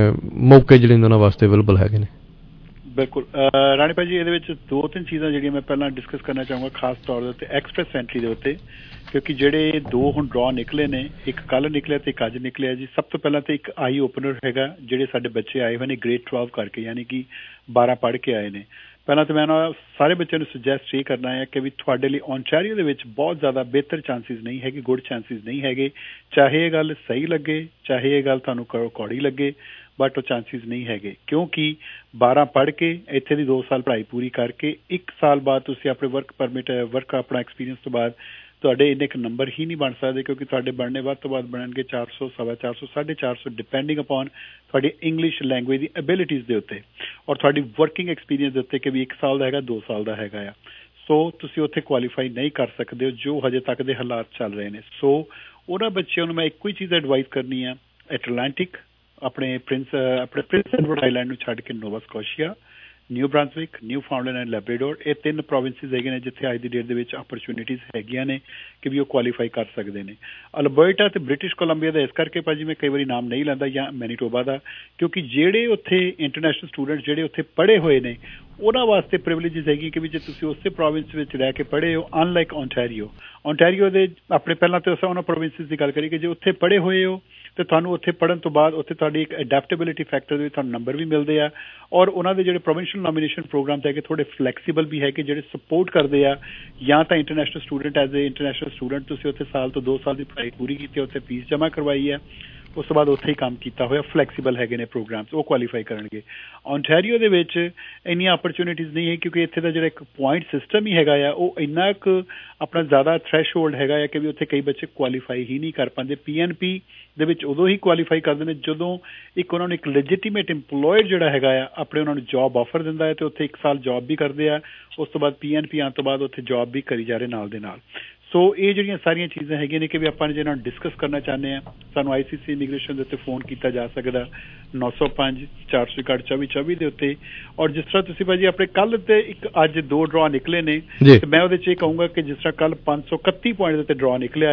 ਮੌਕੇ ਜਿਹੜੇ ਉਹਨਾਂ ਵਾਸਤੇ ਅਵੇਲੇਬਲ ਹੈਗੇ ਨੇ? ਬਿਲਕੁਲ ਰਾਣੀ ਭਾਈ ਜੀ, ਇਹਦੇ ਵਿੱਚ ਦੋ ਤਿੰਨ ਚੀਜ਼ਾਂ ਜਿਹੜੀਆਂ ਮੈਂ ਪਹਿਲਾਂ ਡਿਸਕਸ ਕਰਨਾ ਚਾਹੂੰਗਾ ਖਾਸ ਤੌਰ ਦੇ ਉੱਤੇ ਐਕਸਪ੍ਰੈਸ ਐਂਟਰੀ ਦੇ ਉੱਤੇ, ਕਿਉਂਕਿ ਜਿਹੜੇ ਦੋ ਹੁਣ ਡਰਾ ਨਿਕਲੇ ਨੇ, ਇੱਕ ਕੱਲ ਨਿਕਲਿਆ ਤੇ ਇੱਕ ਅੱਜ ਨਿਕਲਿਆ ਜੀ। ਸਭ ਤੋਂ ਪਹਿਲਾਂ ਤਾਂ ਇੱਕ ਆਈ ਓਪਨਰ ਹੈਗਾ, ਜਿਹੜੇ ਸਾਡੇ ਬੱਚੇ ਆਏ ਹੋਏ ਨੇ ਗ੍ਰੇਡ ਟਵੈਲਵ ਕਰਕੇ, ਯਾਨੀ ਕਿ ਬਾਰਾਂ ਪੜ੍ਹ ਕੇ ਆਏ ਨੇ। ਪਹਿਲਾਂ ਤਾਂ ਮੈਂ ਨਾ ਸਾਰੇ ਬੱਚਿਆਂ ਨੂੰ ਸੁਜੈਸਟ ਇਹ ਕਰਨਾ ਹੈ ਕਿ ਵੀ ਤੁਹਾਡੇ ਲਈ ਓਨਟਾਰੀਓ ਦੇ ਵਿੱਚ ਬਹੁਤ ਜ਼ਿਆਦਾ ਬਿਹਤਰ ਚਾਂਸਿਸ ਨਹੀਂ ਹੈਗੇ, ਗੁੱਡ ਚਾਂਸਿਸ ਨਹੀਂ ਹੈਗੇ, ਚਾਹੇ ਇਹ ਗੱਲ ਸਹੀ ਲੱਗੇ ਚਾਹੇ ਇਹ ਗੱਲ ਤੁਹਾਨੂੰ ਕੌੜੀ ਲੱਗੇ, ਬਟ ਉਹ ਚਾਂਸਿਸ ਨਹੀਂ ਹੈਗੇ ਕਿਉਂਕਿ ਬਾਰਾਂ ਪੜ੍ਹ ਕੇ ਇੱਥੇ ਦੀ ਦੋ ਸਾਲ ਪੜ੍ਹਾਈ ਪੂਰੀ ਕਰਕੇ ਇੱਕ ਸਾਲ ਬਾਅਦ ਤੁਸੀਂ ਆਪਣੇ ਵਰਕ ਪਰਮਿਟ ਵਰਕ ਆਪਣਾ ਐਕਸਪੀਰੀਅੰਸ ਤੋਂ ਬਾਅਦ ਤੁਹਾਡੇ ਇੰਨੇ ਕੁ ਨੰਬਰ ਹੀ ਨਹੀਂ ਬਣ ਸਕਦੇ ਕਿਉਂਕਿ ਤੁਹਾਡੇ ਬਣਨੇ ਵੱਧ ਤੋਂ ਵੱਧ ਬਣਨਗੇ ਚਾਰ ਸੌ ਸਵਾ ਚਾਰ ਸੌ ਸਾਢੇ ਚਾਰ ਸੌ ਡਿਪੈਂਡਿੰਗ ਅਪੋਨ ਤੁਹਾਡੀ ਇੰਗਲਿਸ਼ ਲੈਂਗੁਏਜ ਦੀ ਐਬਿਲਿਟੀਜ਼ ਦੇ ਉੱਤੇ ਔਰ ਤੁਹਾਡੀ ਵਰਕਿੰਗ ਐਕਸਪੀਰੀਅੰਸ ਦੇ ਉੱਤੇ ਕਿ ਵੀ ਇੱਕ ਸਾਲ ਦਾ ਹੈਗਾ ਦੋ ਸਾਲ ਦਾ ਹੈਗਾ ਆ। ਸੋ ਤੁਸੀਂ ਉੱਥੇ ਕੁਆਲੀਫਾਈ ਨਹੀਂ ਕਰ ਸਕਦੇ ਹੋ ਜੋ ਹਜੇ ਤੱਕ ਦੇ ਹਾਲਾਤ ਚੱਲ ਰਹੇ ਨੇ। ਸੋ ਉਹਨਾਂ ਬੱਚਿਆਂ ਨੂੰ ਮੈਂ ਇੱਕੋ ਹੀ ਚੀਜ਼ ਐਡਵਾਈਸ ਕਰਨੀ ਆ, ਐਟਲਾਂਟਿਕ ਆਪਣੇ ਪ੍ਰਿੰਸ ਆਪਣੇ ਪ੍ਰਿੰਸ ਐਡਵਰਡ ਆਈਲੈਂਡ ਨੂੰ ਛੱਡ ਕੇ Nova Scotia, New Brunswick, Newfoundland and Labrador, ਇਹ ਤਿੰਨ ਪ੍ਰੋਵਿੰਸਿਸ ਹੈਗੇ ਨੇ ਜਿੱਥੇ ਅੱਜ ਦੀ ਡੇਟ ਦੇ ਵਿੱਚ ਅਪਰਚੁਨਿਟੀਜ਼ ਹੈਗੀਆਂ ਨੇ ਕਿ ਵੀ ਉਹ ਕੁਆਲੀਫਾਈ ਕਰ ਸਕਦੇ ਨੇ। ਅਲਬਰਟਾ ਤੇ ਬ੍ਰਿਟਿਸ਼ ਕੋਲੰਬੀਆ ਦਾ ਇਸ ਕਰਕੇ ਭਾਜੀ ਮੈਂ ਕਈ ਵਾਰੀ ਨਾਮ ਨਹੀਂ ਲੈਂਦਾ ਜਾਂ ਮੈਨੀਟੋਬਾ ਦਾ, ਕਿਉਂਕਿ ਜਿਹੜੇ ਉੱਥੇ ਇੰਟਰਨੈਸ਼ਨਲ ਸਟੂਡੈਂਟ ਜਿਹੜੇ ਉੱਥੇ ਪੜ੍ਹੇ ਹੋਏ ਨੇ ਉਹਨਾਂ ਵਾਸਤੇ ਪ੍ਰਿਵਿਲੇਜਸ ਹੈਗੀ ਕਿ ਵੀ ਜੇ ਤੁਸੀਂ ਉਸੇ ਪ੍ਰੋਵਿੰਸ ਵਿੱਚ ਰਹਿ ਕੇ ਪੜ੍ਹੇ ਹੋ, ਅਨਲਾਈਕ ਓਨਟਾਰੀਓ ਓਨਟਾਰੀਓ ਦੇ ਆਪਣੇ ਪਹਿਲਾਂ ਤੇ ਉਹਨਾਂ ਪ੍ਰੋਵਿੰਸਿਸ ਦੀ ਗੱਲ ਕਰੀਏ ਕਿ ਜੇ ਉੱਥੇ ਪੜ੍ਹੇ ਹੋਏ ਹੋ ਤੇ ਤੁਹਾਨੂੰ ਉੱਥੇ ਪੜ੍ਹਨ ਤੋਂ ਬਾਅਦ ਉੱਥੇ ਤੁਹਾਡੀ ਇੱਕ ਅਡੈਪਟੇਬਿਲਿਟੀ ਫੈਕਟਰ ਦੇ ਵਿੱਚ ਤੁਹਾਨੂੰ ਨੰਬਰ ਵੀ ਮਿਲਦੇ ਆ ਔਰ ਉਹਨਾਂ ਦੇ ਜਿਹੜੇ ਪ੍ਰੋਵਿੰਸ਼ੀਅਲ ਨੋਮੀਨੇਸ਼ਨ ਪ੍ਰੋਗਰਾਮ ਹੈਗੇ ਥੋੜੇ ਫਲੈਕਸੀਬਲ ਵੀ ਹੈਗੇ ਜਿਹੜੇ ਸਪੋਰਟ ਕਰਦੇ ਆ। ਜਾਂ ਤਾਂ international student as a international student ਤੁਸੀਂ ਉੱਥੇ ਸਾਲ ਤੋਂ ਦੋ ਸਾਲ ਦੀ ਪੜ੍ਹਾਈ ਪੂਰੀ ਕੀਤੀ, ਉੱਥੇ ਫੀਸ ਜਮ੍ਹਾਂ ਕਰਵਾਈ ਹੈ, ਉਸ ਤੋਂ ਬਾਅਦ ਉੱਥੇ ਹੀ ਕੰਮ ਕੀਤਾ ਹੋਇਆ, ਫਲੈਕਸੀਬਲ ਹੈਗੇ ਨੇ ਪ੍ਰੋਗਰਾਮਸ, ਉਹ ਕੁਆਲੀਫਾਈ ਕਰਨਗੇ। ਓਨਟਾਰੀਓ ਦੇ ਵਿੱਚ ਇੰਨੀਆਂ ਅਪਰਚੁਨਿਟੀਜ਼ ਨਹੀਂ ਹੈ ਕਿਉਂਕਿ ਇੱਥੇ ਦਾ ਜਿਹੜਾ ਇੱਕ ਪੁਆਇੰਟ ਸਿਸਟਮ ਹੀ ਹੈਗਾ ਆ ਉਹ ਇੰਨਾ ਕੁ ਆਪਣਾ ਜ਼ਿਆਦਾ ਥ੍ਰੈਸ਼ਹੋਲਡ ਹੈਗਾ ਆ ਕਿ ਵੀ ਉੱਥੇ ਕਈ ਬੱਚੇ ਕੁਆਲੀਫਾਈ ਹੀ ਨਹੀਂ ਕਰ ਪਾਉਂਦੇ। ਪੀ ਐਨ ਪੀ ਦੇ ਵਿੱਚ ਉਦੋਂ ਹੀ ਕੁਆਲੀਫਾਈ ਕਰਦੇ ਨੇ ਜਦੋਂ ਇੱਕ ਉਹਨਾਂ ਨੂੰ ਇੱਕ ਲੈਜੀਟੀਮੇਟ ਇੰਪਲੋਇਰ ਜਿਹੜਾ ਹੈਗਾ ਆ ਆਪਣੇ ਉਹਨਾਂ ਨੂੰ ਜੌਬ ਆਫਰ ਦਿੰਦਾ ਹੈ ਤੇ ਉੱਥੇ ਇੱਕ ਸਾਲ ਜੌਬ ਵੀ ਕਰਦੇ ਆ, ਉਸ ਤੋਂ ਬਾਅਦ ਪੀ ਐਨ ਪੀ ਆਉਣ ਤੋਂ ਬਾਅਦ ਉੱਥੇ ਜੌਬ ਵੀ ਕਰੀ ਜਾ ਰਹੇ ਨਾਲ ਦੇ ਨਾਲ। ਸੋ ਇਹ ਜਿਹੜੀਆਂ ਸਾਰੀਆਂ ਚੀਜ਼ਾਂ ਹੈਗੀਆਂ ਨੇ ਕਿ ਵੀ ਆਪਾਂ ਜਿਹਨਾਂ ਨੂੰ ਡਿਸਕਸ ਕਰਨਾ ਚਾਹੁੰਦੇ ਹਾਂ ਸਾਨੂੰ ਆਈ ਸੀ ਸੀ ਇਮੀਗ੍ਰੇਸ਼ਨ ਦੇ ਉੱਤੇ ਫੋਨ ਕੀਤਾ ਜਾ ਸਕਦਾ ਨੌ ਸੌ ਪੰਜ ਚਾਰ ਸੌ ਇਕਾਹਠ ਚੌਵੀ ਚੌਵੀ ਦੇ ਉੱਤੇ। ਔਰ ਜਿਸ ਤਰ੍ਹਾਂ ਤੁਸੀਂ ਭਾਜੀ ਆਪਣੇ ਕੱਲ੍ਹ ਤੇ ਇੱਕ ਅੱਜ ਦੋ ਡਰਾ ਨਿਕਲੇ ਨੇ ਤੇ ਮੈਂ ਉਹਦੇ 'ਚ ਇਹ ਕਹੂੰਗਾ ਕਿ ਜਿਸ ਤਰ੍ਹਾਂ ਕੱਲ੍ਹ ਪੰਜ ਸੌ ਇਕੱਤੀ ਪੁਆਇੰਟ ਦੇ ਉੱਤੇ ਡਰਾ ਨਿਕਲਿਆ ਆ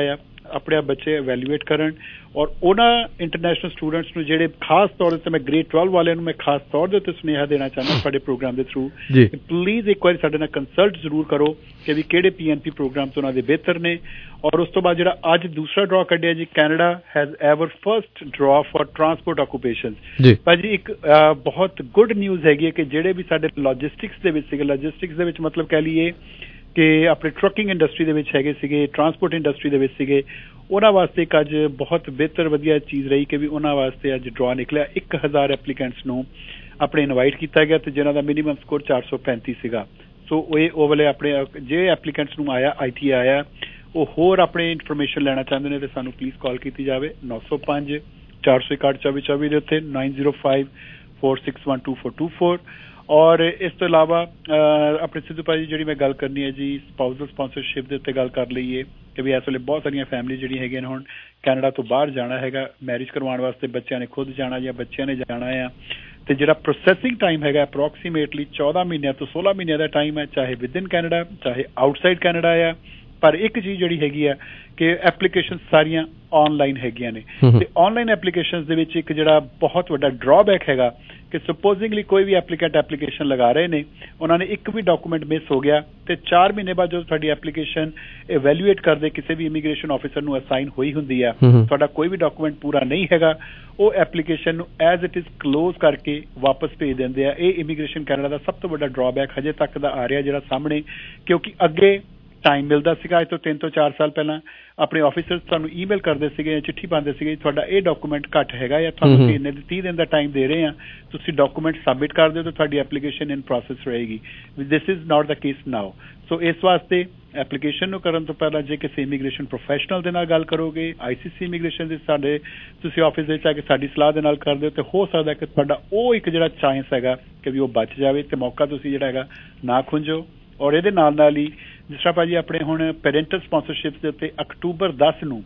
ਆਪਣੇ ਆਪ ਬੱਚੇ ਇਵੈਲੂਏਟ ਕਰਨ ਔਰ ਉਹਨਾਂ ਇੰਟਰਨੈਸ਼ਨਲ ਸਟੂਡੈਂਟਸ ਨੂੰ ਜਿਹੜੇ ਖਾਸ ਤੌਰ 'ਤੇ ਮੈਂ ਗ੍ਰੇਡ ਟਵੈਲਵ ਵਾਲਿਆਂ ਨੂੰ ਮੈਂ ਖਾਸ ਤੌਰ ਦੇ ਉੱਤੇ ਸੁਨੇਹਾ ਦੇਣਾ ਚਾਹੁੰਦਾ ਸਾਡੇ ਪ੍ਰੋਗਰਾਮ ਦੇ ਥਰੂ, ਪਲੀਜ਼ ਇੱਕ ਵਾਰੀ ਸਾਡੇ ਨਾਲ ਕੰਸਲਟ ਜ਼ਰੂਰ ਕਰੋ ਕਿ ਵੀ ਕਿਹੜੇ ਪੀ ਐਨ ਪੀ ਪ੍ਰੋਗਰਾਮਸ ਉਹਨਾਂ ਦੇ ਬਿਹਤਰ ਨੇ। ਔਰ ਉਸ ਤੋਂ ਬਾਅਦ ਜਿਹੜਾ ਅੱਜ ਦੂਸਰਾ ਡਰਾ ਕੱਢਿਆ ਜੀ, Canada has ever first draw for transport occupations. ਭਾਜੀ ਇੱਕ ਬਹੁਤ ਗੁੱਡ ਨਿਊਜ਼ ਹੈਗੀ ਹੈ ਕਿ ਜਿਹੜੇ ਵੀ ਸਾਡੇ ਲੌਜਿਸਟਿਕਸ ਦੇ ਵਿੱਚ ਸੀਗੇ, ਲੌਜਿਸਟਿਕਸ ਦੇ ਵਿੱਚ ਮਤਲਬ ਕਹਿ ਲਈਏ ਕਿ ਆਪਣੇ ਟਰੱਕਿੰਗ ਇੰਡਸਟਰੀ ਦੇ ਵਿੱਚ ਹੈਗੇ ਸੀਗੇ, ਟਰਾਂਸਪੋਰਟ ਇੰਡਸਟਰੀ ਦੇ ਵਿੱਚ ਸੀਗੇ, ਉਹਨਾਂ ਵਾਸਤੇ ਇੱਕ ਅੱਜ ਬਹੁਤ ਬਿਹਤਰ ਵਧੀਆ ਚੀਜ਼ ਰਹੀ ਕਿ ਵੀ ਉਹਨਾਂ ਵਾਸਤੇ ਅੱਜ ਡਰਾ ਨਿਕਲਿਆ। ਇੱਕ ਹਜ਼ਾਰ ਐਪਲੀਕੈਂਟਸ ਨੂੰ ਆਪਣੇ ਇਨਵਾਈਟ ਕੀਤਾ ਗਿਆ ਤੇ ਜਿਨ੍ਹਾਂ ਦਾ ਮਿਨੀਮਮ ਸਕੋਰ ਚਾਰ ਸੌ ਪੈਂਤੀ ਸੀਗਾ। ਸੋ ਇਹ ਉਹ ਵਾਲੇ ਆਪਣੇ ਜੇ ਐਪਲੀਕੈਂਟਸ ਨੂੰ ਆਇਆ ਆਈ ਟੀ ਆਇਆ ਉਹ ਹੋਰ ਆਪਣੇ ਇਨਫੋਰਮੇਸ਼ਨ ਲੈਣਾ ਚਾਹੁੰਦੇ ਨੇ ਤੇ ਸਾਨੂੰ ਪਲੀਜ਼ ਕਾਲ ਕੀਤੀ ਜਾਵੇ ਨੌ ਸੌ ਪੰਜ ਚਾਰ ਸੌ ਇਕਾਹਠ ਚੌਵੀ ਚੌਵੀ ਦੇ ਉੱਤੇ nine zero five four six one two four two four. ਔਰ ਇਸ ਤੋਂ ਇਲਾਵਾ ਆਪਣੇ ਸਿੱਧੂ ਭਾਜੀ ਜਿਹੜੀ ਮੈਂ ਗੱਲ ਕਰਨੀ ਹੈ ਜੀ ਸਪਾਊਸਲ ਸਪਾਂਸਰਸ਼ਿਪ ਦੇ ਉੱਤੇ ਗੱਲ ਕਰ ਲਈਏ ਕਿ ਵੀ ਇਸ ਵੇਲੇ ਬਹੁਤ ਸਾਰੀਆਂ ਫੈਮਿਲੀ ਜਿਹੜੀਆਂ ਹੈਗੀਆਂ ਨੇ ਹੁਣ ਕੈਨੇਡਾ ਤੋਂ ਬਾਹਰ ਜਾਣਾ ਹੈਗਾ ਮੈਰਿਜ ਕਰਵਾਉਣ ਵਾਸਤੇ, ਬੱਚਿਆਂ ਨੇ ਖੁਦ ਜਾਣਾ ਜਾਂ ਬੱਚਿਆਂ ਨੇ ਜਾਣਾ ਆ ਤੇ ਜਿਹੜਾ ਪ੍ਰੋਸੈਸਿੰਗ ਟਾਈਮ ਹੈਗਾ ਅਪਰੋਕਸੀਮੇਟਲੀ ਚੌਦਾਂ ਮਹੀਨਿਆਂ ਤੋਂ ਸੋਲਾਂ ਮਹੀਨਿਆਂ ਦਾ ਟਾਈਮ ਹੈ, ਚਾਹੇ ਵਿਦਿਨ ਕੈਨੇਡਾ ਚਾਹੇ ਆਊਟਸਾਈਡ ਕੈਨੇਡਾ ਆ। ਪਰ ਇੱਕ ਚੀਜ਼ ਜਿਹੜੀ ਹੈਗੀ ਆ ਕਿ ਐਪਲੀਕੇਸ਼ਨ ਸਾਰੀਆਂ ਆਨਲਾਈਨ ਹੈਗੀਆਂ ਨੇ ਤੇ ਆਨਲਾਈਨ ਐਪਲੀਕੇਸ਼ਨਸ ਦੇ ਵਿੱਚ ਇੱਕ ਜਿਹੜਾ ਬਹੁਤ ਵੱਡਾ ਡਰਾਬੈਕ ਹੈਗਾ ਕਿ ਸਪੋਜ਼ਿੰਗਲੀ ਕੋਈ ਵੀ ਐਪਲੀਕੈਂਟ ਐਪਲੀਕੇਸ਼ਨ ਲਗਾ ਰਹੇ ਨੇ, ਉਹਨਾਂ ਨੇ ਇੱਕ ਵੀ ਡਾਕੂਮੈਂਟ ਮਿਸ ਹੋ ਗਿਆ ਤੇ ਚਾਰ ਮਹੀਨੇ ਬਾਅਦ ਜਦੋਂ ਤੁਹਾਡੀ ਐਪਲੀਕੇਸ਼ਨ ਇਵੈਲੂਏਟ ਕਰਦੇ ਕਿਸੇ ਵੀ ਇਮੀਗ੍ਰੇਸ਼ਨ ਆਫਿਸਰ ਨੂੰ ਅਸਾਈਨ ਹੋਈ ਹੁੰਦੀ ਆ, ਤੁਹਾਡਾ ਕੋਈ ਵੀ ਡਾਕੂਮੈਂਟ ਪੂਰਾ ਨਹੀਂ ਹੈਗਾ, ਉਹ ਐਪਲੀਕੇਸ਼ਨ ਨੂੰ ਐਜ਼ ਇਟ ਇਜ਼ ਕਲੋਜ਼ ਕਰਕੇ ਵਾਪਸ ਭੇਜ ਦਿੰਦੇ ਆ। ਇਹ ਇਮੀਗ੍ਰੇਸ਼ਨ ਕੈਨੇਡਾ ਦਾ ਸਭ ਤੋਂ ਵੱਡਾ ਡਰਾਬੈਕ ਹਜੇ ਤੱਕ ਦਾ ਆ ਰਿਹਾ ਜਿਹੜਾ ਸਾਹਮਣੇ, ਕਿਉਂਕਿ ਅੱਗੇ ਟਾਈਮ ਮਿਲਦਾ ਸੀਗਾ ਅੱਜ ਤੋਂ ਤਿੰਨ ਤੋਂ ਚਾਰ ਸਾਲ ਪਹਿਲਾਂ ਆਪਣੇ ਆਫਿਸਰਸ ਤੁਹਾਨੂੰ ਈਮੇਲ ਕਰਦੇ ਸੀਗੇ, ਚਿੱਠੀ ਪਾਉਂਦੇ ਸੀਗੇ ਤੁਹਾਡਾ ਇਹ ਡਾਕੂਮੈਂਟ ਘੱਟ ਹੈਗਾ ਜਾਂ ਤੁਹਾਨੂੰ ਇੰਨੇ ਤੀਹ ਦਿਨ ਦਾ ਟਾਈਮ ਦੇ ਰਹੇ ਆ, ਤੁਸੀਂ ਡਾਕੂਮੈਂਟ ਸਬਮਿਟ ਕਰ ਦਿਓ ਤਾਂ ਤੁਹਾਡੀ ਐਪਲੀਕੇਸ਼ਨ ਇਨ ਪ੍ਰੋਸੈਸ ਰਹੇਗੀ। This is not the case ਨਾਓ। ਸੋ ਇਸ ਵਾਸਤੇ ਐਪਲੀਕੇਸ਼ਨ ਨੂੰ ਕਰਨ ਤੋਂ ਪਹਿਲਾਂ ਜੇ ਕਿਸੇ ਇਮੀਗ੍ਰੇਸ਼ਨ ਪ੍ਰੋਫੈਸ਼ਨਲ ਦੇ ਨਾਲ ਗੱਲ ਕਰੋਗੇ, ਆਈ ਸੀ ਸੀ ਇਮੀਗ੍ਰੇਸ਼ਨ ਦੇ ਸਾਡੇ ਤੁਸੀਂ ਆਫਿਸ ਵਿੱਚ ਆ ਕੇ ਸਾਡੀ ਸਲਾਹ ਦੇ ਨਾਲ ਕਰਦੇ ਹੋ ਤੇ ਹੋ ਸਕਦਾ ਕਿ ਤੁਹਾਡਾ ਉਹ ਇੱਕ ਜਿਹੜਾ ਚਾਂਸ ਹੈਗਾ ਕਿ ਵੀ ਉਹ ਬਚ ਜਾਵੇ ਤੇ ਮੌਕਾ ਤੁਸੀਂ ਜਿਹੜਾ ਹੈਗਾ ਨਾ ਖੁੰਝੋ। ਔਰ ਇਹਦੇ ਨਾਲ ਨਾਲ ਹੀ ਜਿਸ ਤਰ੍ਹਾਂ ਭਾਜੀ ਆਪਣੇ ਹੁਣ ਪੈਰੈਂਟਲ ਸਪਾਂਸਰਸ਼ਿਪ ਦੇ ਉੱਤੇ ਅਕਤੂਬਰ ਦਸ ਨੂੰ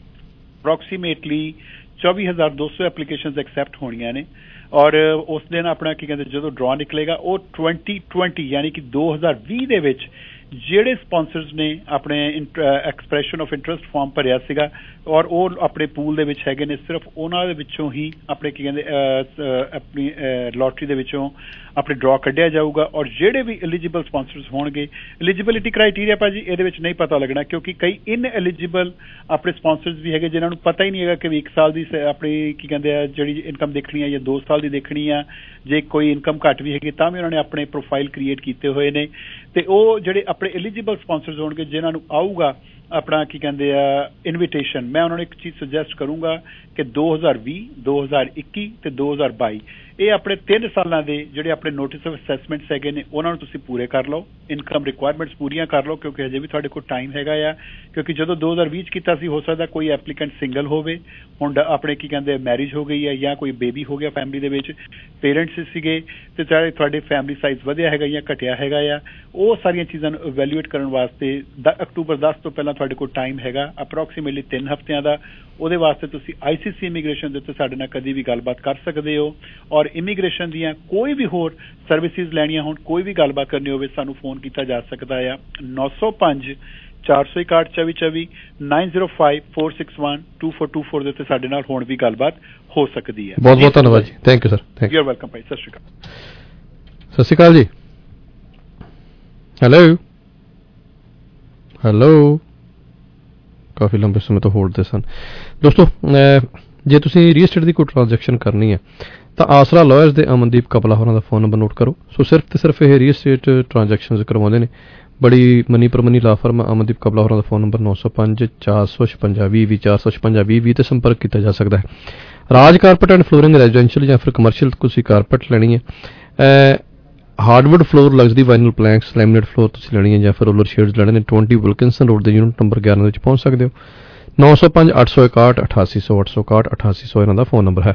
ਅਪਰੋਕਸੀਮੇਟਲੀ ਚੌਵੀ ਹਜ਼ਾਰ ਦੋ ਸੌ ਐਪਲੀਕੇਸ਼ਨਸ ਐਕਸੈਪਟ ਹੋਣੀਆਂ ਨੇ ਔਰ ਉਸ ਦਿਨ ਆਪਣਾ ਕੀ ਕਹਿੰਦੇ ਜਦੋਂ ਡਰਾ ਨਿਕਲੇਗਾ ਉਹ ਟਵੈਂਟੀ ਟਵੈਂਟੀ ਯਾਨੀ ਕਿ ਦੋ ਹਜ਼ਾਰ ਵੀਹ ਦੇ ਵਿੱਚ ਜਿਹੜੇ ਸਪਾਂਸਰਸ ਨੇ ਆਪਣੇ ਐਕਸਪ੍ਰੈਸ਼ਨ ਆਫ ਇੰਟਰਸਟ ਫਾਰਮ ਭਰਿਆ ਸੀਗਾ ਔਰ ਉਹ ਆਪਣੇ ਪੂਲ ਦੇ ਵਿੱਚ ਹੈਗੇ ਨੇ, ਸਿਰਫ ਉਹਨਾਂ ਦੇ ਵਿੱਚੋਂ ਹੀ ਆਪਣੇ ਕੀ ਕਹਿੰਦੇ ਆਪਣੀ ਲੋਟਰੀ ਦੇ ਵਿੱਚੋਂ ਆਪਣੇ ਡਰਾ ਕੱਢਿਆ ਜਾਊਗਾ। ਔਰ ਜਿਹੜੇ ਵੀ ਐਲੀਜੀਬਲ ਸਪਾਂਸਰਸ ਹੋਣਗੇ, ਐਲੀਜੀਬਿਲਿਟੀ ਕ੍ਰਾਈਟੇਰੀਆ ਭਾਜੀ ਇਹਦੇ ਵਿੱਚ ਨਹੀਂ ਪਤਾ ਲੱਗਣਾ ਕਿਉਂਕਿ ਕਈ ਇਨ ਐਲੀਜੀਬਲ ਆਪਣੇ ਸਪਾਂਸਰਸ ਵੀ ਹੈਗੇ ਜਿਨ੍ਹਾਂ ਨੂੰ ਪਤਾ ਹੀ ਨਹੀਂ ਹੈਗਾ ਕਿ ਵੀ ਇੱਕ ਸਾਲ ਦੀ ਆਪਣੀ ਕੀ ਕਹਿੰਦੇ ਆ ਜਿਹੜੀ ਇਨਕਮ ਦੇਖਣੀ ਆ ਜਾਂ ਦੋ ਸਾਲ ਦੀ ਦੇਖਣੀ ਆ, ਜੇ ਕੋਈ ਇਨਕਮ ਘੱਟ ਵੀ ਹੈਗੀ ਤਾਂ ਵੀ ਉਹਨਾਂ ਨੇ ਆਪਣੇ ਪ੍ਰੋਫਾਈਲ ਕ੍ਰੀਏਟ ਕੀਤੇ ਹੋਏ ਨੇ ਤੇ ਉਹ ਜਿਹੜੇ ਆਪਣੇ ਐਲੀਜੀਬਲ ਸਪਾਂਸਰਸ ਹੋਣਗੇ ਜਿਨ੍ਹਾਂ ਨੂੰ ਆਊਗਾ ਆਪਣਾ ਕੀ ਕਹਿੰਦੇ ਆ ਇਨਵੀਟੇਸ਼ਨ, ਮੈਂ ਉਹਨਾਂ ਨੂੰ ਇੱਕ ਚੀਜ਼ ਸੁਜੈਸਟ ਕਰੂੰਗਾ ਕਿ ਦੋ ਹਜ਼ਾਰ ਵੀਹ ਦੋ ਹਜ਼ਾਰ ਇੱਕੀ ਤੇ ਦੋ ਹਜ਼ਾਰ ਬਾਈ ਇਹ ਆਪਣੇ ਤਿੰਨ ਸਾਲਾਂ ਦੇ ਜਿਹੜੇ ਆਪਣੇ ਨੋਟਿਸ ਆਫ ਅਸੈਸਮੈਂਟਸ ਹੈਗੇ ਨੇ ਉਹਨਾਂ ਨੂੰ ਤੁਸੀਂ ਪੂਰੇ ਕਰ ਲਓ, ਇਨਕਮ ਰਿਕੁਆਇਰਮੈਂਟਸ ਪੂਰੀਆਂ ਕਰ ਲਓ ਕਿਉਂਕਿ ਹਜੇ ਵੀ ਤੁਹਾਡੇ ਕੋਲ ਟਾਈਮ ਹੈਗਾ ਆ। ਕਿਉਂਕਿ ਜਦੋਂ ਦੋ ਹਜ਼ਾਰ ਵੀਹ 'ਚ ਕੀਤਾ ਸੀ ਹੋ ਸਕਦਾ ਕੋਈ ਐਪਲੀਕੈਂਟ ਸਿੰਗਲ ਹੋਵੇ, ਹੁਣ ਆਪਣੇ ਕੀ ਕਹਿੰਦੇ ਮੈਰਿਜ ਹੋ ਗਈ ਹੈ ਜਾਂ ਕੋਈ ਬੇਬੀ ਹੋ ਗਿਆ ਫੈਮਿਲੀ ਦੇ ਵਿੱਚ, ਪੇਰੈਂਟਸ ਸੀਗੇ ਤੇ ਚਾਹੇ ਤੁਹਾਡੇ ਫੈਮਿਲੀ ਸਾਈਜ਼ ਵਧਿਆ ਹੈਗਾ ਜਾਂ ਘਟਿਆ ਹੈਗਾ ਆ, ਉਹ ਸਾਰੀਆਂ ਚੀਜ਼ਾਂ ਨੂੰ ਇਵੈਲੂਏਟ ਕਰਨ ਵਾਸਤੇ ਅਕਤੂਬਰ ਦਸ ਤੋਂ ਪਹਿਲਾਂ ਤੁਹਾਡੇ ਕੋਲ ਟਾਈਮ ਹੈਗਾ ਅਪਰੋਕਸੀਮੇਟਲੀ ਤਿੰਨ ਹਫ਼ਤਿਆਂ ਦਾ। ਉਹਦੇ ਵਾਸਤੇ ਤੁਸੀਂ ਆਈ ਸੀ ਸੀ ਇਮੀਗ੍ਰੇਸ਼ਨ ਦੇ ਉੱਤੇ ਸਾਡੇ ਨਾਲ ਕਦੀ ਵੀ ਗੱਲਬਾਤ ਕਰ ਸਕਦੇ ਹੋ ਔਰ ਇਮੀਗ੍ਰੇਸ਼ਨ ਦੀਆਂ ਕੋਈ ਵੀ ਹੋਰ ਸਰਵਿਸਿਜ਼ ਲੈਣੀਆਂ ਹੋਣ, ਕੋਈ ਵੀ ਗੱਲਬਾਤ ਕਰਨੀ ਹੋਵੇ ਸਾਨੂੰ ਫੋਨ ਕੀਤਾ ਜਾ ਸਕਦਾ ਆ ਨੌ ਸੌ ਪੰਜ ਚਾਰ ਸੌ ਇਕਾਹਠ ਚੌਵੀ ਚੌਵੀ nine zero five four six one two four two four ਦੇ ਉੱਤੇ ਸਾਡੇ ਨਾਲ ਹੁਣ ਵੀ ਗੱਲਬਾਤ ਹੋ ਸਕਦੀ ਹੈ। ਬਹੁਤ ਬਹੁਤ ਧੰਨਵਾਦ ਜੀ, thank you sir, thank you are welcome ਭਾਈ, ਸਤਿ ਸ਼੍ਰੀ ਅਕਾਲ। ਸਤਿ ਸ਼੍ਰੀ ਅਕਾਲ ਜੀ। ਹੈਲੋ ਹੈਲੋ ਕਾਫੀ ਲੰਬੇ ਸਮੇਂ ਤੋਂ ਹੋਲਡ ਤੇ ਸਨ ਦੋਸਤੋ। ਜੇ ਤੁਸੀਂ ਰੀਅਲ estate ਦੀ ਕੋਈ ਟ੍ਰਾਂਜੈਕਸ਼ਨ ਕਰਨੀ ਹੈ ਤਾਂ ਆਸਰਾ ਲਾਇਰਸ ਦੇ ਅਮਨਦੀਪ ਕਪਲਾ ਹੋਰਾਂ ਦਾ ਫੋਨ ਨੰਬਰ ਨੋਟ ਕਰੋ। ਸੋ ਸਿਰਫ ਤੇ ਸਿਰਫ ਇਹ ਰੀਅਲ estate ਟ੍ਰਾਂਜੈਕਸ਼ਨਸ ਕਰਵਾਉਂਦੇ ਨੇ, ਬੜੀ ਮਨੀ ਪਰਮਨੀ ਲਾ ਫਰਮ ਅਮਨਦੀਪ ਕਪਲਾ ਹੋਰਾਂ ਦਾ ਫੋਨ ਨੰਬਰ ਨੌ ਸੌ ਪੰਜ ਚਾਰ ਸੌ ਛਪੰਜਾ ਵੀਹ ਵੀਹ ਚਾਰ ਸੌ ਛਪੰਜਾ ਵੀਹ ਵੀਹ ਤੇ ਸੰਪਰਕ ਕੀਤਾ ਜਾ ਸਕਦਾ ਹੈ। Raj carpet and flooring residential ਜਾਂ ਫਿਰ ਕਮਰਸ਼ੀਅਲ ਤੁਸੀਂ ਕਾਰਪੈਟ ਲੈਣੀ ਹੈ, hardwood floor luxury vinyl planks laminate floor ਤੁਸੀਂ ਲੈਣੀ ਹੈ ਜਾਂ ਫਿਰ ਰੋਲਰ ਸ਼ੇਡਸ ਲੈਣੇ ਨੇ, ਵੀਹ ਵਿਲਕਿੰਸਨ ਰੋਡ ਦੇ ਯੂਨਿਟ ਨੰਬਰ ਗਿਆਰਾਂ ਵਿੱਚ ਪਹੁੰਚ ਸਕਦੇ ਹੋ। ਨੌ ਸੌ ਪੰਜ ਅੱਠ ਸੌ ਇਕਾਹਠ ਅਠਾਸੀ ਸੌ ਅੱਠ ਸੌ ਇਕਾਹਠ ਅਠਾਸੀ ਸੌ ਇਹਨਾਂ ਦਾ ਫੋਨ ਨੰਬਰ ਹੈ।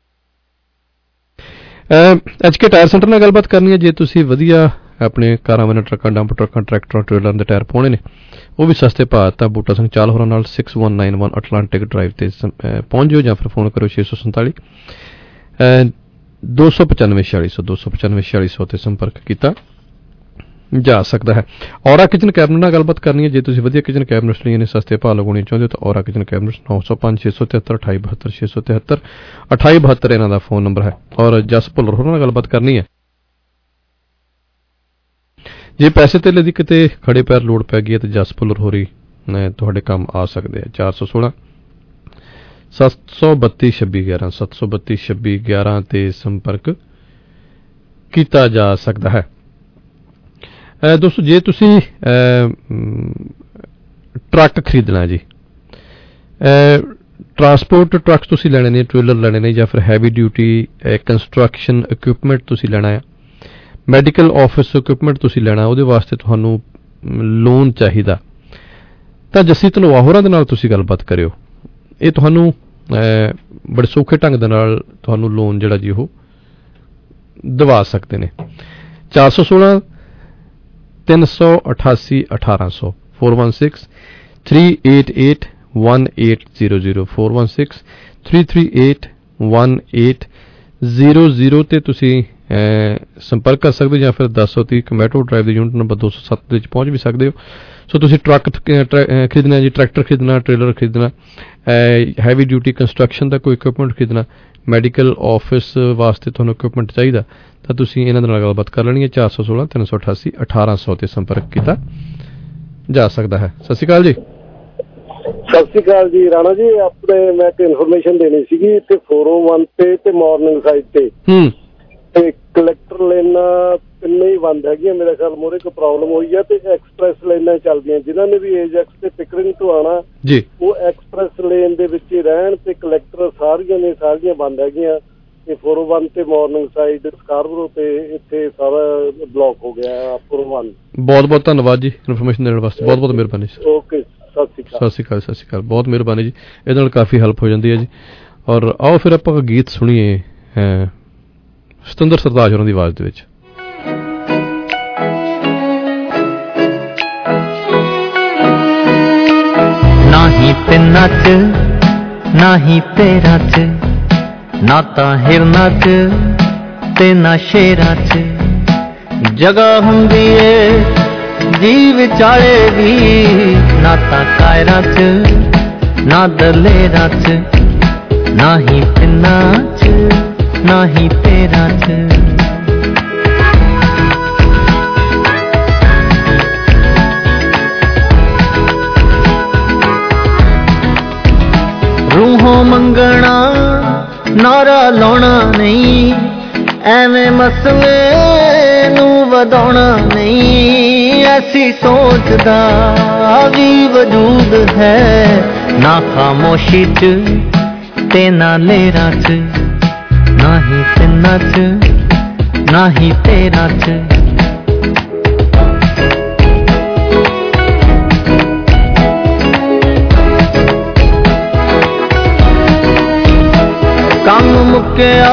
ਐਚ ਕੇ ਟਾਇਰ ਸੈਂਟਰ ਨਾਲ ਗੱਲਬਾਤ ਕਰਨੀ ਹੈ। ਜੇ ਤੁਸੀਂ ਵਧੀਆ ਆਪਣੇ ਕਾਰਾਂ ਵਾਲੇ ਟਰੱਕਾਂ ਡੰਪ ਟਰੱਕਾਂ ਟਰੈਕਟਰਾਂ ਟ੍ਰੇਲਰਾਂ ਦੇ ਟਾਇਰ ਪਾਉਣੇ ਨੇ ਉਹ ਵੀ ਸਸਤੇ ਭਾਅ ਤਾਂ ਬੂਟਾ ਸਿੰਘ ਚਾਲ ਹੋਰਾਂ ਨਾਲ six one nine one Atlantic drive ਤੇ ਪਹੁੰਚ ਜਾਓ ਜਾਂ ਫਿਰ ਫੋਨ ਕਰੋ ਛੇ ਸੌ ਸੰਤਾਲੀ ਦੋ ਸੌ ਪਚਾਨਵੇਂ ਛਿਆਲੀ ਸੌ ਦੋ ਸੌ ਪਚਾਨਵੇਂ ਛਿਆਲੀ ਸੌ ਤੇ ਸੰਪਰਕ ਕੀਤਾ ਜਾ ਸਕਦਾ ਹੈ। ਔਰਾ ਕਿਚਨ ਕੈਬਨਿਟ ਨਾਲ ਗੱਲਬਾਤ ਕਰਨੀ ਹੈ। ਜੇ ਤੁਸੀਂ ਵਧੀਆ ਕਿਚਨ ਕੈਬਨਿਟਸ ਲਈਆਂ ਨੇ, ਸਸਤੇ ਭਾਅ ਲਗਾਉਣੇ ਚਾਹੁੰਦੇ ਹੋ ਤਾਂ ਔਰਾ ਕਿਚਨ ਕੈਬਨਿਟਸ ਨੌ ਸੌ ਪੰਜ ਛੇ ਸੌ ਤਿਹੱਤਰ ਅਠਾਈ ਬਹੱਤਰ ਛੇ ਸੌ ਤਿਹੱਤਰ ਅਠਾਈ ਬਹੱਤਰ ਇਹਨਾਂ ਦਾ ਫੋਨ ਨੰਬਰ ਹੈ। ਔਰ ਜਸ ਭੁੱਲਰ ਹੋਰਾਂ ਨਾਲ ਗੱਲਬਾਤ ਕਰਨੀ ਹੈ। ਜੇ ਪੈਸੇ ਧੇਲੇ ਦੀ ਕਿਤੇ ਖੜੇ ਪੈਰ ਲੋੜ ਪੈ ਗਈ ਹੈ ਤਾਂ ਜਸ ਭੁੱਲਰ ਹੋਰੀ ਤੁਹਾਡੇ ਕੰਮ ਆ ਸਕਦੇ ਆ। ਚਾਰ ਸੌ ਸੋਲਾਂ ਸੱਤ ਸੌ ਬੱਤੀ ਛੱਬੀ ਗਿਆਰਾਂ ਸੱਤ ਸੌ ਬੱਤੀ ਛੱਬੀ ਗਿਆਰਾਂ ਤੇ ਸੰਪਰਕ ਕੀਤਾ ਜਾ ਸਕਦਾ ਹੈ। ਦੋਸਤੋ, ਜੇ ਤੁਸੀਂ ਟਰੱਕ ਖਰੀਦਣਾ ਜੀ, ਟਰਾਂਸਪੋਰਟ ਟਰੱਕਸ ਤੁਸੀਂ ਲੈਣੇ ਨੇ, ਟ੍ਰੇਲਰ ਲੈਣੇ ਨੇ, ਜਾਂ ਫਿਰ ਹੈਵੀ ਡਿਊਟੀ ਕੰਸਟਰਕਸ਼ਨ ਇਕੁਇਪਮੈਂਟ ਤੁਸੀਂ ਲੈਣਾ ਆ, ਮੈਡੀਕਲ ਆਫਿਸ ਇਕੁਇਪਮੈਂਟ ਤੁਸੀਂ ਲੈਣਾ, ਉਹਦੇ ਵਾਸਤੇ ਤੁਹਾਨੂੰ ਲੋਨ ਚਾਹੀਦਾ, ਤਾਂ ਜੱਸੀ ਧਨੋਆ ਹੋਰਾਂ ਦੇ ਨਾਲ ਤੁਸੀਂ ਗੱਲਬਾਤ ਕਰਿਓ। ਇਹ ਤੁਹਾਨੂੰ ਬੜੇ ਸੌਖੇ ਢੰਗ ਦੇ ਨਾਲ ਤੁਹਾਨੂੰ ਲੋਨ ਜਿਹੜਾ ਜੀ ਉਹ ਦਵਾ ਸਕਦੇ ਨੇ। ਚਾਰ ਸੌ ਸੋਲਾਂ ਤਿੰਨ ਸੌ ਅਠਾਸੀ ਅਠਾਰਾਂ ਸੌ four one six three eight eight one eight zero zero four one six three three eight one eight zero zero ਤੇ ਤੁਸੀਂ ਸੰਪਰਕ ਕਰ ਸਕਦੇ ਹੋ, ਜਾਂ ਫਿਰ ਦਸ ਸੌ ਤੀਹ ਕਮੈਟੋ ਡਰਾਈਵ ਦੇ ਯੂਨਿਟ ਨੰਬਰ ਦੋ ਸੌ ਸੱਤ ਦੇ ਵਿੱਚ ਪਹੁੰਚ ਵੀ ਸਕਦੇ ਹੋ। ਸੋ ਤੁਸੀਂ ਟਰੱਕ ਖਰੀਦਣਾ ਜੀ, ਟਰੈਕਟਰ ਖਰੀਦਣਾ, ਟ੍ਰੇਲਰ ਖਰੀਦਣਾ, ਹੈਵੀ ਡਿਊਟੀ ਕੰਸਟਰਕਸ਼ਨ ਦਾ ਕੋਈ ਇਕੁਇਪਮੈਂਟ ਖਰੀਦਣਾ, ਮੈਡੀਕਲ ਆਫਿਸ ਵਾਸਤੇ ਤੁਹਾਨੂੰ ਇਕੁਇਪਮੈਂਟ ਚਾਹੀਦਾ, ਤਾਂ ਤੁਸੀਂ ਇਹਨਾਂ ਦੇ ਨਾਲ ਗੱਲਬਾਤ ਕਰ ਲੈਣੀ ਹੈ। ਚਾਰ ਸੌ ਸੋਲਾਂ ਤਿੰਨ ਸੌ ਅਠਾਸੀ ਅਠਾਰਾਂ ਸੌ ਤੇ ਸੰਪਰਕ ਕੀਤਾ ਜਾ ਸਕਦਾ ਹੈ। ਸਤਿ ਸ਼੍ਰੀ ਅਕਾਲ ਜੀ। ਸਤਿ ਸ਼੍ਰੀ ਅਕਾਲ ਜੀ ਰਾਣਾ ਜੀ। ਆਪਣੇ ਮੈਂ ਇੱਕ ਇਨਫੋਰਮੇਸ਼ਨ ਦੇਣੀ ਸੀਗੀ। ਇੱਥੇ ਫੋਰ ਓ ਵਨ ਤੇ ਤੇ ਮਾਰਨਿੰਗ ਸਾਈਡ ਤੇ ਤੇ ਕਲੈਕਟਰ ਲਾਈਨਾਂ ਤਿੰਨੇ ਹੀ ਬੰਦ ਹੈਗੀਆਂ। ਮੇਰੇ ਖਿਆਲ ਮੋਰੇ ਕੋਈ ਪ੍ਰੋਬਲਮ ਹੋਈ ਹੈ ਤੇ ਐਕਸਪ੍ਰੈਸ ਲਾਈਨਾਂ ਚੱਲਦੀਆਂ। ਜਿਨ੍ਹਾਂ ਨੇ ਵੀ ਏਜੈਕਸ ਤੇ ਪਿਕਰਿੰਗ ਤੋਂ ਆਉਣਾ ਜੀ, ਉਹ ਐਕਸਪ੍ਰੈਸ ਲੇਨ ਦੇ ਵਿੱਚ ਹੀ ਰਹਿਣ ਤੇ ਕਲੈਕਟਰ ਸਾਰੀਆਂ ਨੇ ਸਾਰੀਆਂ ਬੰਦ ਹੈਗੀਆਂ। ਤੇ ਫੋਰ ਓ ਵਨ ਤੇ ਮਾਰਨਿੰਗ ਸਾਈਡ ਸਕਾਰਬਰੋ ਤੇ ਇੱਥੇ ਸਾਰਾ ਬਲੌਕ ਹੋ ਗਿਆ ਫੋਰ ਓ ਵਨ। ਬਹੁਤ ਬਹੁਤ ਧੰਨਵਾਦ ਜੀ ਇਨਫੋਰਮੇਸ਼ਨ ਦੇਣ ਵਾਸਤੇ, ਬਹੁਤ ਬਹੁਤ ਮਿਹਰਬਾਨੀ। ਓਕੇ, ਸਤਿ ਸ਼੍ਰੀ ਅਕਾਲ। ਸਤਿ ਸ਼੍ਰੀ ਅਕਾਲ, ਸਤਿ ਸ਼੍ਰੀ ਅਕਾਲ, ਬਹੁਤ ਮਿਹਰਬਾਨੀ ਜੀ। ਇਹਦੇ ਨਾਲ ਕਾਫੀ ਹੈਲਪ ਹੋ ਜਾਂਦੀ ਹੈ ਜੀ। ਔਰ ਆਓ ਫਿਰ ਆਪਾਂ ਗੀਤ ਸੁਣੀਏ ਸਤਿੰਦਰ ਸਰਤਾਜ ਹੋਰਾਂ ਦੀ ਆਵਾਜ਼ ਦੇ ਵਿੱਚ। ਨਾ ਹੀ ਤਿੰਨਾਂ ਚ ਨਾ ਹੀ ਤੇਰਾ ਚ, ਨਾ ਤਾਂ ਹਿਰਨਾਂ ਚ ਤੇ ਨਾ ਸ਼ੇਰਾਂ ਚ ਜਗ੍ਹਾ ਹੁੰਦੀ ਏ ਜੀ ਵਿਚਾਲੇ ਵੀ, ਨਾ ਤਾਂ ਕਾਇਰਾਂ ਚ ਨਾ ਦਲੇਰਾਂ ਚ, ਨਾ ਹੀ ਤਿੰਨਾਂ ਚ ਨਾ ਹੀ ਤੇਰਾ ਚ। ਰੂਹੋਂ ਮੰਗਣਾ ਨਾਰਾ ਲਾਉਣਾ ਨਹੀਂ, ਐਵੇਂ ਮਸਲੇ ਨੂੰ ਵਧਾਉਣਾ ਨਹੀਂ। ਐਸੀ ਸੋਚ ਦਾ ਵੀ ਵਜੂਦ ਹੈ, ਨਾ ਖਾਮੋਸ਼ੀ ਚ ਤੇ ਨਾ ਲੇਰਾਂ ਚ, ਨਾ ਹੀ ਤਿੰਨਾਂ ਚ ਨਾ ਹੀ ਤੇਰਾ ਚ। ਕੰਮ ਮੁੱਕਿਆ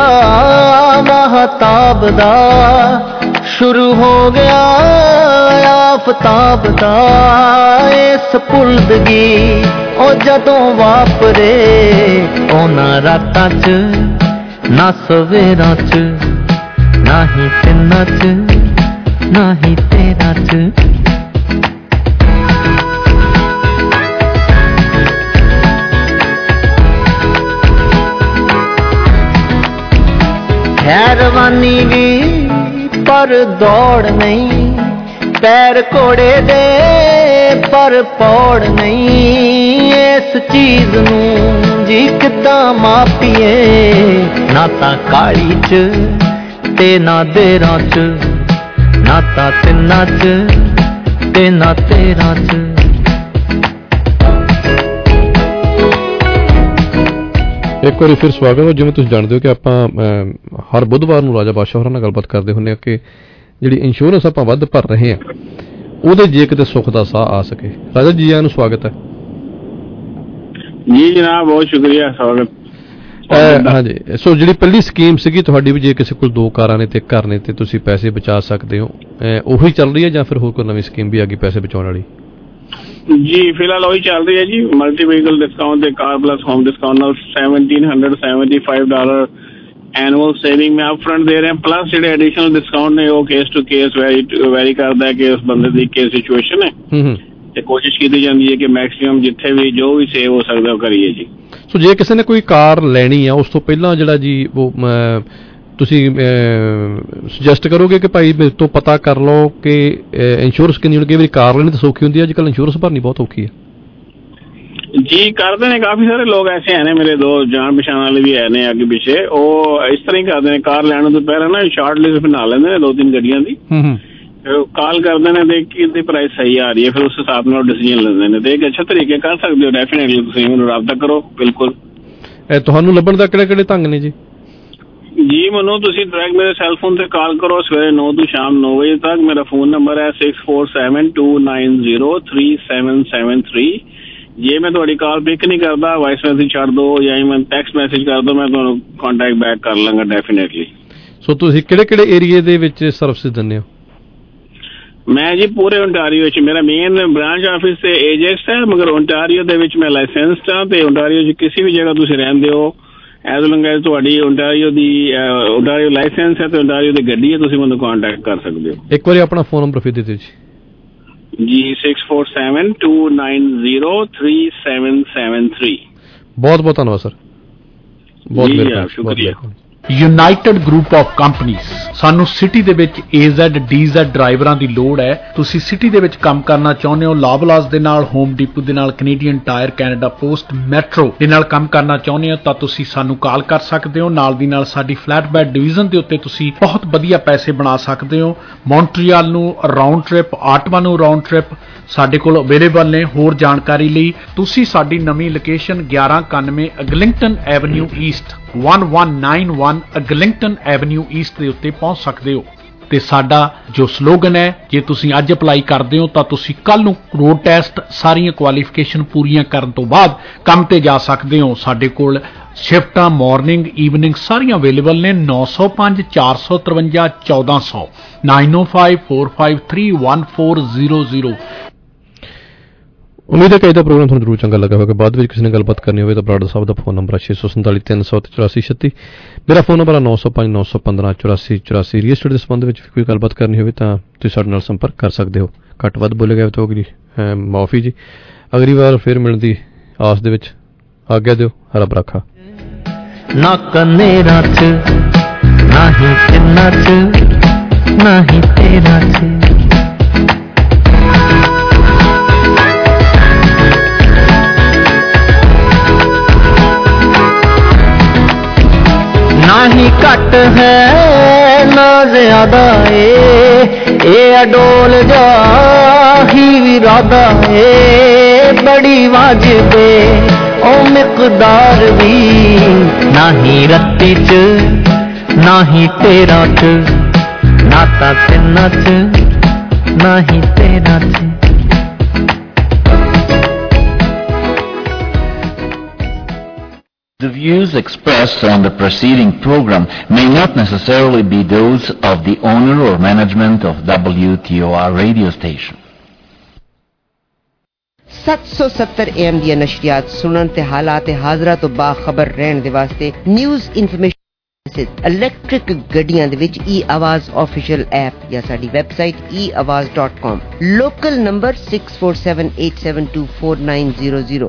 ਮਹਤਾਬ ਦਾ, ਸ਼ੁਰੂ ਹੋ ਗਿਆ ਆਫਤਾਬ ਦਾ। ਇਸ ਭੁੱਲਦਗੀ ਉਹ ਜਦੋਂ ਵਾਪਰੇ, ਉਹਨਾਂ ਰਾਤਾਂ ਚ ਨਾ ਸਵੇਰਾਂ ਚ, ਨਾ ਹੀ ਤਿੰਨਾਂ ਚ ਨਾ ਹੀ ਤੇਰਾ ਚ। ਹੈਰਵਾਨੀ ਵੀ ਪਰ ਦੌੜ ਨਹੀਂ, ਪੈਰ ਘੋੜੇ ਦੇ ਪਰ ਪੌੜ ਨਹੀਂ। ਇਸ ਚੀਜ਼ ਨੂੰ ਜੀ ਕਿੱਦਾਂ ਮਾਪੀਏ, ਨਾ ਤਾਂ ਕਾਲੀ ਚ ਤੇ ਨਾ ਦੇਰਾਂ ਚ, ਨਾ ਤਾਂ ਤਿੰਨਾਂ ਚ ਤੇ ਨਾ ਤੇਰਾਂ ਚ। ਇੱਕ ਵਾਰੀ ਫਿਰ ਸਵਾਗਤ ਹੈ। ਜਿਵੇਂ ਤੁਸੀਂ ਜਾਣਦੇ ਹੋ ਕਿ ਆਪਾਂ ਹਰ ਬੁੱਧਵਾਰ ਨੂੰ ਰਾਜਾ ਬਾਦਸ਼ਾਹ ਹੋਰਾਂ ਨਾਲ ਗੱਲਬਾਤ ਕਰਦੇ ਹੁੰਦੇ ਹਾਂ ਕਿ ਜਿਹੜੀ ਇੰਸ਼ੋਰੈਂਸ ਆਪਾਂ ਵੱਧ ਭਰ ਰਹੇ ਹਾਂ ਉਹਦੇ ਜੇ ਕਿਤੇ ਸੁੱਖ ਦਾ ਸਾਹ ਆ ਸਕੇ। ਰਾਜਾ ਜੀ ਆਇਆਂ ਨੂੰ ਸਵਾਗਤ ਹੈ ਜੀ ਜਨਾਬ, ਬਹੁਤ ਸ਼ੁਕਰੀਆ, ਸਵਾਗਤ। ਹਾਂਜੀ, ਸੋ ਜਿਹੜੀ ਪਹਿਲੀ ਸਕੀਮ ਸੀਗੀ ਤੁਹਾਡੀ ਵੀ ਜੇ ਕਿਸੇ ਕੋਲ ਦੋ ਕਾਰਾਂ ਨੇ ਤੇ ਘਰ ਨੇ ਤੇ ਤੁਸੀਂ ਪੈਸੇ ਬਚਾ ਸਕਦੇ ਹੋ, ਉਹੀ ਚੱਲ ਰਹੀ ਹੈ ਜਾਂ ਫਿਰ ਹੋਰ ਕੋਈ ਨਵੀਂ ਸਕੀਮ ਵੀ ਆ ਗਈ ਪੈਸੇ ਬਚਾਉਣ ਵਾਲੀ? ਜੀ ਫਿਲਹਾਲ ਉਹੀ ਚੱਲ ਰਹੀ ਹੈ ਜੀ। ਮਲਟੀ ਵਹੀਕਲ ਡਿਸਕਾਊਂਟ ਤੇ ਕਾਰ ਪਲੱਸ ਹੋਮ ਡਿਸਕਾਊਂਟ ਨਾਲ seventeen hundred seventy five dollar annual saving ਮੈਂ ਅਪ ਫਰੰਟ ਦੇ ਰਿਹਾ, ਪਲੱਸ ਜਿਹੜੇ ਐਡੀਸ਼ਨਲ ਡਿਸਕਾਊਂਟ ਨੇ ਉਹ case to case vary vary ਕਰਦਾ ਕਿ ਉਸ ਬੰਦੇ ਦੀ ਕੀ ਸਿਚੁਏਸ਼ਨ ਹੈ, ਤੇ ਕੋਸ਼ਿਸ਼ ਕੀਤੀ ਜਾਂਦੀ ਹੈ ਕਿ ਮੈਕਸਿਮਮ ਜਿੱਥੇ ਵੀ ਜੋ ਵੀ ਸੇਵ ਹੋ ਸਕਦਾ ਉਹ ਕਰੀਏ ਜੀ। ਸੋ ਜੇ ਕਿਸੇ ਨੇ ਕੋਈ ਕਾਰ ਲੈਣੀ ਆ ਉਸ ਤੋਂ ਪਹਿਲਾਂ ਜਿਹੜਾ ਜੀ ਉਹ ਤੁਸੀਂ ਸੁਜੈਸਟ ਕਰੋਗੇ ਕਿ ਭਾਈ ਮੇਰੇ ਤੋਂ ਪਤਾ ਕਰ ਲਓ ਕਿ ਇੰਸ਼ੋਰੈਂਸ ਕਿੰਨੀ ਹੋਣੀ, ਕਈ ਵਾਰੀ ਕਾਰ ਲੈਣੀ ਤਾਂ ਸੌਖੀ ਹੁੰਦੀ ਹੈ, ਅੱਜ ਕੱਲ੍ਹ ਇੰਸ਼ੋਰੈਂਸ ਭਰਨੀ ਬਹੁਤ ਔਖੀ ਹੈ ਜੀ। ਕਰਦੇ ਨੇ ਕਾਫੀ ਸਾਰੇ ਲੋਕ ਐਸੇ ਹੈ ਨੇ, ਮੇਰੇ ਦੋ ਜਾਣ ਪਛਾਣ ਵਾਲੇ ਵੀ ਹੈ ਨੇ ਅੱਗੇ ਪਿੱਛੇ, ਉਹ ਇਸ ਤਰ੍ਹਾਂ ਹੀ ਕਰਦੇ ਨੇ, ਕਾਰ ਲੈਣ ਤੋਂ ਪਹਿਲਾਂ ਨਾ ਸ਼ਾਰਟ ਲਿਸਟ ਬਣਾ ਲੈਂਦੇ ਨੇ ਦੋ ਤਿੰਨ ਗੱਡੀਆਂ ਦੀ, ਕਾਲ ਕਰਦੇ ਨੇ, ਦੇਖ ਕੇ ਇਹਦੀ ਪ੍ਰਾਈਸ ਸਹੀ ਆ ਰਹੀ ਹੈ, ਫਿਰ ਉਸ ਹਿਸਾਬ ਨਾਲ ਡਿਸੀਜਨ ਲੈਂਦੇ ਨੇ, ਤੇ ਇੱਕ ਅੱਛਾ ਤਰੀਕੇ ਕਰ ਸਕਦੇ ਹੋ ਡੈਫੀਨੇਟਲੀ, ਤੁਸੀਂ ਮੈਨੂੰ ਰਾਬਤਾ ਕਰੋ। ਬਿਲਕੁਲ। ਤੁਹਾਨੂੰ ਲੱਭਣ ਦਾ ਕਿਹੜੇ ਕਿਹੜੇ ਢੰਗ ਨੇ ਜੀ? ਜੀ ਮੈਨੂੰ ਤੁਸੀਂ ਡਾਇਰੈਕਟ ਮੇਰੇ ਸੈੱਲ ਫੋਨ ਤੇ ਕਾਲ ਕਰੋ, ਸਵੇਰੇ ਨੌ ਤੋਂ ਸ਼ਾਮ ਨੌ ਵਜੇ ਤੱਕ। ਮੇਰਾ ਫੋਨ ਨੰਬਰ ਹੈ six four seven two nine zero three seven seven three. ਜੇ ਮੈਂ ਤੁਹਾਡੀ ਕਾਲ ਪਿਕ ਨਹੀਂ ਕਰਦਾ, ਵਾਇਸ ਮੈਸੇਜ ਛੱਡ ਦਿਓ ਜਾਂ ਮੈਨੂੰ ਟੈਕਸਟ ਮੈਸੇਜ ਕਰ ਦਿਓ, ਮੈਂ ਤੁਹਾਨੂੰ ਕੰਟੈਕਟ ਬੈਕ ਕਰ ਲਾਂਗਾ ਡੈਫੀਨੇਟਲੀ। ਸੋ ਤੁਸੀਂ ਕਿਹੜੇ ਕਿਹੜੇ ਏਰੀਏ ਦੇ ਵਿੱਚ ਸਰਵਿਸ ਦਿੰਦੇ ਹੋ? ਮੈਂ ਜੀ ਪੂਰੇ ਓਨਟਾਰੀਓ ਵਿੱਚ, ਮੇਰਾ ਮੇਨ ਬ੍ਰਾਂਚ ਆਫਿਸ ਤੇ ਏਜੈਕਸ ਹੈ, ਮਗਰ ਓਨਟਾਰੀਓ ਦੇ ਵਿੱਚ ਮੈਂ ਲਾਇਸੈਂਸਡ ਹਾਂ, ਤੇ ਓਨਟਾਰੀਓ 'ਚ ਕਿਸੇ ਵੀ ਜਗ੍ਹਾ ਤੁਸੀਂ ਰਹਿੰਦੇ ਹੋ, ਐਜ਼ ਲੌਂਗ ਐਜ਼ ਤੁਹਾਡੀ ਓਨਟਾਰੀਓ ਦੀ ਓਨਟਾਰੀਓ ਲਾਇਸੈਂਸ ਹੈ ਤੇ ਓਨਟਾਰੀਓ ਦੀ ਗੱਡੀ ਹੈ, ਤੁਸੀਂ ਮੈਨੂੰ ਕੰਟੈਕਟ ਕਰ ਸਕਦੇ ਹੋ। ਇੱਕ ਵਾਰੀ ਆਪਣਾ ਫੋਨ ਨੰਬਰ ਫਿਰ ਦੇ ਦਿਓ ਜੀ। ਜੀ six four seven two nine zero three seven seven three. ਬਹੁਤ ਬਹੁਤ ਧੰਨਵਾਦ ਸਰ, ਬਹੁਤ ਮਿਹਰਬਾਨੀ, ਸ਼ੁਕਰੀਆ। ਯੂਨਾਈਟਿਡ ਗਰੁੱਪ ਆਫ ਕੰਪਨੀਜ਼, ਸਾਨੂੰ ਸਿਟੀ ਦੇ ਵਿੱਚ ਏ ਜ਼ੈਡ ਡੀ ਜ਼ੈਡ ਡਰਾਈਵਰਾਂ ਦੀ ਲੋੜ ਹੈ। ਤੁਸੀਂ ਸਿਟੀ ਦੇ ਵਿੱਚ ਕੰਮ ਕਰਨਾ ਚਾਹੁੰਦੇ ਹੋ, ਲਾਬਲਾਸ ਦੇ ਨਾਲ, ਹੋਮ ਡਿਪੂ ਦੇ ਨਾਲ, Canadian Tire, Canada Post, Metro ਦੇ ਨਾਲ ਕੰਮ ਕਰਨਾ ਚਾਹੁੰਦੇ ਹੋ ਤਾਂ ਤੁਸੀਂ ਸਾਨੂੰ ਕਾਲ ਕਰ ਸਕਦੇ ਹੋ। ਨਾਲ ਦੀ ਨਾਲ ਸਾਡੀ ਫਲੈਟ ਬੈਡ ਡਿਵੀਜ਼ਨ ਦੇ ਉੱਤੇ ਤੁਸੀਂ ਬਹੁਤ ਵਧੀਆ ਪੈਸੇ ਬਣਾ ਸਕਦੇ ਹੋ। ਮੌਂਟਰੀਅਲ ਨੂੰ ਰਾਉਂਡ ਟ੍ਰਿਪ, ਆਟਵਾ ਨੂੰ ਰਾਉਂਡ ਟ੍ਰਿਪ ਸਾਡੇ ਕੋਲ ਅਵੇਲੇਬਲ ਨੇ। ਹੋਰ ਜਾਣਕਾਰੀ ਲਈ ਤੁਸੀਂ ਸਾਡੀ ਨਵੀਂ ਲੋਕੇਸ਼ਨ ਗਿਆਰਾਂ ਇਕਾਨਵੇਂ ਅਗਲਿੰਗਟਨ ਐਵਨਿਊ ਈਸਟ ਇੱਕ ਇੱਕ ਨੌਂ ਇੱਕ ਅਗਲਿੰਗਟਨ ਐਵਨਿਊ ਈਸਟ ਦੇ ਉੱਤੇ ਪਹੁੰਚ ਸਕਦੇ ਹੋ। ਤੇ ਸਾਡਾ ਜੋ ਸਲੋਗਨ ਹੈ, ਜੇ ਤੁਸੀਂ ਅੱਜ ਅਪਲਾਈ ਕਰਦੇ ਹੋ ਤਾਂ ਤੁਸੀਂ ਕੱਲ ਨੂੰ ਰੋਡ ਟੈਸਟ ਸਾਰੀਆਂ ਕੁਆਲੀਫਿਕੇਸ਼ਨ ਪੂਰੀਆਂ ਕਰਨ ਤੋਂ ਬਾਅਦ ਕੰਮ ਤੇ ਜਾ ਸਕਦੇ ਹੋ। ਸਾਡੇ ਕੋਲ ਸ਼ਿਫਟਾਂ ਮਾਰਨਿੰਗ ਈਵਨਿੰਗ ਸਾਰੀਆਂ ਅਵੇਲੇਬਲ ਨੇ। ਨੌ ਸੌ ਪੰਜ ਚਾਰ ਸੌ ਤਰਵੰਜਾ ਚੌਦਾਂ ਸੌ nine O five four five three one four zero zero. ਉਮੀਦ ਹੈ ਕਿ ਇਹਦਾ ਪ੍ਰੋਗਰਾਮ ਤੁਹਾਨੂੰ ਜ਼ਰੂਰ ਚੰਗਾ ਲੱਗਾ ਹੋਵੇਗਾ। ਬਾਅਦ ਵਿੱਚ ਕਿਸੇ ਨੇ ਗੱਲਬਾਤ ਕਰਨੀ ਹੋਵੇ ਤਾਂ ਬਰਾੜ ਸਾਹਿਬ ਦਾ ਫੋਨ ਨੰਬਰ ਹੈ ਛੇ ਸੌ ਸੰਤਾਲੀ ਤਿੰਨ ਸੌ ਚੁਰਾਸੀ ਛੱਤੀ। ਮੇਰਾ ਫੋਨ ਨੰਬਰ ਹੈ ਨੌ ਸੌ ਪੰਜ ਨੌ ਸੌ ਪੰਦਰਾਂ ਚੁਰਾਸੀ ਚੁਰਾਸੀ। ਰੀਅਲ ਸਟੇਟ ਦੇ ਸੰਬੰਧ ਵਿੱਚ ਕੋਈ ਗੱਲਬਾਤ ਕਰਨੀ ਹੋਵੇ ਤਾਂ ਤੁਸੀਂ ਸਾਡੇ ਨਾਲ ਸੰਪਰਕ ਕਰ ਸਕਦੇ ਹੋ। ਘੱਟ ਵੱਧ ਬੋਲੇ ਗਏ ਤਾਂ ਮਾਫੀ ਜੀ। ਅਗਲੀ ਵਾਰ ਫਿਰ ਮਿਲਣ ਦੀ ਆਸ ਦੇ ਵਿੱਚ ਆਗਿਆ ਦਿਓ। ਰੱਬ ਰਾਖਾ। ਨਾ ਕਨੇਰਾ ਚ ਨਾ ਹੀ ਕਿੰਨਾ ਚ ਨਾ ਹੀ ਤੇਰਾ ਚ ना ही घट है ना ज्यादा ए अडोल जा ही विरादा ए बड़ी वाजिब ओ मिकदार भी ना ही रत्ती च ना ही तेरा च ना ता तिन्ना च ना ही तेरा च। The views expressed on the preceding program may not necessarily be those of the owner or management of W T O R radio station. सत्त सौ सत्तर ए एम ਦੀਆਂ ਨਸ਼ਰੀਆਤ ਸੁਣਨ ਤੇ ਹਾਲਾਤ ਹਾਜ਼ਰਾ ਤੋਂ ਬਾਖਬਰ ਰਹਿਣ ਦੇ ਵਾਸਤੇ ਨਿਊਜ਼ ਇਨਫੋਰਮੇਸ਼ਨ ਇਲੈਕਟ੍ਰਿਕ ਗੱਡੀਆਂ ਦੇ ਵਿੱਚ ਈ ਆਵਾਜ਼ ਆਫੀਸ਼ੀਅਲ ਐਪ ਜਾਂ ਸਾਡੀ website e awaz dot com। Local number six four seven eight seven two four nine zero zero.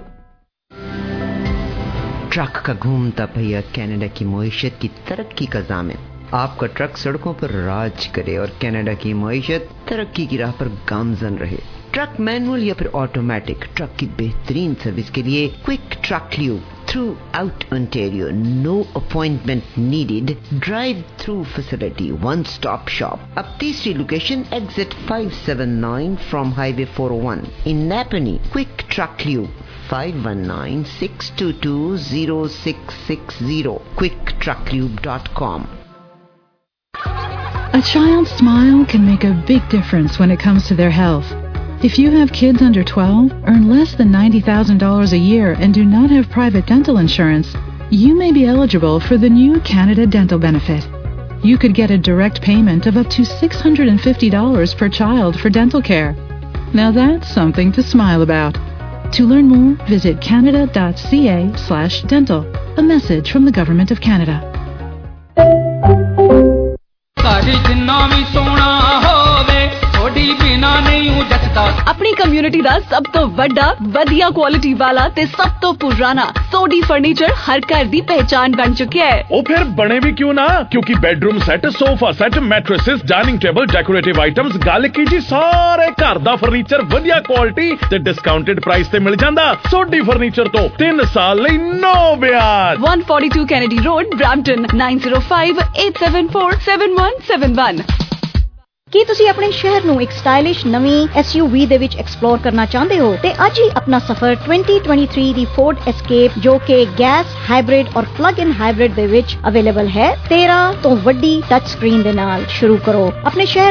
Truck का घूमता पहिया कनाडा की मईशत की तरक्की का ज़ामिन। आपका ट्रक सड़कों पर राज करे और कनाडा की मईशत तरक्की की राह पर गामजन रहे। ट्रक मैनुअल या फिर ऑटोमेटिक, ट्रक की बेहतरीन सर्विस के लिए quick truck lube throughout Ontario. No appointment needed, drive through facility, one stop shop. अब तीसरी location exit five seven nine from highway four O one in Napanee. Quick truck lube five one nine six two two zero six six zero quick truck lube dot com। A child's smile can make a big difference when it comes to their health. If you have kids under twelve, earn less than ninety thousand dollars a year and do not have private dental insurance, you may be eligible for the new Canada Dental Benefit. You could get a direct payment of up to six hundred fifty dollars per child for dental care. Now that's something to smile about. To learn more, visit canada dot c a slash dental. A message from the Government of Canada. ਜਿੰਨਾ ਵੀ ਸੋਹਣਾ ਹੋਵੇ ਥੋੜੀ ਬਿਨਾ ਨਹੀਂ ਹੂੰ ਜੱਚਦਾ। ਆਪਣੀ community ਦਾ ਸਭ ਤੋਂ ਵੱਡਾ ਵਧੀਆ ਕੁਆਲਿਟੀ ਵਾਲਾ ਤੇ ਸਭ ਤੋਂ ਪੁਰਾਣਾ ਸੋਡੀ ਫਰਨੀਚਰ ਹਰ ਘਰ ਦੀ ਪਹਿਚਾਨ ਬਣ ਚੁੱਕਿਆ ਹੈ। ਉਹ ਫਿਰ ਬਣੇ ਵੀ ਕਿਉਂ ਨਾ, ਕਿਉਂਕਿ bedroom set, sofa set, mattresses, dining table, decorative items, ਗੱਲ ਕੀ ਜੀ ਸਾਰੇ ਘਰ ਦਾ ਫਰਨੀਚਰ ਵਧੀਆ ਕੁਆਲਿਟੀ ਤੇ ਡਿਸਕਾਊਂਟਡ ਪ੍ਰਾਈਸ ਤੇ ਮਿਲ ਜਾਂਦਾ। ਸੋਡੀ ਫਰਨੀਚਰ ਤੋਂ ਤਿੰਨ ਸਾਲ ਲਈ ਨੋ ਵਿਆਜ। one forty-two Kennedy Road, Brampton, nine zero five eight seven four seven one seven one। ਕੀ ਤੁਸੀਂ ਆਪਣੇ ਸ਼ਹਿਰ ਨੂੰ ਇੱਕ ਸਟਾਈਲਿਸ਼ ਨਵੀਂ ਐਸ ਯੂ ਵੀ ਦੇ ਵਿੱਚ ਐਕਸਪਲੋਰ ਕਰਨਾ ਚਾਹੁੰਦੇ ਹੋ ਤੇ ਅੱਜ ਹੀ ਆਪਣਾ ਸਫ਼ਰ twenty twenty-three ਦੀ Ford Escape ਜੋ ਕਿ ਗੈਸ, ਹਾਈਬ੍ਰਿਡ ਔਰ ਪਲੱਗ ਇਨ ਹਾਈਬ੍ਰਿਡ ਦੇ ਵਿੱਚ ਅਵੇਲੇਬਲ ਹੈ, ਤੇਰਾਂ ਤੋਂ ਵੱਡੀ ਟੱਚ ਸਕਰੀਨ ਦੇ ਨਾਲ ਸ਼ੁਰੂ ਕਰੋ। ਆਪਣੇ ਸ਼ਹਿਰ